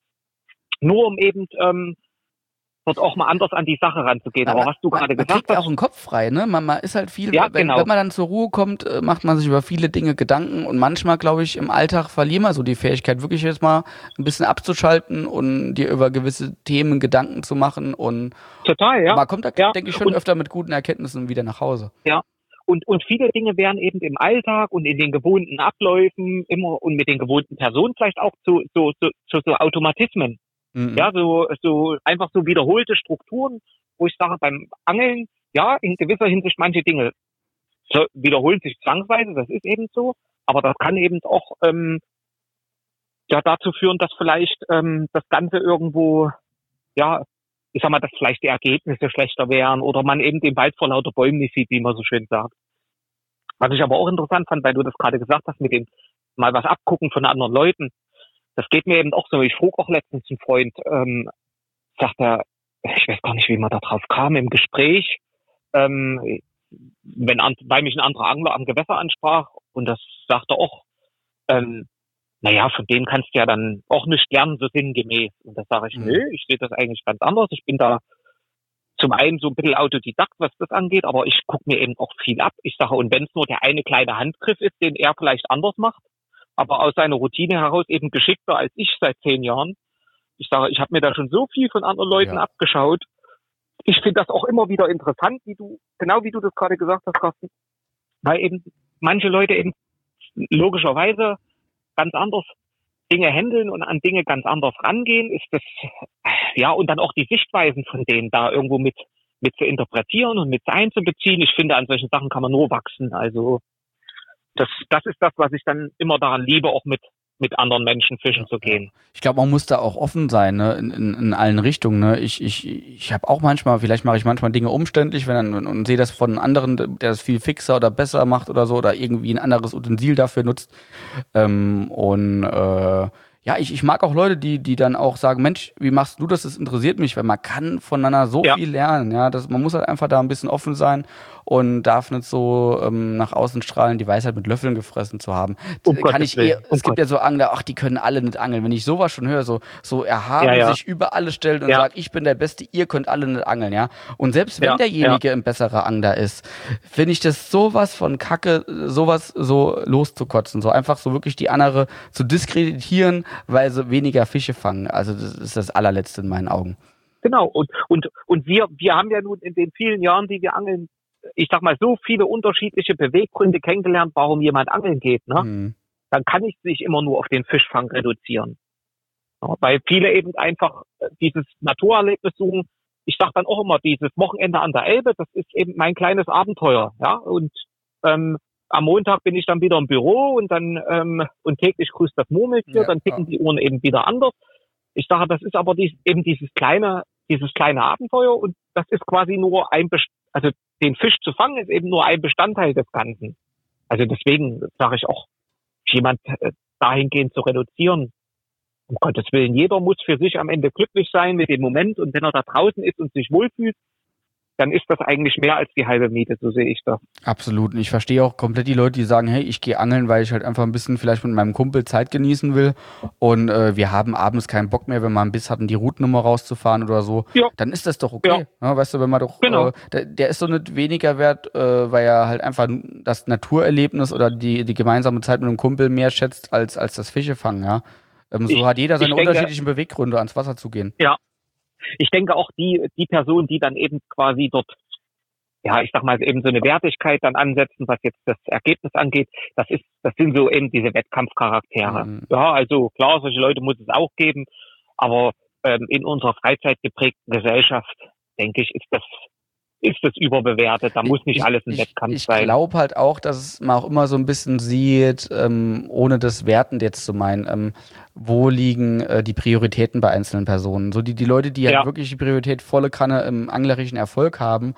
nur um eben ähm, dort auch mal anders an die Sache ranzugehen. Aber man, was du man, gerade man gesagt kriegt hast, auch einen Kopf frei, ne? Man, man ist halt viel, Ja, wenn, genau. wenn man dann zur Ruhe kommt, äh, macht man sich über viele Dinge Gedanken und manchmal, glaube ich, im Alltag verlieren wir so die Fähigkeit, wirklich jetzt mal ein bisschen abzuschalten und dir über gewisse Themen Gedanken zu machen und total, ja. man kommt da, Ja. denke ich, schon Und- öfter mit guten Erkenntnissen wieder nach Hause. Ja. Und, und viele Dinge werden eben im Alltag und in den gewohnten Abläufen immer und mit den gewohnten Personen vielleicht auch zu, zu, zu, zu so Automatismen. Mhm. Ja, so, so einfach so wiederholte Strukturen, wo ich sage, beim Angeln, ja, in gewisser Hinsicht manche Dinge so, wiederholen sich zwangsweise, das ist eben so, aber das kann eben auch ähm, ja dazu führen, dass vielleicht ähm, das Ganze irgendwo, ja, ich sag mal, dass vielleicht die Ergebnisse schlechter wären oder man eben den Wald vor lauter Bäumen nicht sieht, wie man so schön sagt. Was ich aber auch interessant fand, weil du das gerade gesagt hast, mit dem mal was abgucken von anderen Leuten, das geht mir eben auch so. Ich frug auch letztens einen Freund, ähm, sagt er, ich weiß gar nicht, wie man da drauf kam im Gespräch, ähm, wenn an, weil mich ein anderer Angler am Gewässer ansprach und das sagte auch, ähm, naja, von denen kannst du ja dann auch nicht lernen, so sinngemäß. Und da sage ich, Mhm. nö, ich sehe das eigentlich ganz anders. Ich bin da zum einen so ein bisschen Autodidakt, was das angeht, aber ich gucke mir eben auch viel ab. Ich sage, und wenn es nur der eine kleine Handgriff ist, den er vielleicht anders macht, aber aus seiner Routine heraus eben geschickter als ich seit zehn Jahren. Ich sage, ich habe mir da schon so viel von anderen Leuten Ja. abgeschaut. Ich finde das auch immer wieder interessant, wie du, genau wie du das gerade gesagt hast, Carsten, weil eben manche Leute eben logischerweise ganz anders Dinge handeln und an Dinge ganz anders rangehen, ist das, ja, und dann auch die Sichtweisen von denen da irgendwo mit, mit zu interpretieren und mit einzubeziehen. Ich finde, an solchen Sachen kann man nur wachsen. Also, das, das ist das, was ich dann immer daran liebe, auch mit, mit anderen Menschen fischen zu gehen. Ich glaube, man muss da auch offen sein, ne, in, in, in allen Richtungen. Ne? Ich, ich, ich habe auch manchmal, vielleicht mache ich manchmal Dinge umständlich, wenn dann und, und sehe das von einem anderen, der das viel fixer oder besser macht oder so oder irgendwie ein anderes Utensil dafür nutzt. Ähm, und äh, Ja, ich, ich mag auch Leute, die, die dann auch sagen, Mensch, wie machst du das? Das interessiert mich, weil man kann voneinander so ja. viel lernen. Ja, das, man muss halt einfach da ein bisschen offen sein und darf nicht so ähm, nach außen strahlen, die Weisheit mit Löffeln gefressen zu haben. Um kann ich eh, um es gibt Gott. ja so Angler, ach, die können alle nicht angeln. Wenn ich sowas schon höre, so, so erhaben, ja, ja. sich über alle stellt und ja. sagt, ich bin der Beste, ihr könnt alle nicht angeln, ja. Und selbst wenn ja, derjenige ja. ein besserer Angler ist, finde ich das sowas von Kacke, sowas so loszukotzen, so einfach so wirklich die andere zu diskreditieren, weil sie weniger Fische fangen. Also das ist das allerletzte in meinen Augen. Genau. Und, und, und wir, wir haben ja nun in den vielen Jahren, die wir angeln, ich sag mal, so viele unterschiedliche Beweggründe kennengelernt, warum jemand angeln geht, ne? Mhm. Dann kann ich sich immer nur auf den Fischfang reduzieren. Ja, weil viele eben einfach dieses Naturerlebnis suchen. Ich sag dann auch immer, dieses Wochenende an der Elbe, das ist eben mein kleines Abenteuer, ja. Und ähm, am Montag bin ich dann wieder im Büro und dann ähm, und täglich grüßt das Murmeltier, ja, dann ticken ja. die Uhren eben wieder anders. Ich sage, das ist aber dies, eben dieses kleine, dieses kleine Abenteuer und das ist quasi nur ein, Best- also den Fisch zu fangen ist eben nur ein Bestandteil des Ganzen. Also deswegen sage ich auch, jemand äh, dahingehend zu reduzieren. Um Gottes Willen, jeder muss für sich am Ende glücklich sein mit dem Moment und wenn er da draußen ist und sich wohlfühlt, dann ist das eigentlich mehr als die halbe Miete, so sehe ich das. Absolut. Und ich verstehe auch komplett die Leute, die sagen, hey, ich gehe angeln, weil ich halt einfach ein bisschen vielleicht mit meinem Kumpel Zeit genießen will und äh, wir haben abends keinen Bock mehr, wenn wir einen Biss hatten, die Routennummer rauszufahren oder so. Ja. Dann ist das doch okay. Ja. Ja, weißt du, wenn man doch, genau. äh, der, der ist so nicht weniger wert, äh, weil er halt einfach das Naturerlebnis oder die, die gemeinsame Zeit mit einem Kumpel mehr schätzt als, als das Fischefangen, ja. Ähm, so ich, hat jeder seine denke, unterschiedlichen Beweggründe, ans Wasser zu gehen. Ja. Ich denke auch die, die Person, die dann eben quasi dort, ja, ich sag mal, eben so eine Wertigkeit dann ansetzen, was jetzt das Ergebnis angeht, das ist, das sind so eben diese Wettkampfcharaktere. Mhm. Ja, also klar, solche Leute muss es auch geben, aber ähm, in unserer freizeitgeprägten Gesellschaft, denke ich, ist das, ist das überbewertet. Da muss nicht ich, alles ein ich, Wettkampf ich sein. Ich glaube halt auch, dass man auch immer so ein bisschen sieht, ähm, ohne das wertend jetzt zu meinen, ähm, wo liegen äh, die Prioritäten bei einzelnen Personen. So die, die Leute, die ja. halt wirklich die Priorität volle Kanne im anglerischen Erfolg haben,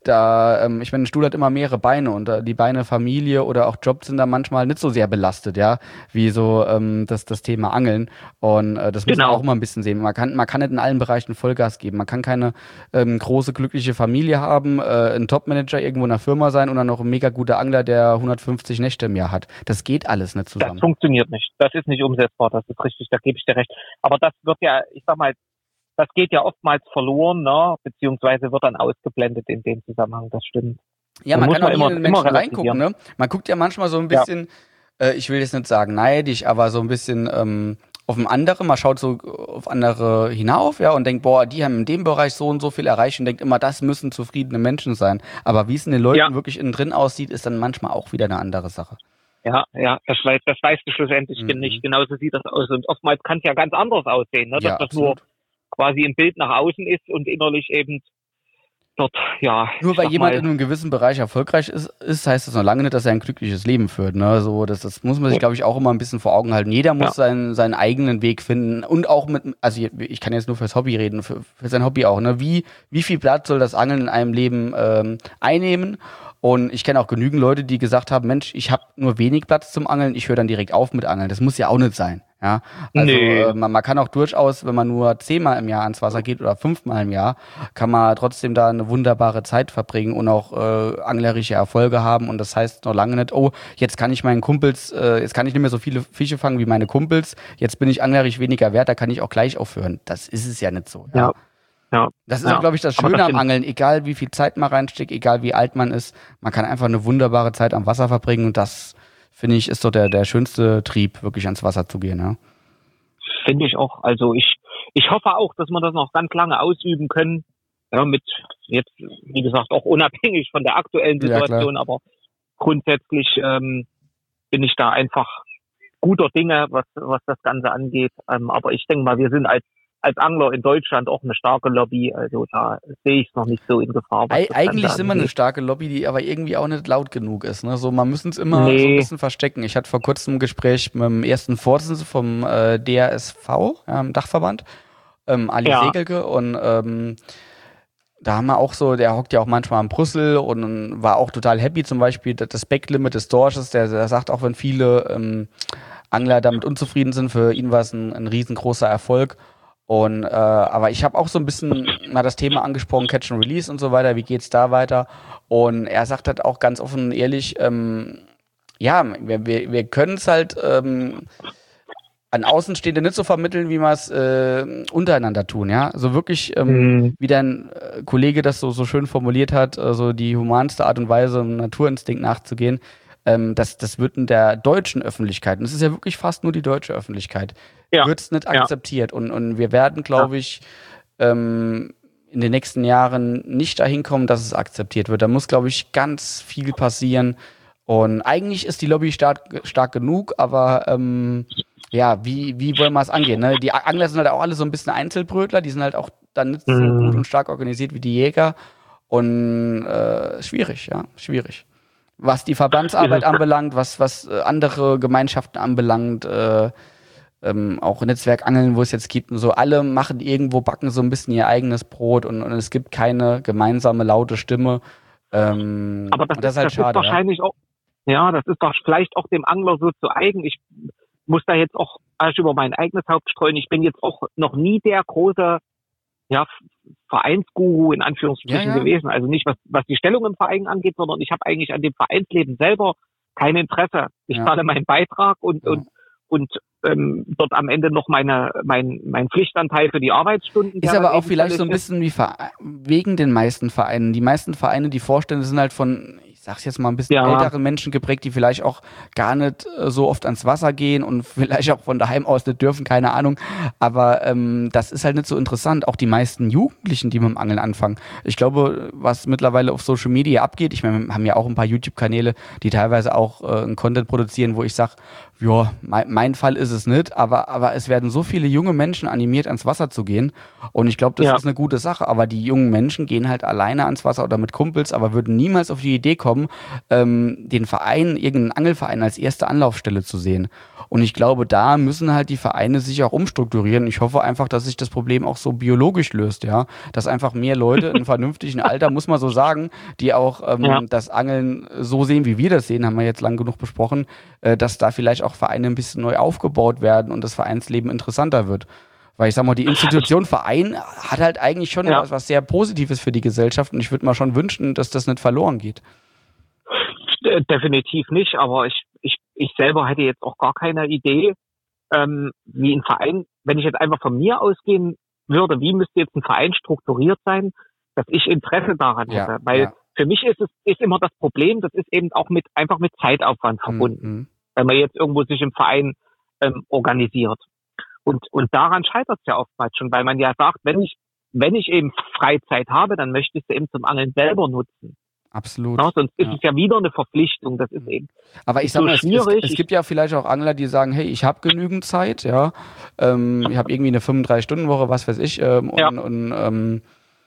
da, ähm, ich meine, ein Stuhl hat immer mehrere Beine und äh, die Beine Familie oder auch Job sind da manchmal nicht so sehr belastet, ja, wie so ähm, das, das Thema Angeln. Und äh, das muss genau. man auch immer ein bisschen sehen. Man kann, man kann nicht in allen Bereichen Vollgas geben. Man kann keine ähm, große, glückliche Familie haben, äh, ein Top-Manager irgendwo in einer Firma sein und dann noch ein mega guter Angler, der hundertfünfzig Nächte im Jahr hat. Das geht alles nicht zusammen. Das funktioniert nicht. Das ist nicht umsetzbar, das ist richtig, da gebe ich dir recht. Aber das wird ja, ich sag mal, das geht ja oftmals verloren, ne? Beziehungsweise wird dann ausgeblendet in dem Zusammenhang, das stimmt. Ja, man kann auch immer in den Menschen reingucken, ne? Man guckt ja manchmal so ein bisschen, ja. äh, ich will jetzt nicht sagen neidisch, aber so ein bisschen ähm, auf ein andere, man schaut so auf andere hinauf, ja, und denkt, boah, die haben in dem Bereich so und so viel erreicht und denkt immer, das müssen zufriedene Menschen sein. Aber wie es in den Leuten ja. wirklich innen drin aussieht, ist dann manchmal auch wieder eine andere Sache. Ja, ja, das weiß, das weißt du schlussendlich mhm. nicht. Genauso sieht das aus. Und oftmals kann es ja ganz anders aussehen, ne? Dass ja, das nur quasi im Bild nach außen ist und innerlich eben dort, ja. Nur weil jemand mal, in einem gewissen Bereich erfolgreich ist, ist, heißt das noch lange nicht, dass er ein glückliches Leben führt. Ne? So, das, das muss man sich, glaube ich, auch immer ein bisschen vor Augen halten. Jeder muss ja. seinen, seinen eigenen Weg finden und auch mit, also ich kann jetzt nur fürs Hobby reden, für, für sein Hobby auch. Ne? Wie, wie viel Platz soll das Angeln in einem Leben ähm, einnehmen? Und ich kenne auch genügend Leute, die gesagt haben, Mensch, ich habe nur wenig Platz zum Angeln, ich höre dann direkt auf mit Angeln. Das muss ja auch nicht sein. Ja, also nee. äh, man, man kann auch durchaus, wenn man nur zehnmal im Jahr ans Wasser geht oder fünfmal im Jahr, kann man trotzdem da eine wunderbare Zeit verbringen und auch äh, anglerische Erfolge haben. Und das heißt noch lange nicht, oh, jetzt kann ich meinen Kumpels, äh, jetzt kann ich nicht mehr so viele Fische fangen wie meine Kumpels, jetzt bin ich anglerisch weniger wert, da kann ich auch gleich aufhören. Das ist es ja nicht so. Ja. ja. Ja. Das ist ja. auch, glaube ich, das Schöne das am Angeln. Egal wie viel Zeit man reinsteckt, egal wie alt man ist, man kann einfach eine wunderbare Zeit am Wasser verbringen und das, finde ich, ist so der, der schönste Trieb, wirklich ans Wasser zu gehen. Ja. Finde ich auch. Also ich, ich hoffe auch, dass wir das noch ganz lange ausüben können. Ja, mit jetzt, wie gesagt, auch unabhängig von der aktuellen Situation, ja, aber grundsätzlich ähm, bin ich da einfach guter Dinge, was, was das Ganze angeht. Ähm, aber ich denke mal, wir sind als als Angler in Deutschland auch eine starke Lobby, also da sehe ich es noch nicht so in Gefahr. Eig- eigentlich sind wir eine starke Lobby, die aber irgendwie auch nicht laut genug ist. Ne? So, man müssen es immer nee. so ein bisschen verstecken. Ich hatte vor kurzem ein Gespräch mit dem ersten Vorsitzenden vom äh, D R S V, ähm, Dachverband, ähm, Ali ja. Segelke, und ähm, da haben wir auch so, der hockt ja auch manchmal in Brüssel und war auch total happy, zum Beispiel das Backlimit des Dorsches, der, der sagt auch, wenn viele ähm, Angler damit unzufrieden sind. Für ihn war es ein, ein riesengroßer Erfolg. Und äh, aber ich habe auch so ein bisschen mal das Thema angesprochen, Catch and Release und so weiter, wie geht's da weiter? Und er sagt halt auch ganz offen und ehrlich, ähm, ja, wir, wir, wir können es halt ähm, an Außenstehende nicht so vermitteln, wie wir es äh, untereinander tun, ja. So wirklich, ähm, mhm. wie dein äh, Kollege das so, so schön formuliert hat, äh, so die humanste Art und Weise, um Naturinstinkt nachzugehen, ähm, das, das wird in der deutschen Öffentlichkeit, und es ist ja wirklich fast nur die deutsche Öffentlichkeit, ja. wird es nicht akzeptiert. Ja. Und, und wir werden, glaube ja. ich, ähm, in den nächsten Jahren nicht dahin kommen, dass es akzeptiert wird. Da muss, glaube ich, ganz viel passieren. Und eigentlich ist die Lobby stark, stark genug, aber ähm, ja, wie, wie wollen wir es angehen? Ne? Die Angler sind halt auch alle so ein bisschen Einzelbrötler, die sind halt auch dann nicht so mm. gut und stark organisiert wie die Jäger. Und äh, schwierig, ja, schwierig. Was die Verbandsarbeit anbelangt, was, was andere Gemeinschaften anbelangt, äh, ähm, auch Netzwerkangeln, wo es jetzt gibt, und so, alle machen irgendwo, backen so ein bisschen ihr eigenes Brot, und, und es gibt keine gemeinsame, laute Stimme. Ähm, Aber das, das ist halt das schade. Ist wahrscheinlich ja? auch, ja, das ist doch vielleicht auch dem Angler so zu eigen. Ich muss da jetzt auch erst über mein eigenes Haupt streuen. Ich bin jetzt auch noch nie der große ja, Vereinsguru in Anführungsstrichen ja, ja. gewesen. Also nicht, was, was die Stellung im Verein angeht, sondern ich habe eigentlich an dem Vereinsleben selber kein Interesse. Ich ja. zahle meinen Beitrag und, ja. und, und ähm, dort am Ende noch meine, mein, mein Pflichtanteil für die Arbeitsstunden. Ist aber auch vielleicht so ein bisschen wie wegen den meisten Vereinen. Die meisten Vereine, die Vorstände sind halt von, ich sag's jetzt mal, ein bisschen ja. ältere Menschen geprägt, die vielleicht auch gar nicht äh, so oft ans Wasser gehen und vielleicht auch von daheim aus nicht dürfen, keine Ahnung. Aber ähm, das ist halt nicht so interessant. Auch die meisten Jugendlichen, die mit dem Angeln anfangen. Ich glaube, was mittlerweile auf Social Media abgeht, ich meine, wir haben ja auch ein paar YouTube-Kanäle, die teilweise auch äh, einen Content produzieren, wo ich sage, ja, mein, mein Fall ist es nicht, aber, aber es werden so viele junge Menschen animiert, ans Wasser zu gehen. Und ich glaube, das ja. ist eine gute Sache. Aber die jungen Menschen gehen halt alleine ans Wasser oder mit Kumpels, aber würden niemals auf die Idee kommen, ähm, den Verein, irgendeinen Angelverein als erste Anlaufstelle zu sehen. Und ich glaube, da müssen halt die Vereine sich auch umstrukturieren. Ich hoffe einfach, dass sich das Problem auch so biologisch löst, ja. Dass einfach mehr Leute in vernünftigen Alter, muss man so sagen, die auch ähm, ja. das Angeln so sehen, wie wir das sehen, haben wir jetzt lang genug besprochen, äh, dass da vielleicht auch Vereine ein bisschen neu aufgebaut werden und das Vereinsleben interessanter wird. Weil ich sag mal, die Institution Verein hat halt eigentlich schon ja. was, was sehr Positives für die Gesellschaft, und ich würde mal schon wünschen, dass das nicht verloren geht. Definitiv nicht, aber ich, ich, ich selber hätte jetzt auch gar keine Idee, ähm, wie ein Verein, wenn ich jetzt einfach von mir ausgehen würde, wie müsste jetzt ein Verein strukturiert sein, dass ich Interesse daran hätte. Ja, Weil ja. für mich ist es ist immer das Problem, das ist eben auch mit einfach mit Zeitaufwand verbunden, mhm. wenn man jetzt irgendwo sich im Verein ähm, organisiert. Und und daran scheitert es ja oftmals schon, weil man ja sagt, wenn ich wenn ich eben Freizeit habe, dann möchte ich sie eben zum Angeln selber nutzen. Absolut. Ja, sonst ist ja. es ja wieder eine Verpflichtung, das ist eben Aber ich sag mal, so es, es, es gibt ja vielleicht auch Angler, die sagen, hey, ich habe genügend Zeit, ja, ähm, ich habe irgendwie eine fünfunddreißig-Stunden-Woche, was weiß ich, ähm, ja. und, und ähm,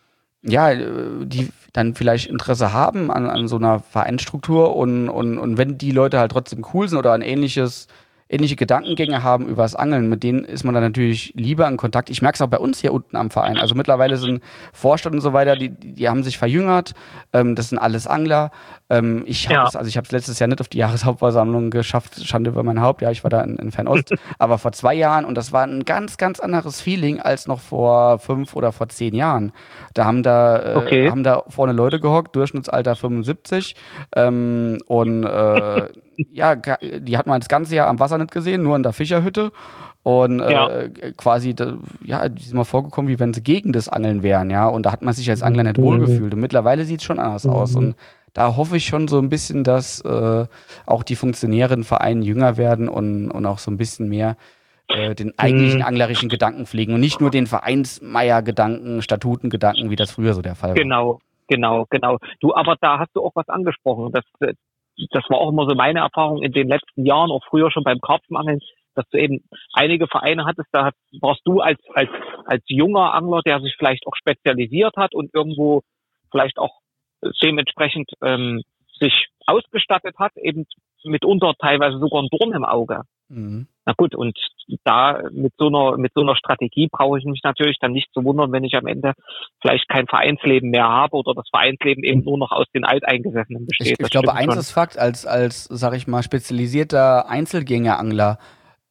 ja, die dann vielleicht Interesse haben an, an so einer Vereinsstruktur, und, und, und wenn die Leute halt trotzdem cool sind oder ein ähnliches ähnliche Gedankengänge haben über das Angeln, mit denen ist man dann natürlich lieber in Kontakt. Ich merke es auch bei uns hier unten am Verein. Also mittlerweile sind Vorstand und so weiter, die, die haben sich verjüngert. Ähm, das sind alles Angler. Ähm, ich habe es, ja. also ich habe es letztes Jahr nicht auf die Jahreshauptversammlung geschafft, Schande über mein Haupt. Ja, ich war da in, in Fernost, aber vor zwei Jahren, und das war ein ganz, ganz anderes Feeling als noch vor fünf oder vor zehn Jahren. Da haben da, äh, okay. haben da vorne Leute gehockt, Durchschnittsalter fünfundsiebzig, ähm, und äh, ja, die hat man das ganze Jahr am Wasser nicht gesehen, nur in der Fischerhütte. Und ja. äh, quasi, da, ja, die sind mal vorgekommen, wie wenn sie gegen das Angeln wären, ja. Und da hat man sich als Angler nicht wohlgefühlt. Und mittlerweile sieht es schon anders mhm. aus. Und da hoffe ich schon so ein bisschen, dass äh, auch die Funktionäre in Vereinen jünger werden und, und auch so ein bisschen mehr äh, den eigentlichen mhm. anglerischen Gedanken pflegen und nicht nur den Vereinsmeier-Gedanken, Statutengedanken, wie das früher so der Fall war. Genau, genau, genau. Du, aber da hast du auch was angesprochen. Das, das war auch immer so meine Erfahrung in den letzten Jahren, auch früher schon beim Karpfenangeln, dass du eben einige Vereine hattest, da warst du als, als, als junger Angler, der sich vielleicht auch spezialisiert hat und irgendwo vielleicht auch dementsprechend ähm, sich ausgestattet hat, eben mitunter teilweise sogar ein Dorn im Auge. Mhm. Na gut, und da mit so einer mit so einer Strategie brauche ich mich natürlich dann nicht zu wundern, wenn ich am Ende vielleicht kein Vereinsleben mehr habe oder das Vereinsleben eben nur noch aus den Alteingesessenen besteht. Ich, ich glaube, eins ist Fakt, als, als, sag ich mal, spezialisierter Einzelgängerangler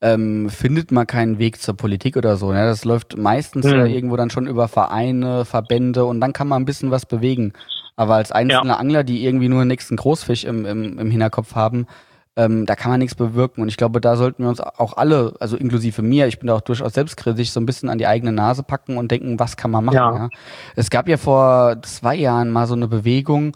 ähm, findet man keinen Weg zur Politik oder so. Ne? Das läuft meistens Mhm. ja irgendwo dann schon über Vereine, Verbände und dann kann man ein bisschen was bewegen. Aber als einzelner Ja. Angler, die irgendwie nur den nächsten Großfisch im, im, im Hinterkopf haben, ähm, da kann man nichts bewirken. Und ich glaube, da sollten wir uns auch alle, also inklusive mir, ich bin da auch durchaus selbstkritisch, so ein bisschen an die eigene Nase packen und denken, was kann man machen. Ja. Ja? Es gab ja vor zwei Jahren mal so eine Bewegung,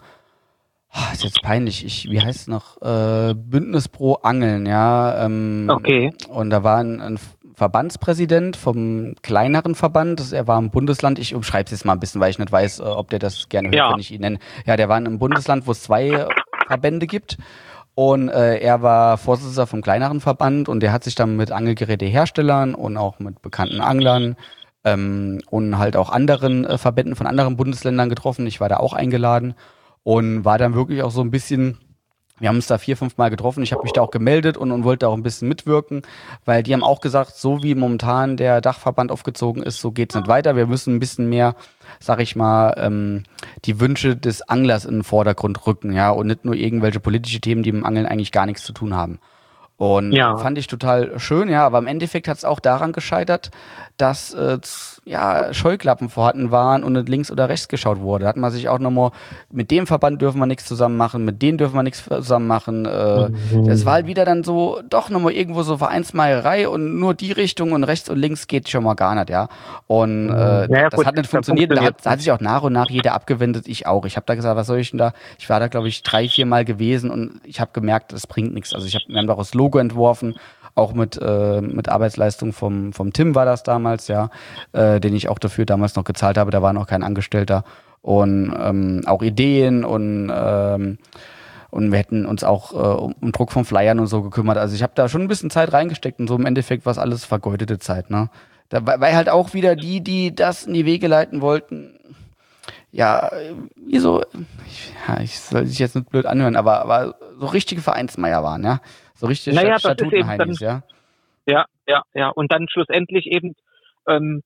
ah, ist jetzt peinlich, ich, wie heißt es noch, äh, Bündnis pro Angeln, ja. Ähm, Okay. Und da war ein, ein Verbandspräsident vom kleineren Verband, das, er war im Bundesland, ich umschreibe es jetzt mal ein bisschen, weil ich nicht weiß, äh, ob der das gerne hört, Ja. wenn ich ihn nenne. Ja, der war in einem Bundesland, wo es zwei Verbände gibt. Und äh, er war Vorsitzender vom kleineren Verband und der hat sich dann mit Angelgeräteherstellern und auch mit bekannten Anglern ähm, und halt auch anderen äh, Verbänden von anderen Bundesländern getroffen. Ich war da auch eingeladen und war dann wirklich auch so ein bisschen, wir haben uns da vier, fünf Mal getroffen, ich habe mich da auch gemeldet und, und wollte auch ein bisschen mitwirken, weil die haben auch gesagt, so wie momentan der Dachverband aufgezogen ist, so geht's nicht weiter. Wir müssen ein bisschen mehr, sag ich mal, ähm, die Wünsche des Anglers in den Vordergrund rücken, ja, und nicht nur irgendwelche politische Themen, die mit dem Angeln eigentlich gar nichts zu tun haben. Und Ja. fand ich total schön, ja, aber im Endeffekt hat es auch daran gescheitert, dass äh, z- ja, Scheuklappen vorhanden waren und nicht links oder rechts geschaut wurde. Da hat man sich auch nochmal, mit dem Verband dürfen wir nichts zusammen machen, mit denen dürfen wir nichts zusammen machen. Äh, Mhm. Das war halt wieder dann so, doch nochmal irgendwo so Vereinsmeierei und nur die Richtung und rechts und links geht schon mal gar nicht, ja. Und äh, Naja, das gut, hat nicht das funktioniert. Da hat, funktioniert da hat sich auch nach und nach jeder abgewendet, ich auch. Ich habe da gesagt, was soll ich denn da? Ich war da, glaube ich, drei, vier Mal gewesen und ich habe gemerkt, das bringt nichts. Also ich habe wir haben daraus Logo entworfen, auch mit äh, mit Arbeitsleistung vom vom Tim war das damals, ja, äh, den ich auch dafür damals noch gezahlt habe. Da war noch kein Angestellter und ähm, auch Ideen und ähm, und wir hätten uns auch äh, um, um Druck von Flyern und so gekümmert. Also ich habe da schon ein bisschen Zeit reingesteckt und so im Endeffekt war es alles vergeudete Zeit, ne? Da, weil weil halt auch wieder die, die das in die Wege leiten wollten, ja, wie so, ich, ja, ich soll sich jetzt nicht blöd anhören, aber, aber so richtige Vereinsmeier waren, ja. So richtige Naja, Stat- das ist eben Statutenheinis, ja. Ja, ja, ja. Und dann schlussendlich eben, ähm,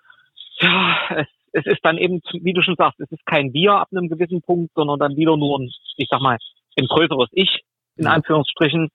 ja, es, es ist dann eben, wie du schon sagst, es ist kein Wir ab einem gewissen Punkt, sondern dann wieder nur ein, ich sag mal, ein größeres Ich, in Ja. Anführungsstrichen.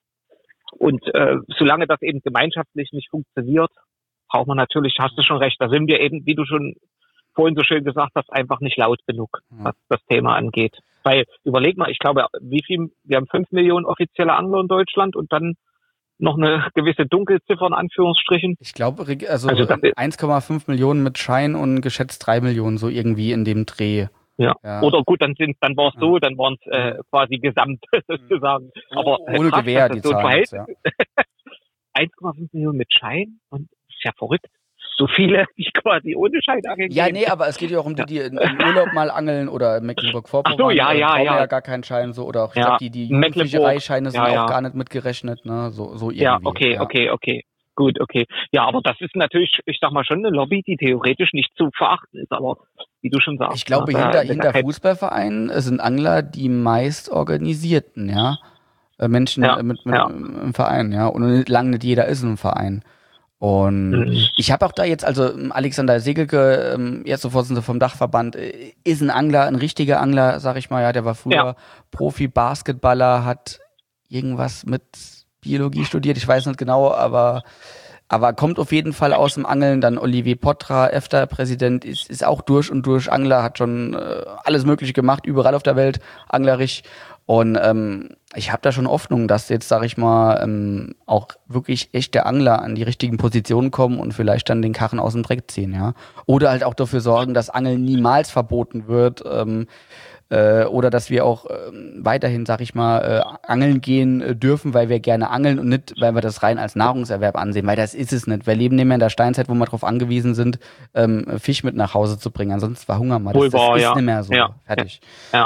Und äh, solange das eben gemeinschaftlich nicht funktioniert, braucht man natürlich, hast du schon recht, da sind wir eben, wie du schon vorhin so schön gesagt hast, einfach nicht laut genug, Ja. was das Thema angeht. Weil, überleg mal, ich glaube, wie viel, wir haben fünf Millionen offizielle Angler in Deutschland und dann noch eine gewisse Dunkelziffer in Anführungsstrichen. Ich glaube, also, Also das ist- eins Komma fünf Millionen mit Schein und geschätzt drei Millionen, so irgendwie in dem Dreh. Ja. Ja. Oder gut, dann sind, dann war es so, dann waren es äh, quasi gesamt sozusagen. Aber äh, Ohne krass, Gewehr, dass die das so ein Zahlen jetzt, Verhältnis ja. eins Komma fünf Millionen mit Schein und das ist ja verrückt. So viele, die quasi ohne Schein angeln. Ja, gehen. nee, aber es geht ja auch um die, die im Urlaub mal angeln oder in Mecklenburg-Vorpommern. Ach so, ja, äh, ja, brauchen ja. ja gar keinen Schein so. Oder auch, ich Ja, glaube, die, die Mecklenburg. Jugendfischereischeine sind Ja, ja. auch gar nicht mitgerechnet, ne? So, so irgendwie. Ja, okay, ja. okay, okay. Gut, okay. Ja, aber das ist natürlich, ich sag mal, schon eine Lobby, die theoretisch nicht zu verachten ist, aber wie du schon sagst. Ich glaube, ne, da- hinter, da- hinter da- Fußballvereinen sind Angler die meist organisierten, ja. Äh, Menschen Ja, äh, mit, mit ja. im Verein, ja. Und lang nicht jeder ist in einem Verein. Und Mhm. ich habe auch da jetzt, also ähm, Alexander Segelke, ähm, jetzt so Vorsitzender vom Dachverband, äh, ist ein Angler, ein richtiger Angler, sag ich mal, ja, der war früher Ja. Profi-Basketballer, hat irgendwas mit Biologie studiert, ich weiß nicht genau, aber aber kommt auf jeden Fall aus dem Angeln. Dann Olivier Potra, E F T A-Präsident, ist, ist auch durch und durch Angler, hat schon äh, alles Mögliche gemacht, überall auf der Welt anglerisch. Und ähm, ich habe da schon Hoffnung, dass jetzt, sag ich mal, ähm, auch wirklich echte Angler an die richtigen Positionen kommen und vielleicht dann den Karren aus dem Dreck ziehen, ja. Oder halt auch dafür sorgen, dass Angeln niemals verboten wird. Ähm, äh, oder dass wir auch ähm, weiterhin, sag ich mal, äh, angeln gehen äh, dürfen, weil wir gerne angeln und nicht, weil wir das rein als Nahrungserwerb ansehen, weil das ist es nicht. Wir leben nicht mehr in der Steinzeit, wo wir darauf angewiesen sind, ähm, Fisch mit nach Hause zu bringen. Ansonsten verhungern wir. Das, Wohl das wahr, ist ja. nicht mehr so. Ja. Fertig. Ja,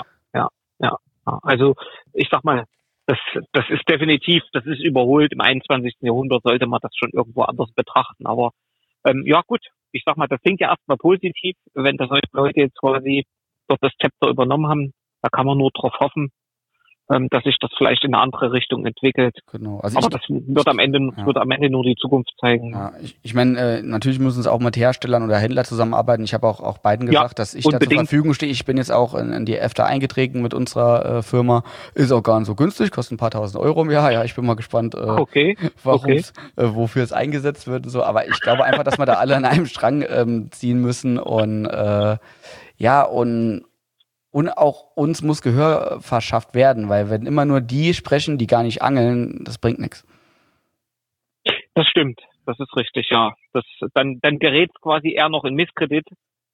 also ich sag mal, das, das ist definitiv, das ist überholt. Im einundzwanzigsten Jahrhundert sollte man das schon irgendwo anders betrachten. Aber ähm, ja gut, ich sag mal, das klingt ja erstmal positiv, wenn das solche Leute jetzt quasi dort das Zepter übernommen haben. Da kann man nur drauf hoffen, ähm, dass sich das vielleicht in eine andere Richtung entwickelt. Genau. Also Aber ich, das wird am Ende ja. wird am Ende nur die Zukunft zeigen. Ja, ich, ich meine, äh, natürlich müssen es auch mit Herstellern oder Händlern zusammenarbeiten. Ich habe auch, auch beiden Ja, gesagt, dass ich da zur unbedingt. Verfügung stehe. Ich bin jetzt auch in, in die EFTA eingetreten mit unserer äh, Firma. Ist auch gar nicht so günstig, kostet ein paar tausend Euro im Jahr. Ja, ich bin mal gespannt, äh, Okay, warum's, äh, wofür es eingesetzt wird und so. Aber ich glaube einfach, dass wir da alle an einem Strang ähm, ziehen müssen und äh, ja, und Und auch uns muss Gehör verschafft werden, weil wenn immer nur die sprechen, die gar nicht angeln, das bringt nichts. Das stimmt, das ist richtig, ja. Das, dann, dann gerät es quasi eher noch in Misskredit,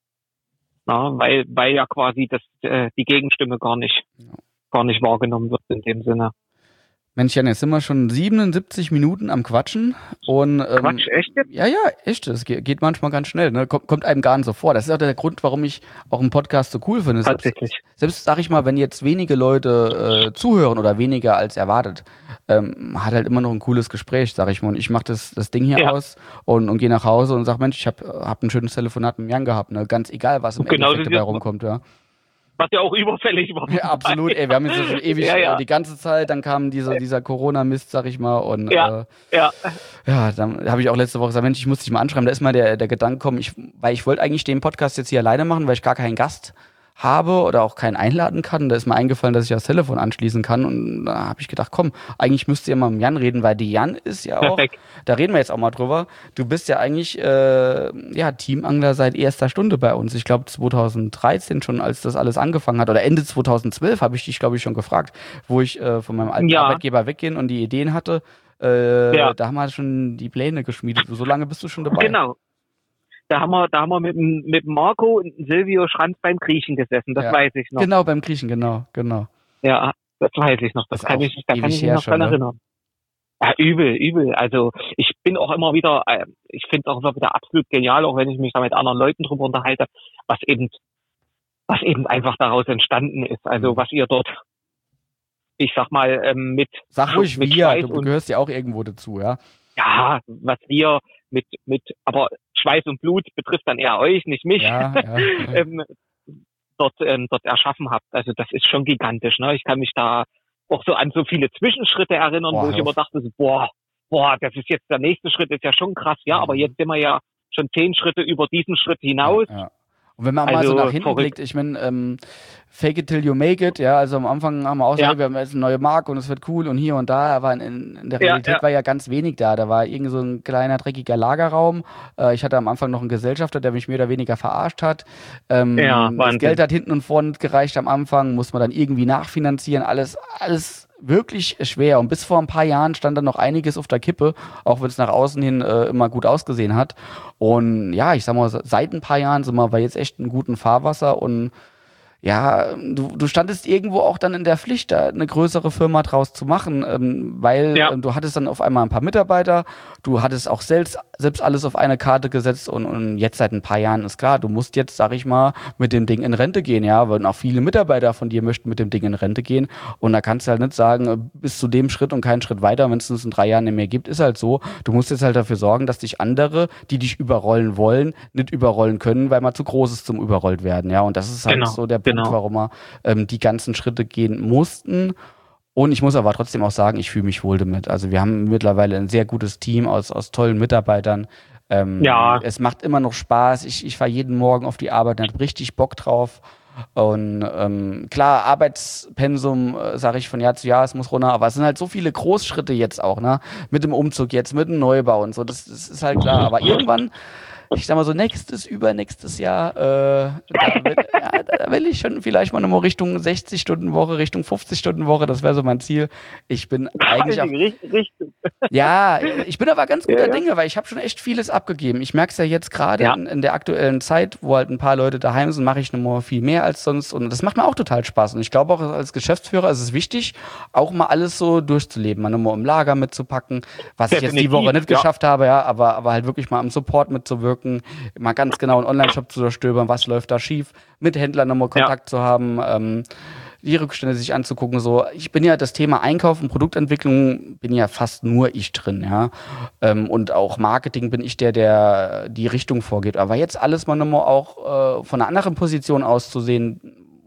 na, weil, weil ja quasi das, äh, die Gegenstimme gar nicht, Ja. gar nicht wahrgenommen wird in dem Sinne. Mensch, Jan, jetzt sind wir schon siebenundsiebzig Minuten am Quatschen und ähm, Quatsch, echt jetzt? ja, ja, echt, das geht, geht manchmal ganz schnell, ne? Kommt, kommt einem gar nicht so vor. Das ist auch der Grund, warum ich auch einen Podcast so cool finde. Selbst, Tatsächlich. selbst sag ich mal, wenn jetzt wenige Leute äh, zuhören oder weniger als erwartet, ähm, hat halt immer noch ein cooles Gespräch, sag ich mal. Und ich mache das, das Ding hier Ja. aus und, und gehe nach Hause und sag, Mensch, ich habe hab ein schönes Telefonat mit dem Jan gehabt, ne? Ganz egal, was im Genau, Endeffekt das dabei ist- rumkommt, ja. Was ja auch überfällig war. Ja, absolut, ey, wir haben jetzt schon ewig Ja, ja. äh, die ganze Zeit, dann kam dieser, dieser Corona-Mist, sag ich mal, und Ja. äh, Ja, ja, dann habe ich auch letzte Woche gesagt, Mensch, ich muss dich mal anschreiben, da ist mal der, der Gedanke gekommen, ich, weil ich wollte eigentlich den Podcast jetzt hier alleine machen, weil ich gar keinen Gast habe oder auch keinen einladen kann. Da ist mir eingefallen, dass ich das Telefon anschließen kann und da habe ich gedacht, komm, eigentlich müsst ihr mal mit Jan reden, weil die Jan ist ja auch, perfekt. da reden wir jetzt auch mal drüber, du bist ja eigentlich äh, ja, Teamangler seit erster Stunde bei uns. Ich glaube zweitausenddreizehn schon, als das alles angefangen hat oder Ende zweitausendzwölf habe ich dich, glaube ich, schon gefragt, wo ich äh, von meinem alten Ja. Arbeitgeber weggehen und die Ideen hatte. Äh, Ja. Da haben wir schon die Pläne geschmiedet. So lange bist du schon dabei. Genau. Da haben wir, da haben wir mit, dem- mit dem Marco und dem Silvio Schranz beim Griechen gesessen, das Ja. weiß ich noch. Genau, beim Griechen, genau, genau. Ja, das weiß ich noch. Das, Das ist kann auch ich, da kann ewig ich mich her noch schon, dran ne? erinnern. Ja, übel, übel. Also ich bin auch immer wieder, äh, ich finde es auch immer wieder absolut genial, auch wenn ich mich da mit anderen Leuten drüber unterhalte, was eben, was eben einfach daraus entstanden ist. Also Mhm. was ihr dort, ich sag mal, ähm, mit, Sag ruhig mit wir, Schweiß du und, gehörst ja auch irgendwo dazu, ja? ja, was wir mit, mit, aber Schweiß und Blut betrifft dann eher euch, nicht mich. Ja, ja. ähm, dort, ähm, dort erschaffen habt. Also das ist schon gigantisch. Ne? Ich kann mich da auch so an so viele Zwischenschritte erinnern, Boah, wo ich hör immer auf. dachte, so, boah, boah, das ist jetzt der nächste Schritt, ist ja schon krass. Ja, Mhm. aber jetzt sind wir ja schon zehn Schritte über diesen Schritt hinaus. Ja, ja. Und wenn man mal Also, so nach hinten verrückt. blickt, ich meine, ähm, fake it till you make it, ja, also am Anfang haben wir auch gesagt, Ja. wir haben jetzt eine neue Marke und es wird cool und hier und da, aber in, in der Ja, Realität ja. war ja ganz wenig da. Da war irgend so ein kleiner, dreckiger Lagerraum. Äh, ich hatte am Anfang noch einen Gesellschafter, der mich mehr oder weniger verarscht hat. Ähm, Ja, das Wahnsinn. Geld hat hinten und vorne nicht gereicht am Anfang, muss man dann irgendwie nachfinanzieren, alles, alles wirklich schwer. Und bis vor ein paar Jahren stand da noch einiges auf der Kippe, auch wenn es nach außen hin äh, immer gut ausgesehen hat. Und ja, ich sag mal, seit ein paar Jahren sind wir jetzt echt in guten Fahrwasser und ja, du, du standest irgendwo auch dann in der Pflicht, da eine größere Firma draus zu machen, ähm, weil Ja. ähm, du hattest dann auf einmal ein paar Mitarbeiter, du hattest auch selbst, selbst alles auf eine Karte gesetzt und, und jetzt seit ein paar Jahren ist klar, du musst jetzt, sag ich mal, mit dem Ding in Rente gehen, ja, weil auch viele Mitarbeiter von dir möchten mit dem Ding in Rente gehen und da kannst du halt nicht sagen, äh, bis zu dem Schritt und keinen Schritt weiter, wenn es es in drei Jahren nicht mehr gibt, ist halt so, du musst jetzt halt dafür sorgen, dass dich andere, die dich überrollen wollen, nicht überrollen können, weil man zu groß ist zum überrollt werden, ja, und das ist halt Genau, so der Punkt, genau. warum wir ähm, die ganzen Schritte gehen mussten. Und ich muss aber trotzdem auch sagen, ich fühle mich wohl damit. Also wir haben mittlerweile ein sehr gutes Team aus, aus tollen Mitarbeitern. Ähm, Ja. Es macht immer noch Spaß. Ich, ich fahre jeden Morgen auf die Arbeit und habe richtig Bock drauf. Und ähm, klar, Arbeitspensum, äh, sage ich von Jahr zu Jahr, es muss runter, aber es sind halt so viele Großschritte jetzt auch, ne? Mit dem Umzug jetzt, mit dem Neubau und so, das, das ist halt klar. Aber irgendwann, ich sag mal so nächstes, übernächstes Jahr, äh, da, will, ja, da will ich schon vielleicht mal nochmal Richtung sechzig-Stunden-Woche, Richtung fünfzig-Stunden-Woche, das wäre so mein Ziel. Ich bin eigentlich auch, Richtig, richtig. ja, ich bin aber ganz guter Ja, ja. Dinge, weil ich habe schon echt vieles abgegeben. Ich merke es ja jetzt gerade Ja. in, in der aktuellen Zeit, wo halt ein paar Leute daheim sind, mache ich nochmal viel mehr als sonst und das macht mir auch total Spaß. Und ich glaube auch als Geschäftsführer ist es wichtig, auch mal alles so durchzuleben, mal nochmal im Lager mitzupacken, was ich jetzt die Definitiv, Woche nicht ja. geschafft habe, ja, aber, aber halt wirklich mal am Support mitzuwirken, mal ganz genau einen Online-Shop zu durchstöbern, was läuft da schief, mit Händlern nochmal Kontakt zu haben, ähm, die Rückstände sich anzugucken. So, ich bin ja das Thema Einkauf und Produktentwicklung bin ja fast nur ich drin, ja. Ähm, und auch Marketing bin ich der, der die Richtung vorgeht. Aber jetzt alles mal nochmal auch äh, von einer anderen Position aus zu sehen,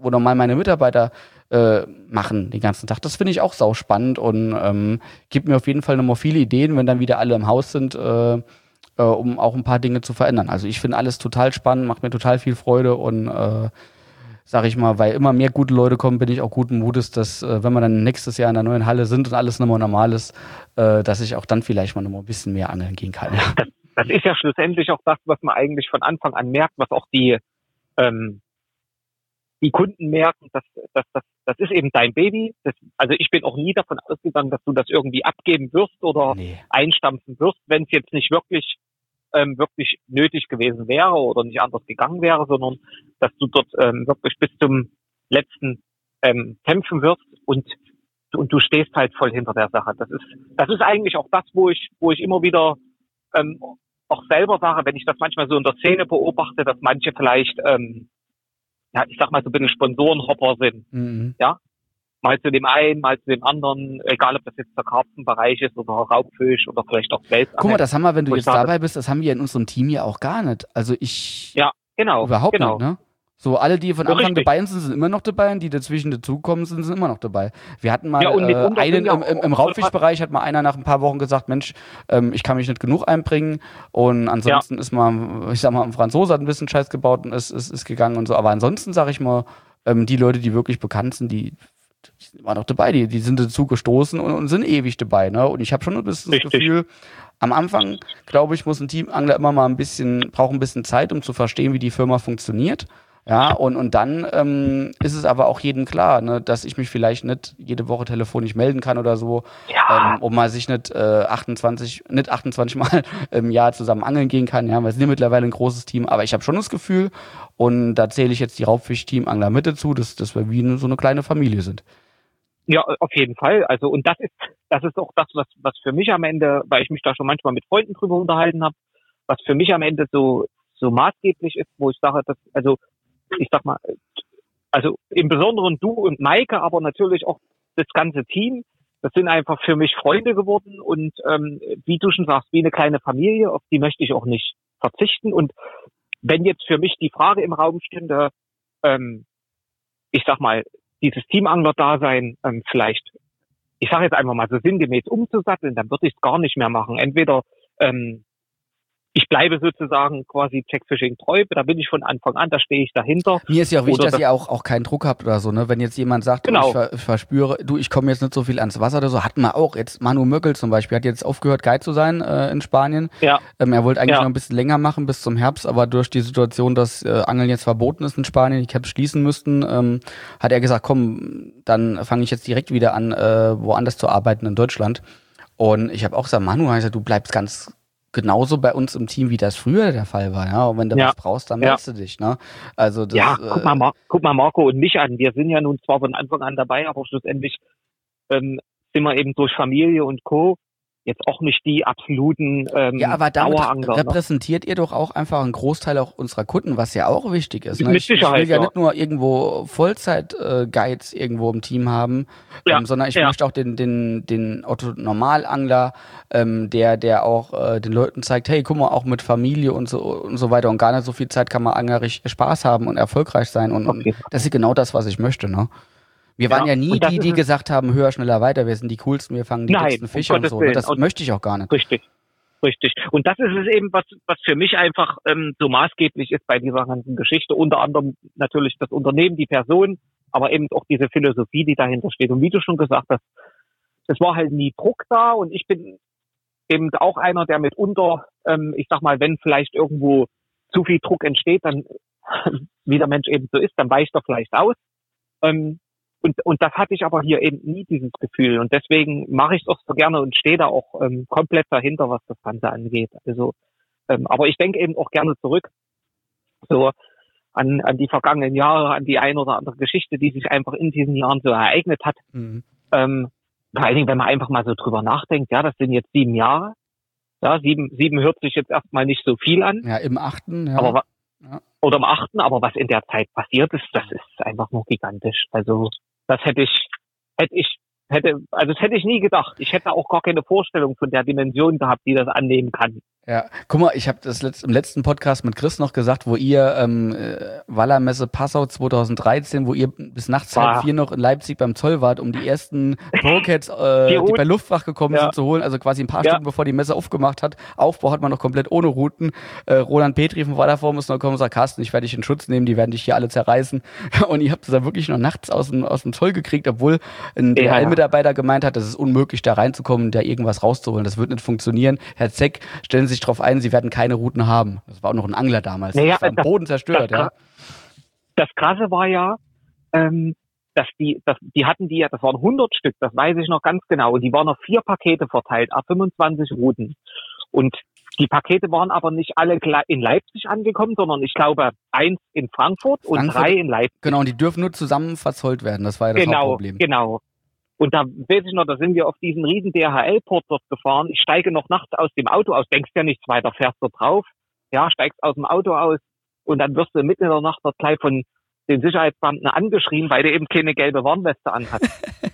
wo normal meine Mitarbeiter äh, machen den ganzen Tag. Das finde ich auch sauspannend und ähm, gibt mir auf jeden Fall nochmal viele Ideen, wenn dann wieder alle im Haus sind, äh, äh, um auch ein paar Dinge zu verändern. Also ich finde alles total spannend, macht mir total viel Freude und äh, sag ich mal, weil immer mehr gute Leute kommen, bin ich auch guten Mutes, dass, äh, wenn wir dann nächstes Jahr in der neuen Halle sind und alles nochmal normal ist, äh, dass ich auch dann vielleicht mal nochmal ein bisschen mehr angeln gehen kann. Ja. Das, das ist ja schlussendlich auch das, was man eigentlich von Anfang an merkt, was auch die, ähm, die Kunden merken, dass, dass, dass das ist eben dein Baby. Das, also ich bin auch nie davon ausgegangen, dass du das irgendwie abgeben wirst oder Nee. einstampfen wirst, wenn es jetzt nicht wirklich ähm, wirklich nötig gewesen wäre oder nicht anders gegangen wäre, sondern dass du dort ähm, wirklich bis zum letzten ähm, kämpfen wirst und und du stehst halt voll hinter der Sache. Das ist das ist eigentlich auch das, wo ich wo ich immer wieder ähm, auch selber sage, wenn ich das manchmal so in der Szene beobachte, dass manche vielleicht ähm, ja, ich sag mal so ein bisschen Sponsorenhopper sind. Mhm. Ja, mal zu dem einen, mal zu dem anderen, egal ob das jetzt der Karpfenbereich ist oder Raubfisch oder vielleicht auch Wels. Guck mal, das haben wir, wenn du Wo ich jetzt sage- dabei bist, das haben wir in unserem Team ja auch gar nicht. Also ich Ja, genau. überhaupt genau. nicht, ne? So alle, die von Ja, Anfang richtig. dabei sind, sind immer noch dabei und die dazwischen dazukommen sind, sind immer noch dabei. Wir hatten mal Ja, und äh, mitunter einen sind ja im, im, im auch- Raubfischbereich, hat mal einer nach ein paar Wochen gesagt, Mensch, ähm, ich kann mich nicht genug einbringen und ansonsten ist mal, ich sag mal, ein Franzose hat ein bisschen Scheiß gebaut und ist, ist, ist gegangen und so, aber ansonsten sag ich mal, ähm, die Leute, die wirklich bekannt sind, die, die sind immer noch dabei, die, die sind dazu gestoßen und, und sind ewig dabei, ne? Und ich habe schon ein bisschen das Richtig. Gefühl, am Anfang, glaube ich, muss ein Teamangler immer mal ein bisschen, braucht ein bisschen Zeit, um zu verstehen, wie die Firma funktioniert. Ja, und, und dann ähm, ist es aber auch jedem klar, ne, dass ich mich vielleicht nicht jede Woche telefonisch melden kann oder so, Ja, ähm, um mal sich nicht äh, achtundzwanzig, nicht achtundzwanzig Mal im Jahr zusammen angeln gehen kann. Ja, wir sind ja mittlerweile ein großes Team, aber ich habe schon das Gefühl, und da zähle ich jetzt die Raubfisch-Teamangler mit dazu, dass, dass wir wie so eine kleine Familie sind. ja, auf jeden Fall. Also und das ist das ist auch das, was was für mich am Ende, weil ich mich da schon manchmal mit Freunden drüber unterhalten habe, was für mich am Ende so so maßgeblich ist, wo ich sage, dass also ich sag mal, also im Besonderen du und Maike, aber natürlich auch das ganze Team, das sind einfach für mich Freunde geworden und ähm, wie du schon sagst, wie eine kleine Familie, auf die möchte ich auch nicht verzichten. Und wenn jetzt für mich die Frage im Raum stünde, ähm, ich sag mal, dieses Teamangler-Dasein ähm, vielleicht, ich sage jetzt einfach mal so sinngemäß umzusatteln, dann würde ich es gar nicht mehr machen. Entweder ähm, ich bleibe sozusagen quasi Checkfishing treu, da bin ich von Anfang an, da stehe ich dahinter. Mir ist ja auch wichtig, Oder dass das- ihr auch, auch keinen Druck habt oder so, ne? Wenn jetzt jemand sagt, Genau. du, ich, ver, ich verspüre, du, ich komme jetzt nicht so viel ans Wasser oder so, hatten wir auch. Jetzt Manu Möckel zum Beispiel hat jetzt aufgehört, Guide zu sein äh, in Spanien. Ja, Ähm, er wollte eigentlich Ja. noch ein bisschen länger machen bis zum Herbst, aber durch die Situation, dass äh, Angeln jetzt verboten ist in Spanien, die Caps schließen müssten, ähm, hat er gesagt, komm, dann fange ich jetzt direkt wieder an, äh, woanders zu arbeiten in Deutschland. Und ich habe auch gesagt, Manu, hab ich gesagt, du bleibst ganz genauso bei uns im Team, wie das früher der Fall war. Ja? Und wenn du Ja. was brauchst, dann Ja. meldest du dich. Ne? Also das, ja, äh, guck mal, Mar guck mal Marco und mich an. Wir sind ja nun zwar von Anfang an dabei, aber schlussendlich ähm, sind wir eben durch Familie und Co. jetzt auch nicht die absoluten ähm, Ja, aber damit Dauerangler. Ne? repräsentiert ihr doch auch einfach einen Großteil auch unserer Kunden, was ja auch wichtig ist. Ne? Mit ich, ich Sicherheit, will ja, ja. nicht nur irgendwo Vollzeit-Guides irgendwo im Team haben, Ja, ähm, sondern ich ja. möchte auch den, den, den Otto-Normalangler, ähm, der, der auch äh, den Leuten zeigt, hey, guck mal, auch mit Familie und so und so weiter und gar nicht so viel Zeit kann man angerisch Spaß haben und erfolgreich sein. Und, und Okay. das ist genau das, was ich möchte, ne? Wir waren Ja, ja nie und das die, ist die es- gesagt haben, höher, schneller, weiter, wir sind die coolsten, wir fangen die Nein, dicksten um Fische und Gottes so. Ne? Willen. Das Und- möchte ich auch gar nicht. Richtig, richtig. Und das ist es eben, was, was für mich einfach ähm, so maßgeblich ist bei dieser ganzen Geschichte. Unter anderem natürlich das Unternehmen, die Person, aber eben auch diese Philosophie, die dahinter steht. Und wie du schon gesagt hast, es war halt nie Druck da und ich bin eben auch einer, der mitunter, ähm, ich sag mal, wenn vielleicht irgendwo zu viel Druck entsteht, dann, wie der Mensch eben so ist, dann weicht er vielleicht aus. Ähm, Und, und das hatte ich aber hier eben nie, dieses Gefühl. Und deswegen mache ich es auch so gerne und stehe da auch ähm, komplett dahinter, was das Ganze angeht. Also, ähm, aber ich denke eben auch gerne zurück, so an, an die vergangenen Jahre, an die ein oder andere Geschichte, die sich einfach in diesen Jahren so ereignet hat. Mhm. Ähm, vor allen Dingen, wenn man einfach mal so drüber nachdenkt, ja, das sind jetzt sieben Jahre. Ja, sieben, sieben hört sich jetzt erstmal nicht so viel an. Ja, im achten, ja. Aber wa- Ja. oder am achten, aber was in der Zeit passiert ist, das ist einfach nur gigantisch. Also das hätte ich, hätte ich, hätte, also das hätte ich nie gedacht. Ich hätte auch gar keine Vorstellung von der Dimension gehabt, die das annehmen kann. Ja, guck mal, ich habe das letzt, im letzten Podcast mit Chris noch gesagt, wo ihr ähm, äh, Wallermesse Passau zwanzig dreizehn, wo ihr bis nachts War. halb vier noch in Leipzig beim Zoll wart, um die ersten Procats, äh, die bei Luftwach gekommen Ja. sind, zu holen, also quasi ein paar Ja. Stunden bevor die Messe aufgemacht hat. Aufbau hat man noch komplett ohne Routen. Äh, Roland Petri von Wallerform ist noch gekommen und sagt, Carsten, ich werde dich in Schutz nehmen, die werden dich hier alle zerreißen. Und ihr habt es da wirklich noch nachts aus dem, aus dem Zoll gekriegt, obwohl ein D H L-Mitarbeiter gemeint hat, das ist unmöglich, da reinzukommen, da irgendwas rauszuholen. Das wird nicht funktionieren. Herr Zeck, stellen Sie sich darauf ein, Sie werden keine Routen haben. Das war auch noch ein Angler damals. Naja, das war am das- Boden zerstört, das, ja. Das Krasse war ja, ähm, dass die, dass, die hatten die ja, das waren hundert Stück, das weiß ich noch ganz genau. Und die waren auf vier Pakete verteilt, auf fünfundzwanzig Routen. Und die Pakete waren aber nicht alle gleich in Leipzig angekommen, sondern ich glaube eins in Frankfurt und Frankfurt- drei in Leipzig. Genau, und die dürfen nur zusammen verzollt werden. Das war ja das Genau, Hauptproblem. genau. Und da weiß ich noch, da sind wir auf diesen riesen D H L-Port dort gefahren. Ich steige noch nachts aus dem Auto aus, denkst ja nichts weiter, fährst du drauf, ja, steigst aus dem Auto aus und dann wirst du mitten in der Nacht dort gleich von den Sicherheitsbeamten angeschrien, weil du eben keine gelbe Warnweste anhast.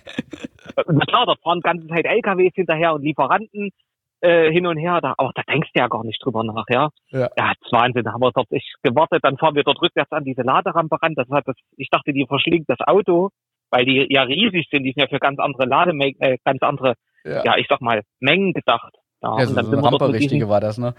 Na klar, dort fahren die ganze Zeit L K Ws hinterher und Lieferanten äh, hin und her, da, aber da denkst du ja gar nicht drüber nach, ja. Ja. Ja, das ist Wahnsinn, da haben wir dort echt gewartet, dann fahren wir dort rückwärts an diese Laderampe ran, das hat das, ich dachte, die verschlingt das Auto, weil die ja riesig sind, die sind ja für ganz andere Lademengen, äh, ganz andere, Ja, ja, ich sag mal, Mengen gedacht. Ja, ja so, so eine wir dort mit Rampe-Richtige diesen, war das, ne?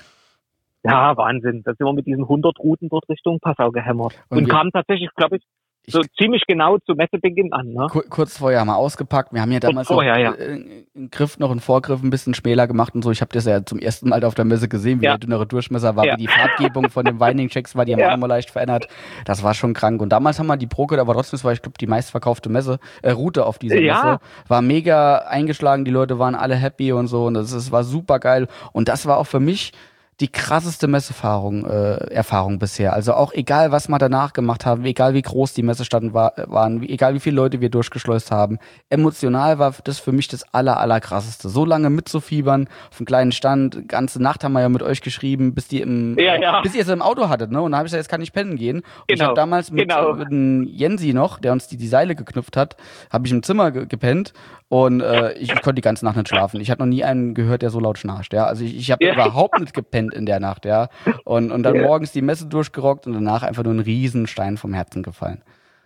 ja, Wahnsinn, da sind wir mit diesen hundert Routen dort Richtung Passau gehämmert. Und Und, wir- kamen tatsächlich, glaube ich, so ziemlich genau zu Messebeginn an, ne? Kur kurz vorher haben wir ausgepackt. Wir haben ja damals vorher, noch ja. äh, einen Griff, noch einen Vorgriff ein bisschen schmäler gemacht und so. Ich habe das ja zum ersten Mal auf der Messe gesehen, wie Ja. der dünnere Durchmesser war, Ja. wie die Farbgebung von den Winding-Checks war, die haben Ja. auch nochmal leicht verändert. Das war schon krank. Und damals haben wir die Procad, aber trotzdem, das war, ich glaube, die meistverkaufte Messe, äh, Route auf dieser Ja. Messe. War mega eingeschlagen, die Leute waren alle happy und so und das, das war super geil. Und das war auch für mich die krasseste Messeerfahrung äh, Erfahrung bisher. Also auch egal, was wir danach gemacht haben, egal wie groß die Messestanden war, waren, wie, egal wie viele Leute wir durchgeschleust haben. Emotional war das für mich das aller, aller krasseste. So lange mitzufiebern, auf einem kleinen Stand, ganze Nacht haben wir ja mit euch geschrieben, bis die im, Ja, ja. bis ihr es im Auto hattet, ne? Und dann habe ich gesagt, jetzt kann ich pennen gehen. Und ich Genau, habe damals mit, genau. äh, mit dem Jensi noch, der uns die, die Seile geknüpft hat, habe ich im Zimmer ge gepennt und äh, ich, ich konnte die ganze Nacht nicht schlafen. Ich hatte noch nie einen gehört, der so laut schnarcht, ja. Also ich, ich habe Ja. überhaupt nicht gepennt in der Nacht, ja. Und, und dann Ja. morgens die Messe durchgerockt und danach einfach nur ein Riesenstein vom Herzen gefallen.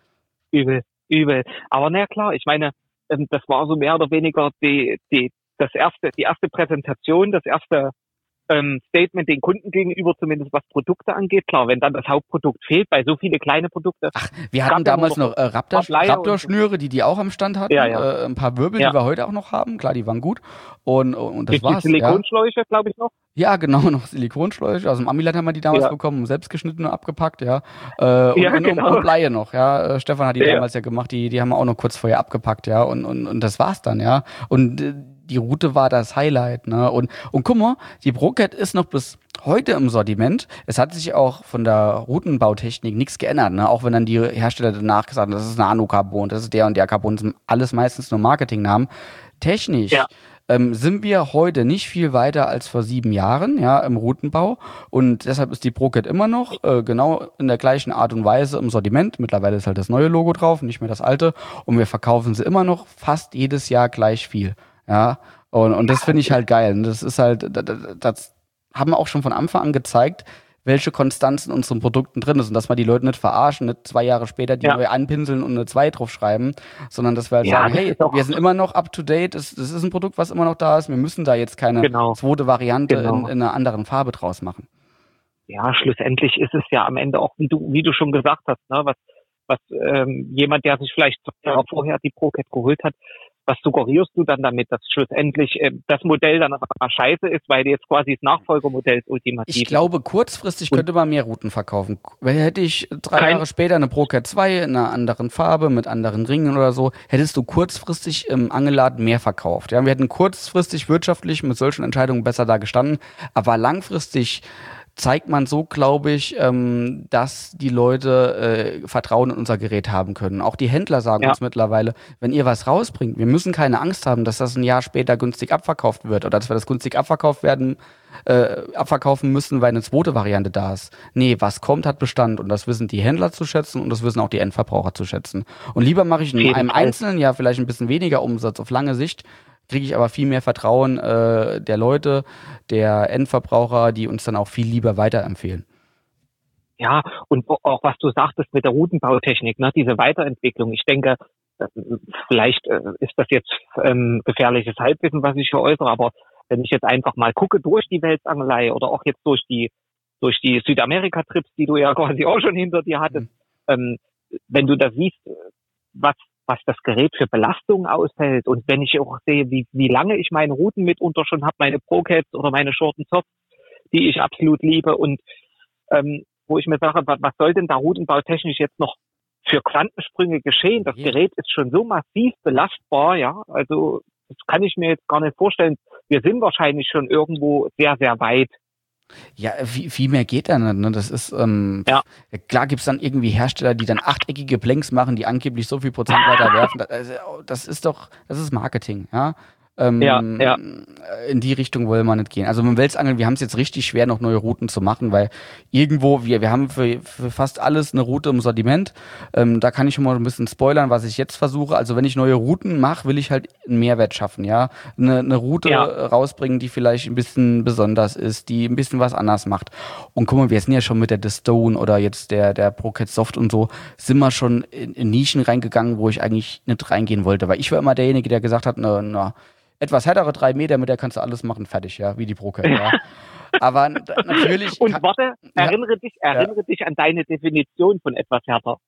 Übel, übel. Aber na ja, klar, ich meine, ähm, das war so mehr oder weniger die, die, das erste, die erste Präsentation, das erste ähm, Statement den Kunden gegenüber, zumindest was Produkte angeht. Klar, wenn dann das Hauptprodukt fehlt, bei so viele kleine Produkte. Ach, wir hatten Gab ja damals noch noch äh, Raptor, Ableihe Raptor-Schnüre, die die auch am Stand hatten. Ja, ja. Äh, ein paar Wirbel, Ja. die wir heute auch noch haben. Klar, die waren gut. Und, und das die war's. Ja. Silikonschläuche, glaube ich noch. Ja, genau, noch Silikonschläuche. Aus dem Amiland haben wir die damals Ja. bekommen, selbst geschnitten und abgepackt, ja. Äh, und, Ja, und, genau. und Bleie noch, ja. Äh, Stefan hat die Ja. damals ja gemacht, die, die haben wir auch noch kurz vorher abgepackt, ja. Und, und, und das war's dann, ja. Und äh, die Route war das Highlight, ne. Und, und guck mal, die Procad ist noch bis heute im Sortiment. Es hat sich auch von der Routenbautechnik nichts geändert, ne. Auch wenn dann die Hersteller danach gesagt haben, das ist Nanocarbon, das ist der und der Carbon, das sind alles meistens nur Marketingnamen. Technisch Ja. ähm, sind wir heute nicht viel weiter als vor sieben Jahren, ja, im Routenbau. Und deshalb ist die Procad immer noch äh, genau in der gleichen Art und Weise im Sortiment. Mittlerweile ist halt das neue Logo drauf, nicht mehr das alte. Und wir verkaufen sie immer noch fast jedes Jahr gleich viel, ja. Und, und das finde ich halt geil. Und das ist halt, das, das haben wir auch schon von Anfang an gezeigt, welche Konstanz in unseren Produkten drin ist und dass wir die Leute nicht verarschen, nicht zwei Jahre später die Ja. neu anpinseln und eine zwei draufschreiben, sondern dass wir halt Ja, sagen, das hey, ist auch- wir sind immer noch up to date, das, das ist ein Produkt, was immer noch da ist, wir müssen da jetzt keine Genau. zweite Variante Genau. in, in einer anderen Farbe draus machen. Ja, schlussendlich ist es ja am Ende auch, wie du, wie du schon gesagt hast, ne, was, was ähm, jemand, der sich vielleicht zwei Jahre vorher die Procad geholt hat, was suggerierst du dann damit, dass schlussendlich ähm, das Modell dann aber scheiße ist, weil jetzt quasi das Nachfolgermodell ist ultimativ. Ich glaube, kurzfristig Und- könnte man mehr Routen verkaufen. Weil hätte ich drei Kein- Jahre später eine Procad zwei in einer anderen Farbe, mit anderen Ringen oder so, hättest du kurzfristig im Angelladen mehr verkauft. Ja, wir hätten kurzfristig wirtschaftlich mit solchen Entscheidungen besser da gestanden, aber langfristig zeigt man so, glaube ich, ähm, dass die Leute äh, Vertrauen in unser Gerät haben können. Auch die Händler sagen Ja. uns mittlerweile, wenn ihr was rausbringt, wir müssen keine Angst haben, dass das ein Jahr später günstig abverkauft wird oder dass wir das günstig abverkauft werden, äh, abverkaufen müssen, weil eine zweite Variante da ist. Nee, was kommt, hat Bestand und das wissen die Händler zu schätzen und das wissen auch die Endverbraucher zu schätzen. Und lieber mache ich in Auf jeden einem Fall. einzelnen Jahr vielleicht ein bisschen weniger Umsatz auf lange Sicht, kriege ich aber viel mehr Vertrauen äh, der Leute, der Endverbraucher, die uns dann auch viel lieber weiterempfehlen. Ja, und auch was du sagtest mit der Routenbautechnik, ne, diese Weiterentwicklung. Ich denke, vielleicht äh, ist das jetzt ähm, gefährliches Halbwissen, was ich hier äußere, aber wenn ich jetzt einfach mal gucke durch die Welsangelei oder auch jetzt durch die durch die Südamerika-Trips, die du ja quasi auch schon hinter dir hattest, mhm. ähm, wenn du da siehst, was was das Gerät für Belastungen aushält und wenn ich auch sehe, wie wie lange ich meine Routen mitunter schon habe, meine Pro-Cats oder meine Short and Soft, die ich absolut liebe und ähm, wo ich mir sage, was soll denn da routenbautechnisch jetzt noch für Quantensprünge geschehen? Das ja. Gerät ist schon so massiv belastbar, ja, also das kann ich mir jetzt gar nicht vorstellen. Wir sind wahrscheinlich schon irgendwo sehr, sehr weit. Ja, viel, viel mehr geht da nicht. Ne? Das ist, ähm, ja. klar gibt's dann irgendwie Hersteller, die dann achteckige Blanks machen, die angeblich so viel Prozent weiter werfen. Das, das ist doch, das ist Marketing, ja. Ähm, ja, ja. In die Richtung wollen wir nicht gehen. Also beim Welsangeln, wir haben es jetzt richtig schwer, noch neue Routen zu machen, weil irgendwo, wir, wir haben für, für fast alles eine Route im Sortiment. Ähm, da kann ich schon mal ein bisschen spoilern, was ich jetzt versuche. Also wenn ich neue Routen mache, will ich halt einen Mehrwert schaffen, ja. Eine, eine Route ja. rausbringen, die vielleicht ein bisschen besonders ist, die ein bisschen was anders macht. Und guck mal, wir sind ja schon mit der The Stone oder jetzt der, der Pro-Cat Soft und so, sind wir schon in, in Nischen reingegangen, wo ich eigentlich nicht reingehen wollte. Weil ich war immer derjenige, der gesagt hat, na, na, etwas härtere drei Meter, mit der kannst du alles machen, fertig, ja, wie die Pro-Cat, ja. Aber natürlich... Und warte, erinnere ja, dich, erinnere ja. dich an deine Definition von etwas härter.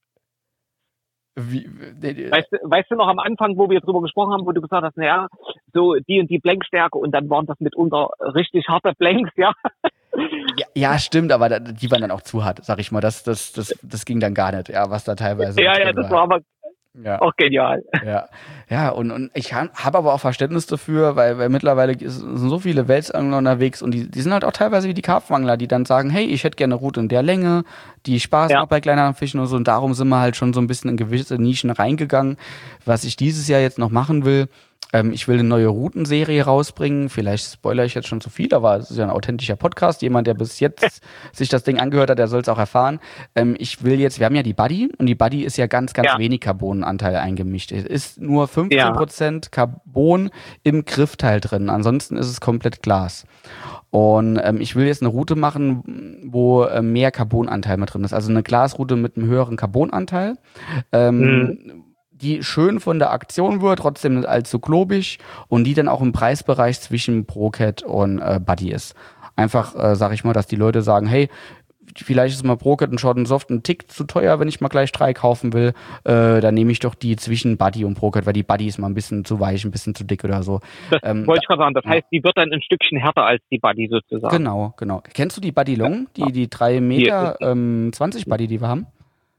Wie, äh, weißt, du, weißt du noch am Anfang, wo wir drüber gesprochen haben, wo du gesagt hast, naja, so die und die Blankstärke und dann waren das mitunter richtig harte Blanks, ja? Ja, ja, stimmt, aber die waren dann auch zu hart, sag ich mal, das, das, das, das ging dann gar nicht, ja, was da teilweise... Ja, ja, das war, war aber... Ja. Auch genial. Ja, ja und, und ich habe aber auch Verständnis dafür, weil, weil mittlerweile sind so viele Weltsangler unterwegs und die, die sind halt auch teilweise wie die Karpfenangler, die dann sagen, hey, ich hätte gerne eine Route in der Länge, die Spaß ja. macht bei kleineren Fischen und so. Und darum sind wir halt schon so ein bisschen in gewisse Nischen reingegangen. Was ich dieses Jahr jetzt noch machen will, ähm, ich will eine neue Routenserie rausbringen. Vielleicht spoilere ich jetzt schon zu viel, aber es ist ja ein authentischer Podcast. Jemand, der bis jetzt sich das Ding angehört hat, der soll es auch erfahren. Ähm, ich will jetzt, wir haben ja die Buddy und die Buddy ist ja ganz, ganz ja. wenig Carbonanteil eingemischt. Es ist nur fünfzehn Prozent ja. Carbon im Griffteil drin. Ansonsten ist es komplett Glas. Und ähm, ich will jetzt eine Route machen, wo äh, mehr Carbonanteil mit drin ist. Also eine Glasroute mit einem höheren Carbonanteil. Ähm, mhm. die schön von der Aktion wird, trotzdem nicht allzu klobig und die dann auch im Preisbereich zwischen Pro-Cat und äh, Buddy ist. Einfach, äh, sag ich mal, dass die Leute sagen, hey, vielleicht ist mal Pro-Cat und Short and Soft ein Tick zu teuer, wenn ich mal gleich drei kaufen will, äh, dann nehme ich doch die zwischen Buddy und Pro-Cat, weil die Buddy ist mal ein bisschen zu weich, ein bisschen zu dick oder so. Das ähm, wollte ich gerade sagen, das ja. heißt, die wird dann ein Stückchen härter als die Buddy sozusagen. Genau, genau. Kennst du die Buddy Long, die, die drei Meter ähm, zwanzig Buddy, die wir haben?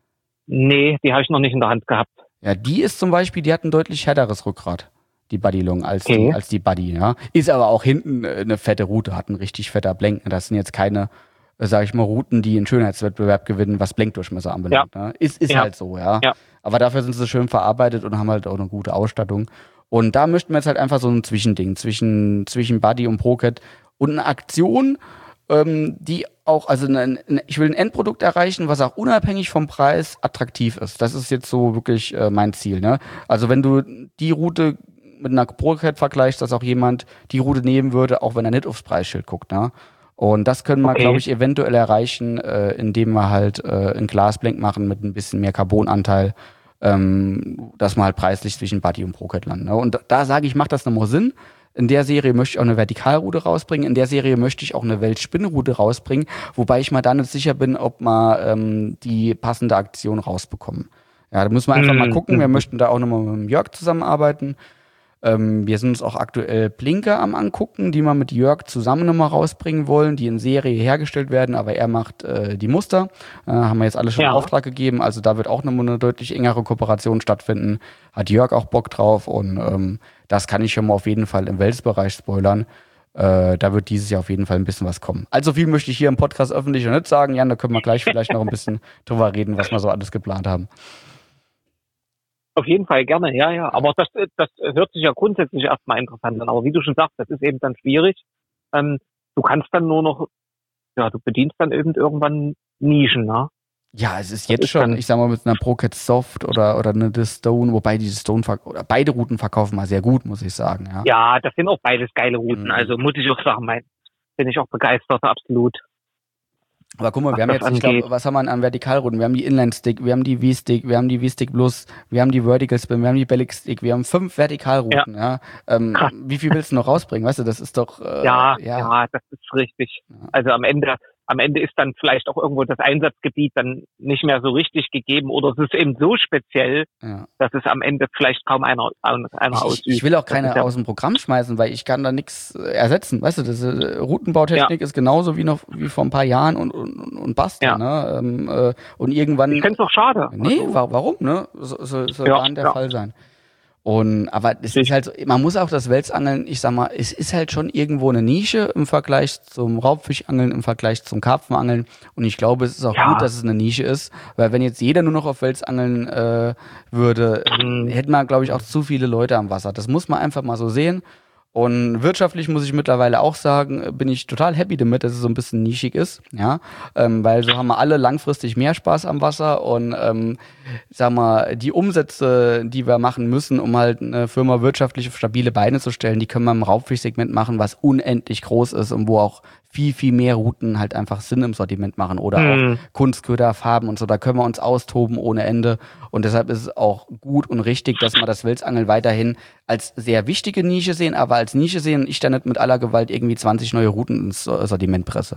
Nee, die habe ich noch nicht in der Hand gehabt. Ja, die ist zum Beispiel, die hat ein deutlich härteres Rückgrat, die Buddy Long, als, okay. die, als die Buddy, ja. Ist aber auch hinten eine fette Route, hat ein richtig fetter Blank. Das sind jetzt keine, sag ich mal, Routen, die einen Schönheitswettbewerb gewinnen, was Blankdurchmesser anbelangt. Ja. Ne? Ist, ist ja. halt so, ja. ja. Aber dafür sind sie schön verarbeitet und haben halt auch eine gute Ausstattung. Und da möchten wir jetzt halt einfach so ein Zwischending zwischen, zwischen Buddy und Pro-Cat und eine Aktion, ähm, die auch, also eine, eine, ich will ein Endprodukt erreichen, was auch unabhängig vom Preis attraktiv ist. Das ist jetzt so wirklich äh, mein Ziel. Ne? Also wenn du die Route mit einer Pro-Cat vergleichst, dass auch jemand die Route nehmen würde, auch wenn er nicht aufs Preisschild guckt. Ne? Und das können wir, okay. glaube ich, eventuell erreichen, äh, indem wir halt äh, ein Glasblank machen mit ein bisschen mehr Carbonanteil, ähm, dass man halt preislich zwischen Buddy und Pro-Cat landen. Ne? Und da, da sage ich, macht das nochmal Sinn. In der Serie möchte ich auch eine Vertikalroute rausbringen. In der Serie möchte ich auch eine Weltspinnroute rausbringen, wobei ich mal da nicht sicher bin, ob wir ähm, die passende Aktion rausbekommen. Ja, da müssen wir einfach mm. mal gucken. Wir möchten da auch nochmal mit dem Jörg zusammenarbeiten. Ähm, wir sind uns auch aktuell Blinker am angucken, die wir mit Jörg zusammen nochmal rausbringen wollen, die in Serie hergestellt werden, aber er macht äh, die Muster. Äh, haben wir jetzt alle schon ja. in Auftrag gegeben, also da wird auch nochmal eine deutlich engere Kooperation stattfinden. Hat Jörg auch Bock drauf und ähm, das kann ich schon mal auf jeden Fall im Welsbereich spoilern. Äh, da wird dieses Jahr auf jeden Fall ein bisschen was kommen. Also viel möchte ich hier im Podcast öffentlich noch nicht sagen. Jan, da können wir gleich vielleicht noch ein bisschen drüber reden, was wir so alles geplant haben. Auf jeden Fall gerne, ja, ja. Aber das, das hört sich ja grundsätzlich erstmal interessant an. Aber wie du schon sagst, das ist eben dann schwierig. Ähm, du kannst dann nur noch, ja, du bedienst dann eben irgendwann Nischen, ne? Ja, es ist jetzt ist schon, ich sag mal, mit einer ProCat Soft oder, oder eine The Stone, wobei die Stone, oder beide Routen verkaufen mal sehr gut, muss ich sagen. Ja, ja, das sind auch beides geile Routen, mhm. also muss ich auch sagen, mein, bin ich auch begeistert, absolut. Aber guck mal, wir haben jetzt, ich glaube, was haben wir an Vertikalrouten? Wir haben die Inline-Stick, wir haben die V-Stick, wir haben die V-Stick Plus, wir haben die Vertical Spin, wir haben die Bellic Stick, wir haben fünf Vertikalrouten, ja. ja. Ähm, wie viel willst du noch rausbringen? Weißt du, das ist doch... Äh, ja, ja, ja, das ist richtig. Ja. Also am Ende... Am Ende ist dann vielleicht auch irgendwo das Einsatzgebiet dann nicht mehr so richtig gegeben oder es ist eben so speziell, ja. dass es am Ende vielleicht kaum einer, einer ich, ausübt. Ich will auch keine ja aus dem Programm schmeißen, weil ich kann da nichts ersetzen. Weißt du, das äh, Routenbautechnik ja. ist genauso wie noch wie vor ein paar Jahren und und, und basta. Ja. Ne? Ähm, äh, und irgendwann. Ich find's doch schade. Nee, also, warum? Ne? So, so, soll ja, dann der ja. Fall sein. Und, aber es ist halt so, man muss auch das Welsangeln, ich sag mal, es ist halt schon irgendwo eine Nische im Vergleich zum Raubfischangeln, im Vergleich zum Karpfenangeln. Und ich glaube, es ist auch ja. gut, dass es eine Nische ist, weil wenn jetzt jeder nur noch auf Welsangeln äh, würde, mhm. hätten wir, glaube ich, auch zu viele Leute am Wasser. Das muss man einfach mal so sehen. Und wirtschaftlich muss ich mittlerweile auch sagen, bin ich total happy damit, dass es so ein bisschen nischig ist, ja, ähm, weil so haben wir alle langfristig mehr Spaß am Wasser und ähm, sag mal, die Umsätze, die wir machen müssen, um halt eine Firma wirtschaftlich auf stabile Beine zu stellen, die können wir im Raubfischsegment machen, was unendlich groß ist und wo auch viel, viel mehr Routen halt einfach Sinn im Sortiment machen oder mhm. auch Kunstköder, Farben und so, da können wir uns austoben ohne Ende und deshalb ist es auch gut und richtig, dass wir das Welsangeln weiterhin als sehr wichtige Nische sehen, aber als Nische sehen und ich da nicht mit aller Gewalt irgendwie zwanzig neue Routen ins Sortiment presse.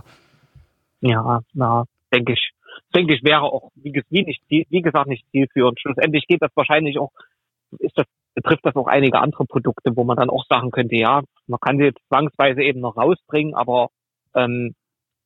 Ja, na, denke ich. Denke ich, wäre auch, wie, wie, nicht, wie gesagt, nicht zielführend. Schlussendlich geht das wahrscheinlich auch, ist das, betrifft das auch einige andere Produkte, wo man dann auch sagen könnte, ja, man kann sie jetzt zwangsweise eben noch rausbringen, aber ähm,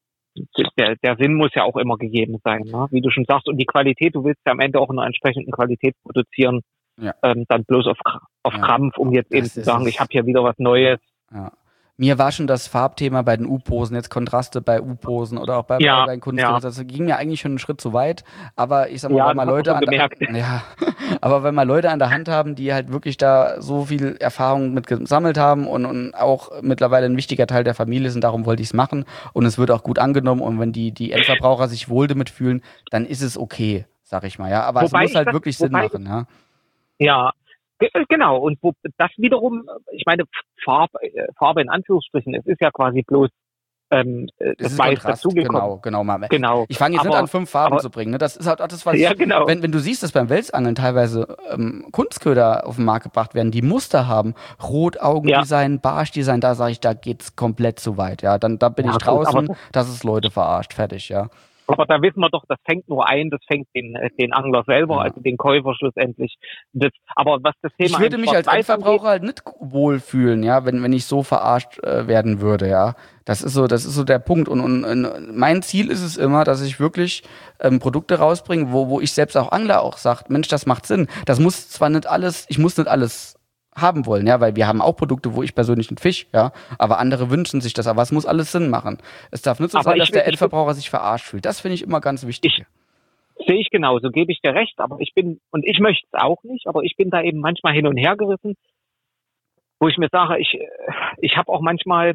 der, der Sinn muss ja auch immer gegeben sein, ne? Wie du schon sagst. Und die Qualität, du willst ja am Ende auch in einer entsprechenden Qualität produzieren, ja. ähm, dann bloß auf, auf ja. Krampf, um jetzt das eben zu sagen, ich habe hier wieder was Neues. Ja. Mir war schon das Farbthema bei den U-Posen, jetzt Kontraste bei U-Posen oder auch bei, ja, bei den Kunststoffen. Ja. Das ging mir eigentlich schon einen Schritt zu weit. Aber ich sag mal, ja, wenn mal Leute an der, ja, aber wenn mal Leute an der Hand haben, die halt wirklich da so viel Erfahrung mit gesammelt haben und, und auch mittlerweile ein wichtiger Teil der Familie sind, darum wollte ich es machen. Und es wird auch gut angenommen. Und wenn die, die Endverbraucher sich wohl damit fühlen, dann ist es okay, sag ich mal. Ja, aber wobei es muss halt das, wirklich Sinn machen. Ja. Ja. Genau, und wo das wiederum, ich meine, Farbe, Farbe in Anführungsstrichen, es ist ja quasi bloß ähm, das Weiß dazugekommen. Genau, genau. genau. Ich fange jetzt aber, nicht an, fünf Farben aber, zu bringen. Ne? Das ist halt auch das, was ja, ich, genau. wenn, wenn du siehst, dass beim Welsangeln teilweise ähm, Kunstköder auf den Markt gebracht werden, die Muster haben, Rotaugendesign, ja. Barschdesign, da sage ich, da geht's komplett zu weit. Ja, dann da bin ja, ich draußen, gut, das ist Leute verarscht, fertig, ja. Aber da wissen wir doch, das fängt nur ein, das fängt den, den Angler selber, ja. also den Käufer schlussendlich. Das, aber was das Thema ich würde mich als Endverbraucher halt nicht wohlfühlen, ja, wenn wenn ich so verarscht äh, werden würde, ja. Das ist so, das ist so der Punkt. Und, und, und mein Ziel ist es immer, dass ich wirklich ähm, Produkte rausbringe, wo wo ich selbst auch Angler auch sagt, Mensch, das macht Sinn. Das muss zwar nicht alles, ich muss nicht alles haben wollen, ja, weil wir haben auch Produkte, wo ich persönlich nicht fisch, ja, aber andere wünschen sich das, aber es muss alles Sinn machen. Es darf nicht so aber sein, dass will, der Endverbraucher sich verarscht fühlt. Das finde ich immer ganz wichtig. Ich, sehe ich genauso, gebe ich dir recht, aber ich bin, und ich möchte es auch nicht, aber ich bin da eben manchmal hin und her gerissen, wo ich mir sage, ich, ich habe auch manchmal,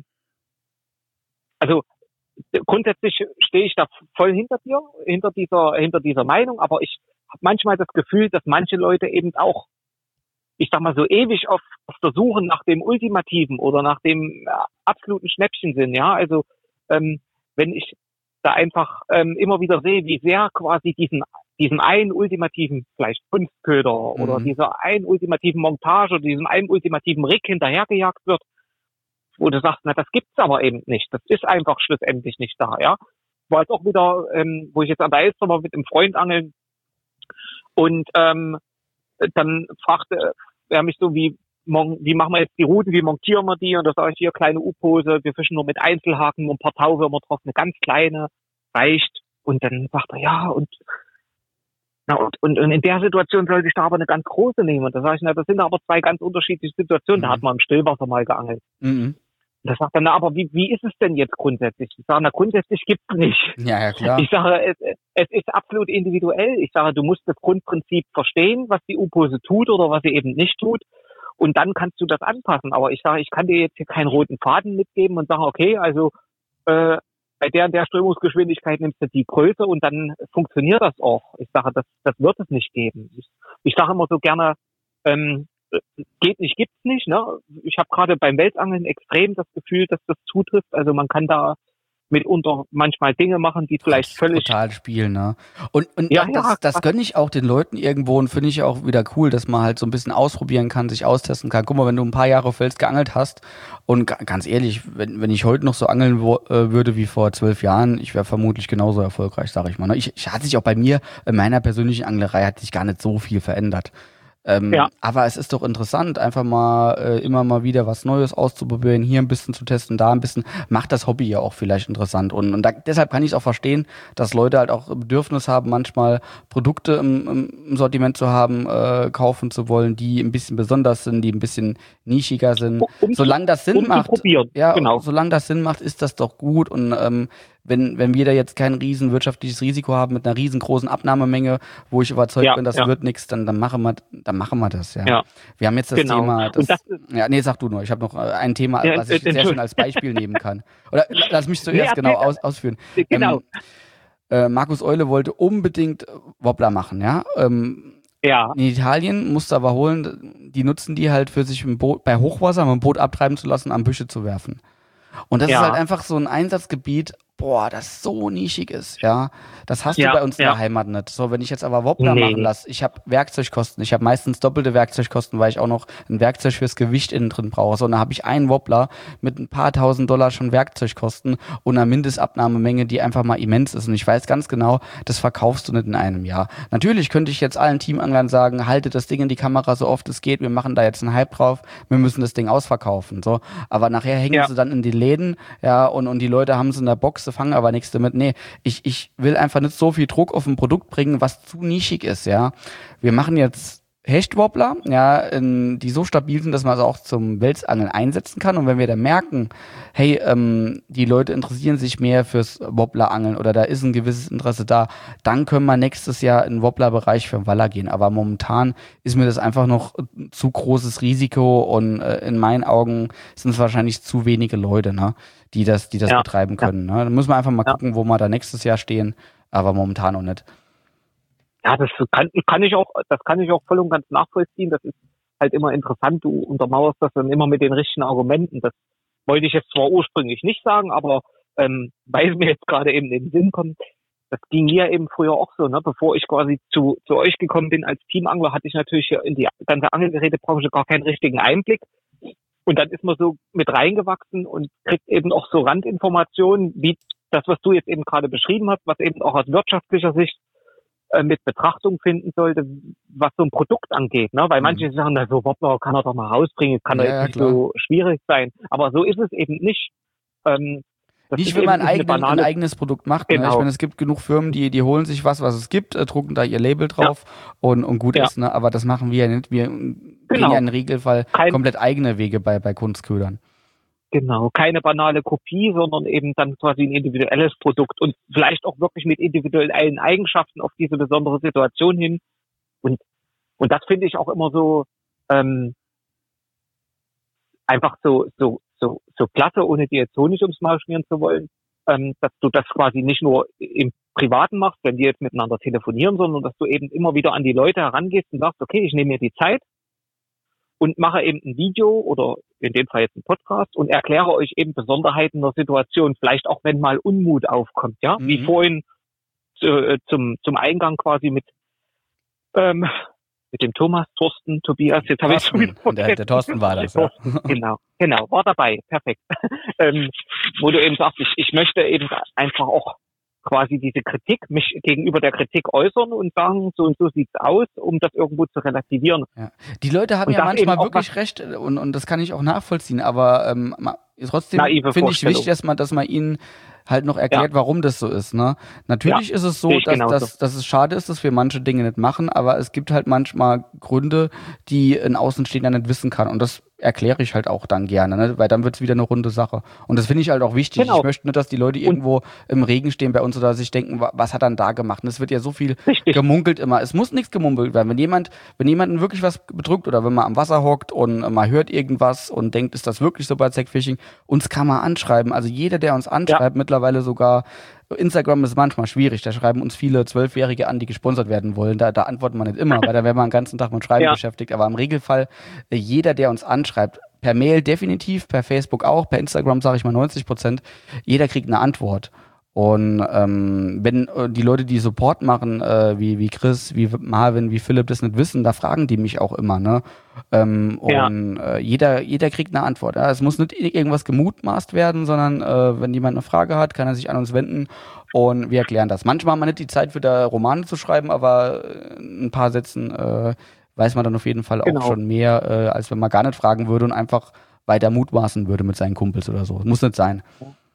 also grundsätzlich stehe ich da voll hinter dir, hinter dieser, hinter dieser Meinung, aber ich habe manchmal das Gefühl, dass manche Leute eben auch, ich sag mal, so ewig auf, auf der Suche nach dem Ultimativen oder nach dem äh, absoluten Schnäppchen sind, ja, also ähm, wenn ich da einfach ähm, immer wieder sehe, wie sehr quasi diesen diesen einen ultimativen vielleicht Kunstköder mhm. oder dieser einen ultimativen Montage oder diesem einen ultimativen Rig hinterhergejagt wird, wo du sagst, na, das gibt's aber eben nicht, das ist einfach schlussendlich nicht da, ja. War jetzt auch wieder, ähm, wo ich jetzt an der Elster war mit einem Freund angeln und ähm, dann fragte er mich so, wie, wie machen wir jetzt die Routen, wie montieren wir die? Und da sage ich, hier, kleine U-Pose, wir fischen nur mit Einzelhaken, nur ein paar Tauwürmer drauf, eine ganz kleine, reicht. Und dann sagt er, ja, und, na, und, und, und in der Situation sollte ich da aber eine ganz große nehmen. Und da sage ich, na, das sind aber zwei ganz unterschiedliche Situationen. Mhm. Da hat man im Stillwasser mal geangelt. Mhm. Und da sagt er, na, aber wie, wie ist es denn jetzt grundsätzlich? Ich sage, na, grundsätzlich gibt's nicht. Ja, ja, klar. Ich sage, es, es ist absolut individuell. Ich sage, du musst das Grundprinzip verstehen, was die U-Pose tut oder was sie eben nicht tut. Und dann kannst du das anpassen. Aber ich sage, ich kann dir jetzt hier keinen roten Faden mitgeben und sagen, okay, also, äh, bei der und der Strömungsgeschwindigkeit nimmst du die Größe und dann funktioniert das auch. Ich sage, das, das wird es nicht geben. Ich, ich sage immer so gerne, ähm, geht nicht, gibt's nicht. Ne? Ich habe gerade beim Welsangeln extrem das Gefühl, dass das zutrifft. Also man kann da mitunter manchmal Dinge machen, die vielleicht völlig total spielen, ne? Und, und ja, das, ja, das gönne ich auch den Leuten irgendwo und finde ich auch wieder cool, dass man halt so ein bisschen ausprobieren kann, sich austesten kann. Guck mal, wenn du ein paar Jahre auf Wels geangelt hast und ga, ganz ehrlich, wenn, wenn ich heute noch so angeln wo, äh, würde wie vor zwölf Jahren, ich wäre vermutlich genauso erfolgreich, sage ich mal. Ne? Ich, ich hat sich auch bei mir, in meiner persönlichen Anglerei hat sich gar nicht so viel verändert. Ähm, ja. Aber es ist doch interessant, einfach mal äh, immer mal wieder was Neues auszuprobieren, hier ein bisschen zu testen, da ein bisschen, macht das Hobby ja auch vielleicht interessant. Und, und da, deshalb kann ich es auch verstehen, dass Leute halt auch Bedürfnis haben, manchmal Produkte im, im Sortiment zu haben, äh, kaufen zu wollen, die ein bisschen besonders sind, die ein bisschen nischiger sind. Um, solange das Sinn um macht, ja, genau. solange das Sinn macht, ist das doch gut. Und ähm, wenn wenn wir da jetzt kein riesen wirtschaftliches Risiko haben mit einer riesengroßen Abnahmemenge, wo ich überzeugt ja, bin, das ja. wird nichts, dann dann machen wir dann machen wir das, ja. ja. Wir haben jetzt das genau. Thema, das, das ja, nee, sag du nur, ich habe noch ein Thema, ja, was ich sehr schön als Beispiel nehmen kann. Oder lass mich zuerst ja, genau aus, ausführen. Genau. Ähm, äh, Markus Eule wollte unbedingt Wobbler machen, ja. Ähm, Ja. In Italien musste aber holen, die nutzen die halt für sich im Boot, bei Hochwasser, um ein Boot abtreiben zu lassen, am Büsche zu werfen. Und das ja. ist halt einfach so ein Einsatzgebiet, boah, das so nischig ist, ja. Das hast ja, du bei uns ja. in der Heimat nicht. So, wenn ich jetzt aber Wobbler nee. machen lasse, ich habe Werkzeugkosten, ich habe meistens doppelte Werkzeugkosten, weil ich auch noch ein Werkzeug fürs Gewicht innen drin brauche. So, und dann habe ich einen Wobbler mit ein paar tausend Dollar schon Werkzeugkosten und einer Mindestabnahmemenge, die einfach mal immens ist. Und ich weiß ganz genau, das verkaufst du nicht in einem Jahr. Natürlich könnte ich jetzt allen Teamanglern sagen, haltet das Ding in die Kamera so oft es geht, wir machen da jetzt einen Hype drauf, wir müssen das Ding ausverkaufen. So, aber nachher hängen ja. sie dann in die Läden, ja, und, und die Leute haben es in der Box, fangen aber nichts damit. Nee, ich, ich will einfach nicht so viel Druck auf ein Produkt bringen, was zu nischig ist, ja. Wir machen jetzt Hechtwobbler, ja, in, die so stabil sind, dass man es auch zum Welsangeln einsetzen kann. Und wenn wir dann merken, hey, ähm, die Leute interessieren sich mehr fürs Wobblerangeln oder da ist ein gewisses Interesse da, dann können wir nächstes Jahr in den Wobbler-Bereich für den Waller gehen. Aber momentan ist mir das einfach noch zu großes Risiko und äh, in meinen Augen sind es wahrscheinlich zu wenige Leute, ne, die das, die das ja. betreiben können. Ne? Da muss man einfach mal ja. gucken, wo wir da nächstes Jahr stehen, aber momentan noch nicht. Ja, das kann, kann ich auch, das kann ich auch voll und ganz nachvollziehen. Das ist halt immer interessant. Du untermauerst das dann immer mit den richtigen Argumenten. Das wollte ich jetzt zwar ursprünglich nicht sagen, aber ähm, weil es mir jetzt gerade eben in den Sinn kommt, das ging mir eben früher auch so, ne? Bevor ich quasi zu zu euch gekommen bin als Teamangler, hatte ich natürlich in die ganze Angelgerätebranche gar keinen richtigen Einblick. Und dann ist man so mit reingewachsen und kriegt eben auch so Randinformationen, wie das, was du jetzt eben gerade beschrieben hast, was eben auch aus wirtschaftlicher Sicht mit Betrachtung finden sollte, was so ein Produkt angeht, ne? Weil mhm. manche sagen, na so Wobbler kann er doch mal rausbringen, kann doch ja, jetzt nicht so schwierig sein. Aber so ist es eben nicht. Ähm, das nicht, wenn man ein, eigenen, ein eigenes Produkt macht. Genau. Ne? Ich meine, es gibt genug Firmen, die die holen sich was, was es gibt, äh, drucken da ihr Label drauf ja. und, und gut ja. ist. Ne? Aber das machen wir ja nicht. Wir genau. gehen ja im Regelfall Kein komplett eigene Wege bei, bei Kunstködern. Genau, keine banale Kopie, sondern eben dann quasi ein individuelles Produkt und vielleicht auch wirklich mit individuellen Eigenschaften auf diese besondere Situation hin. Und und das finde ich auch immer so ähm, einfach so so so so klasse, ohne dir jetzt Honig ums Maul schmieren zu wollen, ähm, dass du das quasi nicht nur im Privaten machst, wenn die jetzt miteinander telefonieren, sondern dass du eben immer wieder an die Leute herangehst und sagst, okay, ich nehme mir die Zeit und mache eben ein Video oder in dem Fall jetzt einen Podcast und erkläre euch eben Besonderheiten der Situation, vielleicht auch wenn mal Unmut aufkommt, ja, mhm. wie vorhin äh, zum zum Eingang quasi mit ähm, mit dem Thomas, Thorsten, Tobias, jetzt habe ich schon wieder vergessen. Der, der Thorsten war das, ja. Genau, genau, war dabei, perfekt. ähm, wo du eben sagst, ich, ich möchte eben einfach auch quasi diese Kritik, mich gegenüber der Kritik äußern und sagen, so und so sieht's aus, um das irgendwo zu relativieren. Ja. Die Leute haben und ja manchmal wirklich recht und, und das kann ich auch nachvollziehen, aber ähm, trotzdem finde ich wichtig, dass man, dass man ihnen halt noch erklärt, ja. warum das so ist. Ne? Natürlich ja, ist es so, dass, dass, dass es schade ist, dass wir manche Dinge nicht machen, aber es gibt halt manchmal Gründe, die ein Außenstehender nicht wissen kann und das erkläre ich halt auch dann gerne, ne? Weil dann wird's wieder eine runde Sache. Und das finde ich halt auch wichtig. Genau. Ich möchte nicht, dass die Leute irgendwo im Regen stehen bei uns oder sich denken, wa- was hat er denn da gemacht? Und es wird ja so viel Richtig. gemunkelt immer. Es muss nichts gemunkelt werden. Wenn jemand, wenn jemanden wirklich was bedrückt oder wenn man am Wasser hockt und äh, man hört irgendwas und denkt, ist das wirklich so bei Zack Fishing, uns kann man anschreiben. Also jeder, der uns anschreibt, mittlerweile sogar Instagram ist manchmal schwierig. Da schreiben uns viele Zwölfjährige an, die gesponsert werden wollen. Da, da antworten wir nicht immer, weil da wäre man den ganzen Tag mit Schreiben Ja. beschäftigt. Aber im Regelfall, äh, jeder, der uns anschreibt, per Mail definitiv, per Facebook auch, per Instagram sage ich mal neunzig Prozent, jeder kriegt eine Antwort. Und ähm, wenn äh, die Leute, die Support machen, äh, wie, wie Chris, wie Marvin, wie Philipp das nicht wissen, da fragen die mich auch immer, ne? Ähm, Ja. Und äh, jeder, jeder kriegt eine Antwort. Ja? Es muss nicht irgendwas gemutmaßt werden, sondern äh, wenn jemand eine Frage hat, kann er sich an uns wenden und wir erklären das. Manchmal haben wir nicht die Zeit, wieder Romane zu schreiben, aber äh, ein paar Sätzen äh, weiß man dann auf jeden Fall Genau. auch schon mehr, äh, als wenn man gar nicht fragen würde und einfach weiter mutmaßen würde mit seinen Kumpels oder so. Muss nicht sein.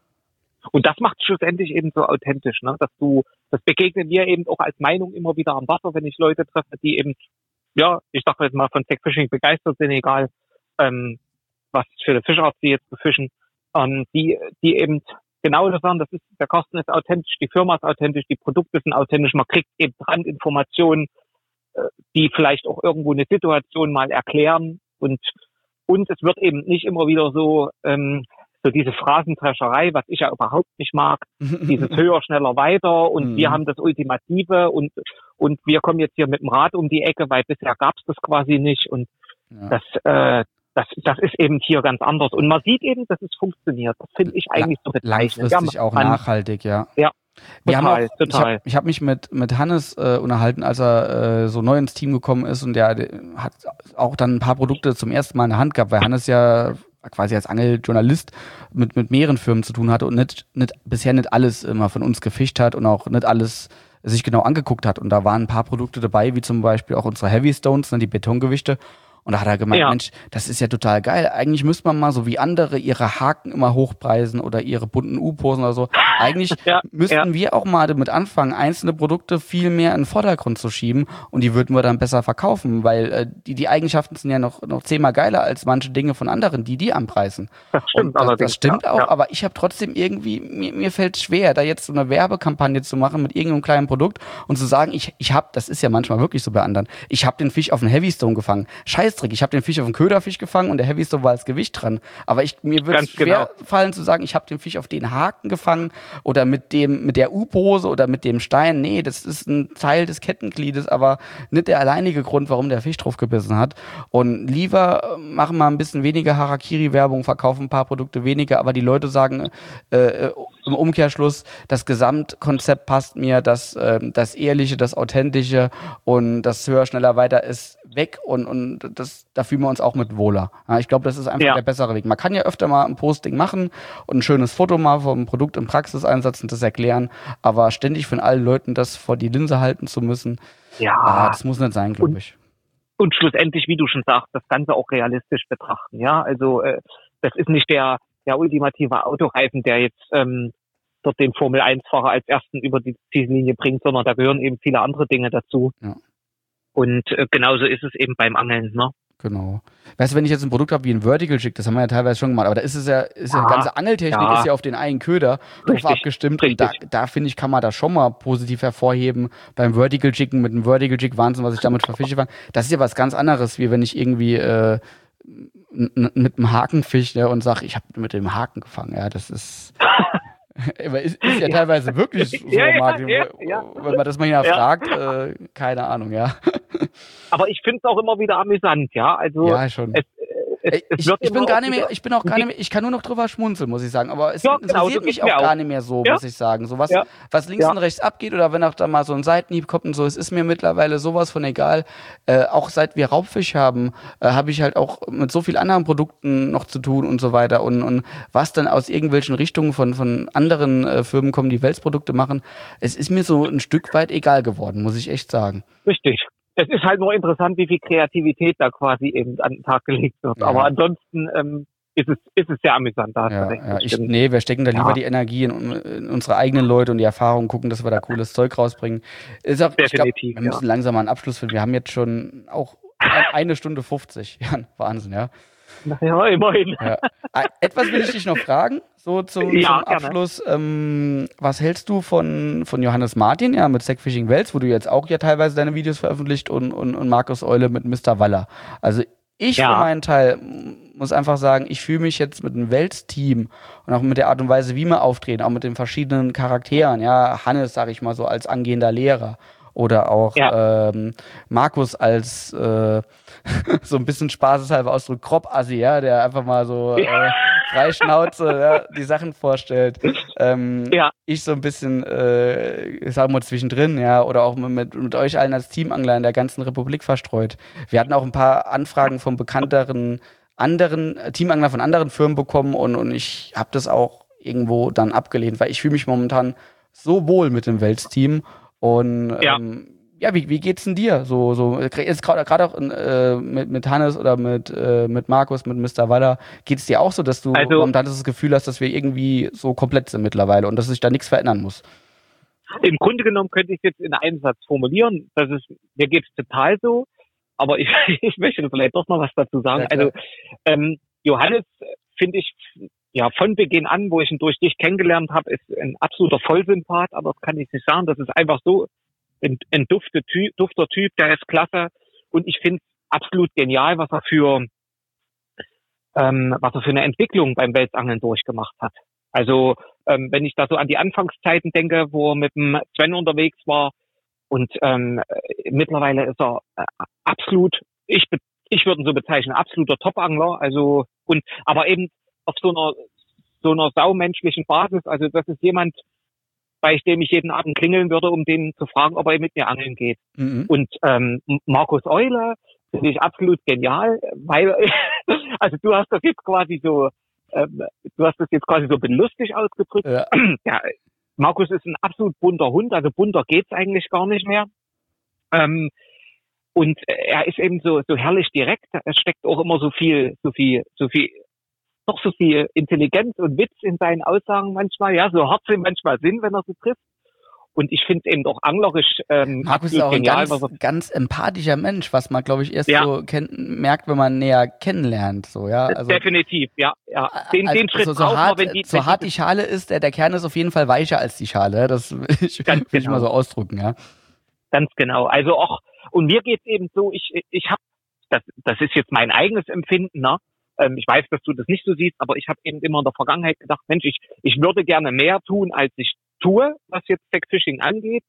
Und das macht schlussendlich eben so authentisch, ne? Dass du, das begegnet mir eben auch als Meinung immer wieder am Wasser, wenn ich Leute treffe, die eben, ja, ich sag jetzt mal von Zack Fishing begeistert sind, egal ähm, was für eine Fischart sie jetzt befischen, ähm, die, die eben genau das sagen, das ist, der Carsten ist authentisch, die Firma ist authentisch, die Produkte sind authentisch, man kriegt eben Randinformationen, äh, die vielleicht auch irgendwo eine Situation mal erklären und und es wird eben nicht immer wieder so ähm, so diese Phrasendrescherei, was ich ja überhaupt nicht mag, dieses höher, schneller, weiter und Mhm. wir haben das Ultimative und und wir kommen jetzt hier mit dem Rad um die Ecke, weil bisher gab's das quasi nicht und Ja. das äh, das das ist eben hier ganz anders und man sieht eben, dass es funktioniert. Das finde ich eigentlich so bezeichnend. Langfristig Ja, auch man- nachhaltig, ja. Ja, Wir total, haben auch, ich total. habe ich hab mich mit, mit Hannes äh, unterhalten, als er äh, so neu ins Team gekommen ist und der, der hat auch dann ein paar Produkte zum ersten Mal in der Hand gehabt, weil Hannes ja quasi als Angeljournalist mit, mit mehreren Firmen zu tun hatte und nicht, nicht, bisher nicht alles immer von uns gefischt hat und auch nicht alles sich genau angeguckt hat. Und da waren ein paar Produkte dabei, wie zum Beispiel auch unsere Heavy Stones, ne, die Betongewichte. Und da hat er gemeint, Ja. Mensch, das ist ja total geil. Eigentlich müsste man mal so wie andere ihre Haken immer hochpreisen oder ihre bunten U-Posen oder so. Eigentlich Ja, müssten ja. wir auch mal damit anfangen, einzelne Produkte viel mehr in den Vordergrund zu schieben und die würden wir dann besser verkaufen, weil äh, die, die Eigenschaften sind ja noch, noch zehnmal geiler als manche Dinge von anderen, die die anpreisen. Das stimmt Und das, allerdings, das stimmt ja, auch, ja. aber ich habe trotzdem irgendwie, mir, mir fällt schwer, da jetzt so eine Werbekampagne zu machen mit irgendeinem kleinen Produkt und zu sagen, ich, ich habe, das ist ja manchmal wirklich so bei anderen, ich habe den Fisch auf einen Heavystone gefangen. Scheißdreck, ich habe den Fisch auf einen Köderfisch gefangen und der Heavystone war als Gewicht dran. Aber ich, mir würde es Ganz schwer genau. fallen zu sagen, ich habe den Fisch auf den Haken gefangen oder mit dem, mit der U-Pose oder mit dem Stein. Nee, das ist ein Teil des Kettengliedes, aber nicht der alleinige Grund, warum der Fisch drauf gebissen hat. Und lieber äh, machen wir ein bisschen weniger Harakiri-Werbung, verkaufen ein paar Produkte weniger, aber die Leute sagen äh, im Umkehrschluss, das Gesamtkonzept passt mir, das, äh, das Ehrliche, das Authentische und das höher, schneller, weiter ist weg und, und das, da fühlen wir uns auch mit wohler. Ja, ich glaube, das ist einfach Ja. der bessere Weg. Man kann ja öfter mal ein Posting machen und ein schönes Foto mal vom Produkt im Praxiseinsatz und das erklären, aber ständig von allen Leuten das vor die Linse halten zu müssen, Ja. ah, das muss nicht sein, glaube ich. Und schlussendlich, wie du schon sagst, das Ganze auch realistisch betrachten. Ja, also äh, das ist nicht der der ultimative Autoreifen, der jetzt ähm, dort den Formel eins Fahrer als ersten über die Ziellinie bringt, sondern da gehören eben viele andere Dinge dazu. Ja. Und äh, genauso ist es eben beim Angeln, ne? Genau. Weißt du, wenn ich jetzt ein Produkt habe wie ein Vertical Jig, das haben wir ja teilweise schon gemacht, aber da ist es ja, ist ja, Ja, die ganze Angeltechnik ja. ist ja auf den einen Köder drauf Richtig, abgestimmt und da, richtig. da finde ich, kann man das schon mal positiv hervorheben. Beim Vertical Jiggen mit einem Vertical Jig, Wahnsinn, was ich damit für Fische fand. Das ist ja was ganz anderes, wie wenn ich irgendwie äh, n- n- mit einem Haken fische, ne, und sage, ich habe mit dem Haken gefangen. Ja, das ist aber ist, ist ja teilweise wirklich so, Ja, ja, Martin, ja, wo- ja. wenn man das mal hier Ja. fragt, äh, keine Ahnung, ja. Aber ich finde es auch immer wieder amüsant, ja. Also Ja, schon. es, es, Ey, es ich, wird ich bin immer gar auch nicht mehr, wieder- ich bin auch gar nicht mehr, ich kann nur noch drüber schmunzeln, muss ich sagen. Aber es Ja, genau, interessiert so mich geht's auch mir gar auch. nicht mehr so, Ja. muss ich sagen. So was, Ja. was links Ja. und rechts abgeht oder wenn auch da mal so ein Seitenhieb kommt und so, es ist mir mittlerweile sowas von egal. Äh, auch seit wir Raubfisch haben, äh, habe ich halt auch mit so vielen anderen Produkten noch zu tun und so weiter. Und, und was dann aus irgendwelchen Richtungen von, von anderen äh, Firmen kommen, die Weltprodukte machen, es ist mir so ein Stück weit egal geworden, muss ich echt sagen. Richtig. Es ist halt nur interessant, wie viel Kreativität da quasi eben an den Tag gelegt wird. Ja. Aber ansonsten ähm, ist es ist es sehr amüsant. Da hast Ja, du recht. ja, das ich, stimmt. nee, wir stecken da lieber Ja. die Energie in, in unsere eigenen Leute und die Erfahrung, gucken, dass wir da cooles Zeug rausbringen. Ist auch, ich glaub, Definitiv, wir müssen langsam mal einen Abschluss finden. Wir haben jetzt schon auch ein- eine Stunde fünfzig. Ja, Wahnsinn, ja. Ja, immerhin. Ja. Etwas will ich dich noch fragen, so zum, Ja, zum Abschluss. Ähm, was hältst du von, von Johannes Martin, ja, mit Zack Fishing Wels, wo du jetzt auch ja teilweise deine Videos veröffentlicht und, und, und Markus Eule mit Mister Waller? Also ich Ja. für meinen Teil muss einfach sagen, ich fühle mich jetzt mit dem Wels-Team und auch mit der Art und Weise, wie wir auftreten, auch mit den verschiedenen Charakteren, ja, Hannes, sag ich mal so, als angehender Lehrer. Oder auch Ja. ähm, Markus als äh, so ein bisschen spaßeshalber Ausdruck Kropassi, ja, der einfach mal so äh, frei Schnauze ja, die Sachen vorstellt. Ähm, Ja. Ich so ein bisschen, äh, ich sag mal zwischendrin, ja, oder auch mit, mit euch allen als Teamangler in der ganzen Republik verstreut. Wir hatten auch ein paar Anfragen von bekannteren anderen äh, Teamangler von anderen Firmen bekommen und, und ich habe das auch irgendwo dann abgelehnt, weil ich fühle mich momentan so wohl mit dem Wels-Team. Und Ja, ähm, ja, wie, wie geht's denn dir? So, so jetzt gerade auch äh, mit, mit Hannes oder mit, äh, mit Markus, mit Mister Waller, geht's dir auch so, dass du Also- momentan das Gefühl hast, dass wir irgendwie so komplett sind mittlerweile und dass sich da nichts verändern muss? im Grunde genommen könnte ich es jetzt in einem Satz formulieren. Das ist, mir geht's total so, aber ich, ich möchte vielleicht doch noch was dazu sagen. Ja, klar. Also ähm, Johannes finde ich ja von Beginn an, wo ich ihn durch dich kennengelernt habe, ist ein absoluter Vollsympath, aber das kann ich nicht sagen. Das ist einfach so ein, ein dufter Typ, dufter Typ, der ist klasse und ich finde es absolut genial, was er für ähm, was er für eine Entwicklung beim Welsangeln durchgemacht hat. Also ähm, wenn ich da so an die Anfangszeiten denke, wo er mit dem Sven unterwegs war und ähm, äh, mittlerweile ist er äh, absolut, ich be- ich würde ihn so bezeichnen, absoluter Top-Angler. Also und aber eben auf so einer so einer saumenschlichen Basis. Also das ist jemand, bei dem ich jeden Abend klingeln würde, um den zu fragen, ob er mit mir angeln geht. Mhm. Und ähm, Markus Eule finde ich absolut genial, weil also du hast das jetzt quasi so ähm, du hast das jetzt quasi so belustig ausgedrückt. Ja. Ja, Markus ist ein absolut bunter Hund, also bunter geht's eigentlich gar nicht mehr. Ähm, und er ist eben so so herrlich direkt. Es steckt auch immer so viel so viel so viel noch so viel Intelligenz und Witz in seinen Aussagen manchmal, ja, so hart sie manchmal sind, wenn er sie trifft. Und ich finde eben auch anglerisch ähm, Markus ist absolut auch ein genial, ganz, was er ganz empathischer Mensch, was man, glaube ich, erst Ja. so kenn- merkt, wenn man näher kennenlernt. So, ja? Also, definitiv, ja, ja. Den, also, den Schritt so, so braucht hart, man, wenn die, so wenn hart die, die Schale ist, der, der Kern ist auf jeden Fall weicher als die Schale. Das will ich, Ganz will ich genau. mal so ausdrücken, ja. Ganz genau. Also auch, und mir geht's eben so, ich, ich habe, das, das ist jetzt mein eigenes Empfinden, ne? Ähm, ich weiß, dass du das nicht so siehst, aber ich habe eben immer in der Vergangenheit gedacht, Mensch, ich, ich würde gerne mehr tun, als ich tue, was jetzt Zack-Fishing angeht.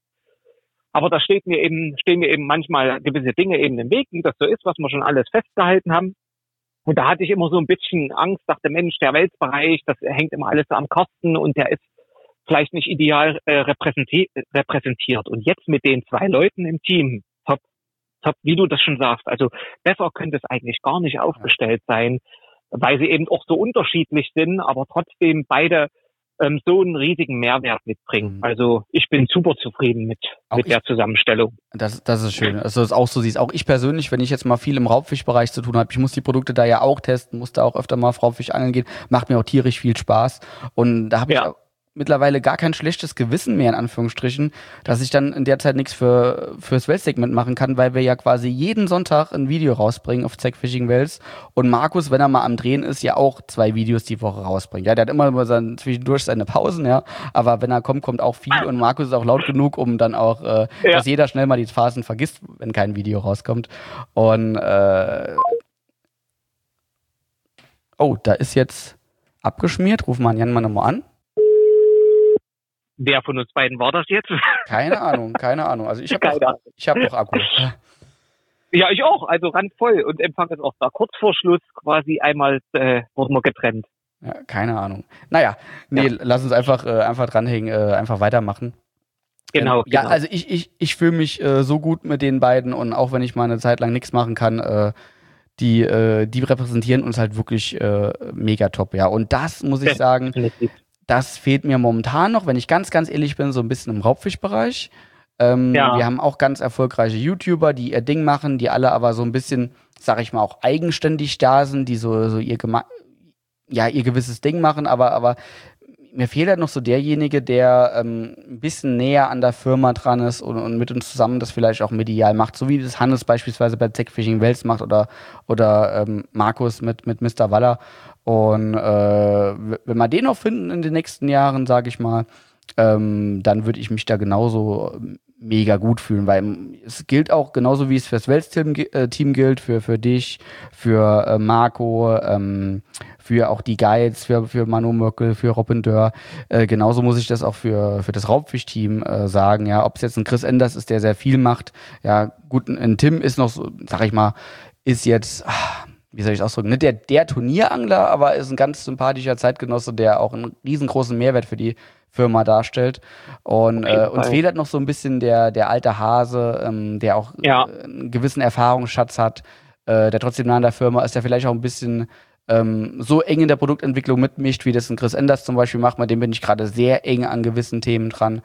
Aber da steht mir eben, stehen mir eben manchmal gewisse Dinge eben im Weg, wie das so ist, was wir schon alles festgehalten haben. Und da hatte ich immer so ein bisschen Angst, dachte, Mensch, der Weltbereich, das hängt immer alles so am Kosten und der ist vielleicht nicht ideal äh, repräsenti- repräsentiert. Und jetzt mit den zwei Leuten im Team, top, top, wie du das schon sagst, also besser könnte es eigentlich gar nicht aufgestellt sein, weil sie eben auch so unterschiedlich sind, aber trotzdem beide ähm, so einen riesigen Mehrwert mitbringen. Mhm. Also ich bin super zufrieden mit, Auch mit ich- der Zusammenstellung. Das, das ist schön. Also das ist auch so siehst. Auch ich persönlich, wenn ich jetzt mal viel im Raubfischbereich zu tun habe, ich muss die Produkte da ja auch testen, muss da auch öfter mal auf Raubfisch angeln gehen, macht mir auch tierisch viel Spaß. Und da habe ich Ja. auch mittlerweile gar kein schlechtes Gewissen mehr, in Anführungsstrichen, dass ich dann in der Zeit nichts für fürs Weltsegment machen kann, weil wir ja quasi jeden Sonntag ein Video rausbringen auf Zack Fishing Wels und Markus, wenn er mal am Drehen ist, ja auch zwei Videos die Woche rausbringt. Ja, der hat immer mal sein, zwischendurch seine Pausen, ja, aber wenn er kommt, kommt auch viel und Markus ist auch laut genug, um dann auch, äh, Ja. dass jeder schnell mal die Phasen vergisst, wenn kein Video rauskommt. Und äh, oh, da ist jetzt abgeschmiert. Ruf mal Jan mal nochmal an. Wer von uns beiden war das jetzt? Keine Ahnung, keine Ahnung. Also ich habe Keine noch, Ahnung. ich hab noch Akku. Ja, ich auch. Also randvoll. Und Empfang ist auch da. Kurz vor Schluss quasi einmal äh, wurden wir getrennt. Ja, keine Ahnung. Naja, nee, Ja. lass uns einfach, äh, einfach dranhängen, äh, einfach weitermachen. Genau. Ähm, ja, genau. also ich, ich, ich fühle mich äh, so gut mit den beiden und auch wenn ich mal eine Zeit lang nichts machen kann, äh, die, äh, die repräsentieren uns halt wirklich äh, mega top, ja. Und das muss ich sagen, Definitiv. das fehlt mir momentan noch, wenn ich ganz, ganz ehrlich bin, so ein bisschen im Raubfischbereich. Ähm, Ja. Wir haben auch ganz erfolgreiche YouTuber, die ihr Ding machen, die alle aber so ein bisschen, sag ich mal, auch eigenständig da sind, die so, so ihr, gema- ja, ihr gewisses Ding machen, aber, aber mir fehlt halt noch so derjenige, der ähm, ein bisschen näher an der Firma dran ist und, und mit uns zusammen das vielleicht auch medial macht, so wie das Hannes beispielsweise bei Tech Fishing Wels macht oder, oder ähm, Markus mit, mit Mister Waller. Und äh, wenn wir den noch finden in den nächsten Jahren, sage ich mal, ähm, dann würde ich mich da genauso mega gut fühlen, weil es gilt auch genauso, wie es fürs Wels-Team äh, Team gilt, für, für dich, für äh, Marco, ähm, für auch die Guides, für, für Manu Möckel, für Robin Dörr. Äh, genauso muss ich das auch für, für das Raubfisch-Team äh, sagen, ja, ob es jetzt ein Chris Enders ist, der sehr viel macht. Ja, gut, ein, ein Tim ist noch so, sag ich mal, ist jetzt, ach, wie soll ich es ausdrücken, nicht der, der Turnierangler, aber ist ein ganz sympathischer Zeitgenosse, der auch einen riesengroßen Mehrwert für die Firma darstellt. Und äh, uns fehlt halt noch so ein bisschen der, der alte Hase, ähm, der auch ja. äh, einen gewissen Erfahrungsschatz hat, äh, der trotzdem nah an der Firma ist, der vielleicht auch ein bisschen ähm, so eng in der Produktentwicklung mitmischt, wie das ein Chris Enders zum Beispiel macht, mit dem bin ich gerade sehr eng an gewissen Themen dran.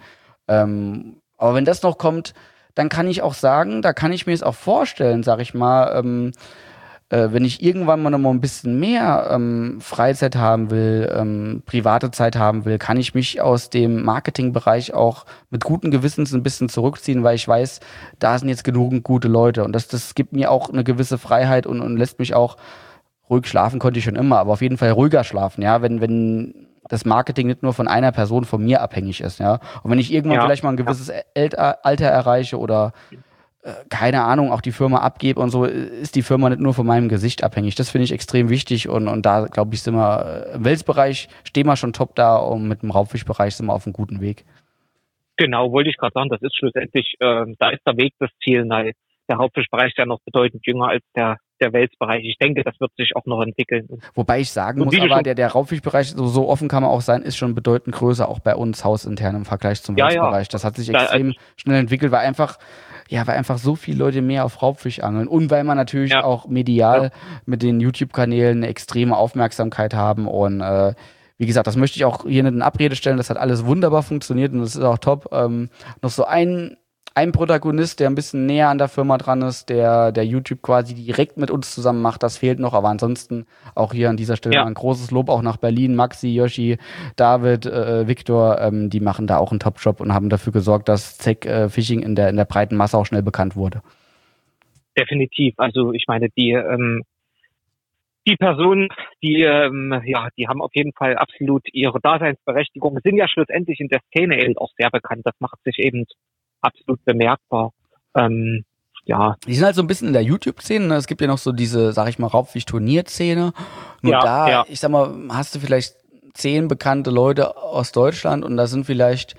Ähm, aber wenn das noch kommt, dann kann ich auch sagen, da kann ich mir es auch vorstellen, sag ich mal, ähm, äh, wenn ich irgendwann mal noch mal ein bisschen mehr ähm, Freizeit haben will, ähm, private Zeit haben will, kann ich mich aus dem Marketingbereich auch mit guten Gewissens ein bisschen zurückziehen, weil ich weiß, da sind jetzt genügend gute Leute und das, das gibt mir auch eine gewisse Freiheit und, und lässt mich auch ruhig schlafen, konnte ich schon immer, aber auf jeden Fall ruhiger schlafen, ja, wenn, wenn das Marketing nicht nur von einer Person, von mir abhängig ist, ja. Und wenn ich irgendwann Ja, vielleicht mal ein gewisses ja. Alter, Alter erreiche oder äh, keine Ahnung, auch die Firma abgebe und so, ist die Firma nicht nur von meinem Gesicht abhängig. Das finde ich extrem wichtig und, und da, glaube ich, sind wir im Welsbereich, stehen wir schon top da und mit dem Raubfischbereich sind wir auf einem guten Weg. Genau, wollte ich gerade sagen, das ist schlussendlich, äh, da ist der Weg das Ziel, weil der Hauptfischbereich ist ja noch bedeutend jünger als der der Welsbereich. Ich denke, das wird sich auch noch entwickeln. Wobei ich sagen muss, aber der, der Raubfischbereich, so, so offen kann man auch sein, ist schon bedeutend größer, auch bei uns hausintern im Vergleich zum ja, Welsbereich. Ja. Das hat sich da, extrem äh, schnell entwickelt, weil einfach, ja, weil einfach so viele Leute mehr auf Raubfisch angeln und weil man natürlich ja. auch medial ja. mit den YouTube-Kanälen eine extreme Aufmerksamkeit haben und äh, wie gesagt, das möchte ich auch hier nicht in Abrede stellen, das hat alles wunderbar funktioniert und das ist auch top. Ähm, noch so ein Ein Protagonist, der ein bisschen näher an der Firma dran ist, der, der YouTube quasi direkt mit uns zusammen macht, das fehlt noch, aber ansonsten auch hier an dieser Stelle ja. ein großes Lob auch nach Berlin, Maxi, Yoshi, David, äh, Viktor, ähm, die machen da auch einen Top-Job und haben dafür gesorgt, dass Tech äh, Fishing in der, in der breiten Masse auch schnell bekannt wurde. Definitiv, also ich meine, die, ähm, die Personen, die, ähm, ja, die haben auf jeden Fall absolut ihre Daseinsberechtigung, sind ja schlussendlich in der Szene eben auch sehr bekannt, das macht sich eben absolut bemerkbar. Ähm, ja. Die sind halt so ein bisschen in der YouTube-Szene. Ne? Es gibt ja noch so diese, sag ich mal, Raubfisch-Turnier-Szene. Nur ja, da, ja. ich sag mal, hast du vielleicht zehn bekannte Leute aus Deutschland und da sind vielleicht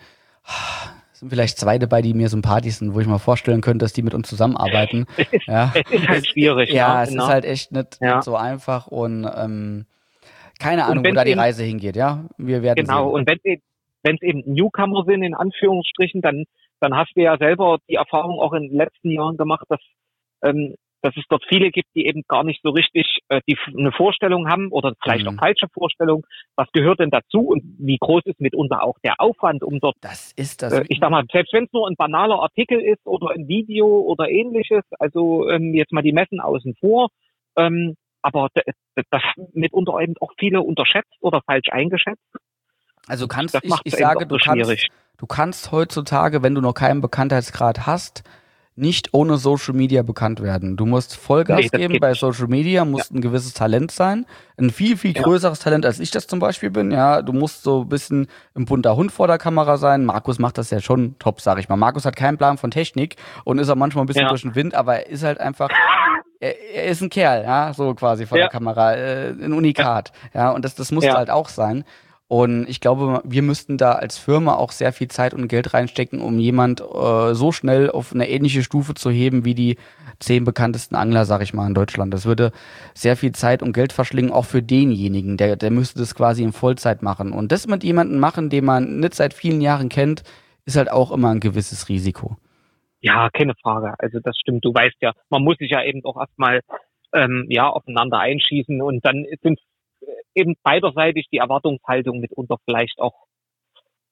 sind vielleicht zwei dabei, die mir sympathisch sind, wo ich mir vorstellen könnte, dass die mit uns zusammenarbeiten. Ja. Es ist halt schwierig. Ja, ne? es genau. ist halt echt nicht, ja. nicht so einfach und ähm, keine Ahnung, wo da die eben, Reise hingeht. Ja, wir werden genau. sehen. Und wenn wenn es eben Newcomer sind, in Anführungsstrichen, dann dann hast du ja selber die Erfahrung auch in den letzten Jahren gemacht, dass ähm, dass es dort viele gibt, die eben gar nicht so richtig äh, die eine Vorstellung haben oder vielleicht Mhm. auch falsche Vorstellung, was gehört denn dazu und wie groß ist mitunter auch der Aufwand, um dort, Das ist das. äh, ich sag mal, selbst wenn es nur ein banaler Artikel ist oder ein Video oder ähnliches, also ähm, jetzt mal die Messen außen vor, ähm, aber d- d- das mitunter eben auch viele unterschätzt oder falsch eingeschätzt. Also kannst Das ich, macht's ich eben sage, auch du so kannst, schwierig. du kannst heutzutage, wenn du noch keinen Bekanntheitsgrad hast, nicht ohne Social Media bekannt werden. Du musst Vollgas Nee, das geben geht bei nicht. Social Media, musst ein gewisses Talent sein. Ein viel, viel Ja. größeres Talent, als ich das zum Beispiel bin. Ja, du musst so ein bisschen ein bunter Hund vor der Kamera sein. Markus macht das ja schon top, sag ich mal. Markus hat keinen Plan von Technik und ist auch manchmal ein bisschen Ja. durch den Wind, aber er ist halt einfach, er, er ist ein Kerl, ja, so quasi vor Ja. der Kamera, äh, ein Unikat. Ja, und das, das muss Ja. halt auch sein. Und ich glaube, wir müssten da als Firma auch sehr viel Zeit und Geld reinstecken, um jemand äh, so schnell auf eine ähnliche Stufe zu heben wie die zehn bekanntesten Angler, sag ich mal, in Deutschland. Das würde sehr viel Zeit und Geld verschlingen, auch für denjenigen. Der, der müsste das quasi in Vollzeit machen. Und das mit jemandem machen, den man nicht seit vielen Jahren kennt, ist halt auch immer ein gewisses Risiko. Ja, keine Frage. Also das stimmt. Du weißt ja, man muss sich ja eben auch erstmal ähm, ja aufeinander einschießen und dann sind eben beiderseitig die Erwartungshaltung mitunter vielleicht auch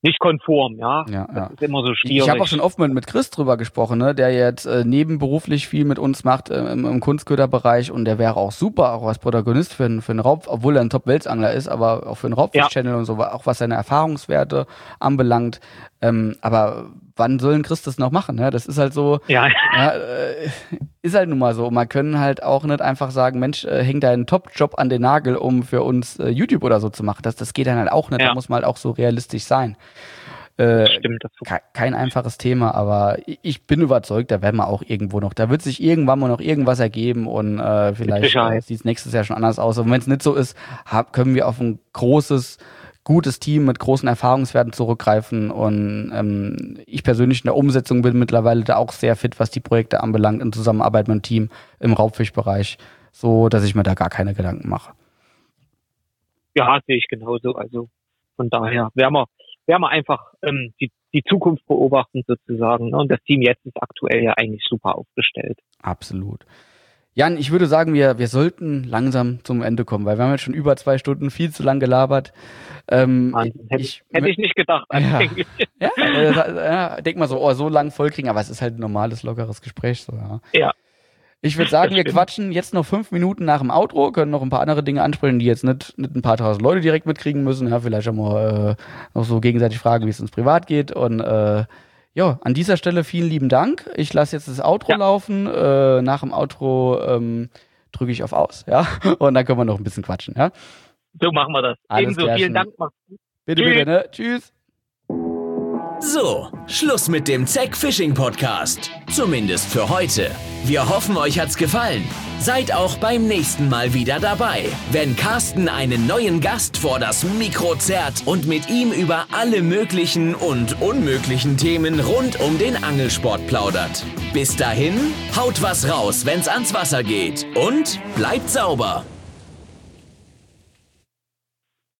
nicht konform, ja. ja, das ja. ist immer so schwierig. Ich habe auch schon oft mit, mit Chris drüber gesprochen, ne, der jetzt äh, nebenberuflich viel mit uns macht äh, im, im Kunstköderbereich und der wäre auch super, auch als Protagonist für, für einen Raub, obwohl er ein Top-Weltsangler ist, aber auch für einen Raubfisch-Channel ja. und so, auch was seine Erfahrungswerte anbelangt. Ähm, aber wann soll ein Chris das noch machen? Ne? Das ist halt so, ja. ja, äh, ist halt nun mal so. Man können halt auch nicht einfach sagen, Mensch, äh, hängt deinen Top-Job an den Nagel, um für uns äh, YouTube oder so zu machen. Das, das geht dann halt auch nicht. Ja. Da muss man halt auch so realistisch sein. Äh, Stimmt, das ke- kein einfaches Thema, aber ich bin überzeugt, da werden wir auch irgendwo noch, da wird sich irgendwann mal noch irgendwas ergeben und äh, vielleicht äh, sieht es nächstes Jahr schon anders aus. Und wenn es nicht so ist, hab, können wir auf ein großes, gutes Team mit großen Erfahrungswerten zurückgreifen und ähm, ich persönlich in der Umsetzung bin mittlerweile da auch sehr fit, was die Projekte anbelangt, in Zusammenarbeit mit dem Team im Raubfischbereich, so dass ich mir da gar keine Gedanken mache. Ja, sehe ich genauso, also von daher werden wir werden wir einfach ähm, die, die Zukunft beobachten sozusagen. Ne? Und das Team jetzt ist aktuell ja eigentlich super aufgestellt. Absolut. Jan, ich würde sagen, wir, wir sollten langsam zum Ende kommen, weil wir haben jetzt schon über zwei Stunden viel zu lang gelabert. Ähm, hätte ich, hätte ich nicht gedacht. Ja, ja, äh, ja, denk mal so, oh, so lang vollkriegen, aber es ist halt ein normales, lockeres Gespräch. So, ja. ja. Ich würde sagen, wir quatschen jetzt noch fünf Minuten nach dem Outro, können noch ein paar andere Dinge ansprechen, die jetzt nicht, nicht ein paar tausend Leute direkt mitkriegen müssen. Ja, vielleicht auch mal äh, noch so gegenseitig fragen, wie es uns privat geht. Und äh, ja, an dieser Stelle vielen lieben Dank. Ich lasse jetzt das Outro ja. laufen. Äh, nach dem Outro ähm, drücke ich auf Aus, ja. Und dann können wir noch ein bisschen quatschen, ja. So machen wir das. Alles Ebenso, vielen Dank. Bitte, Tschüss. bitte, ne? Tschüss. So, Schluss mit dem Zeck Fishing Podcast. Zumindest für heute. Wir hoffen, euch hat's gefallen. Seid auch beim nächsten Mal wieder dabei, wenn Carsten einen neuen Gast vor das Mikro zerrt und mit ihm über alle möglichen und unmöglichen Themen rund um den Angelsport plaudert. Bis dahin, haut was raus, wenn's ans Wasser geht und bleibt sauber.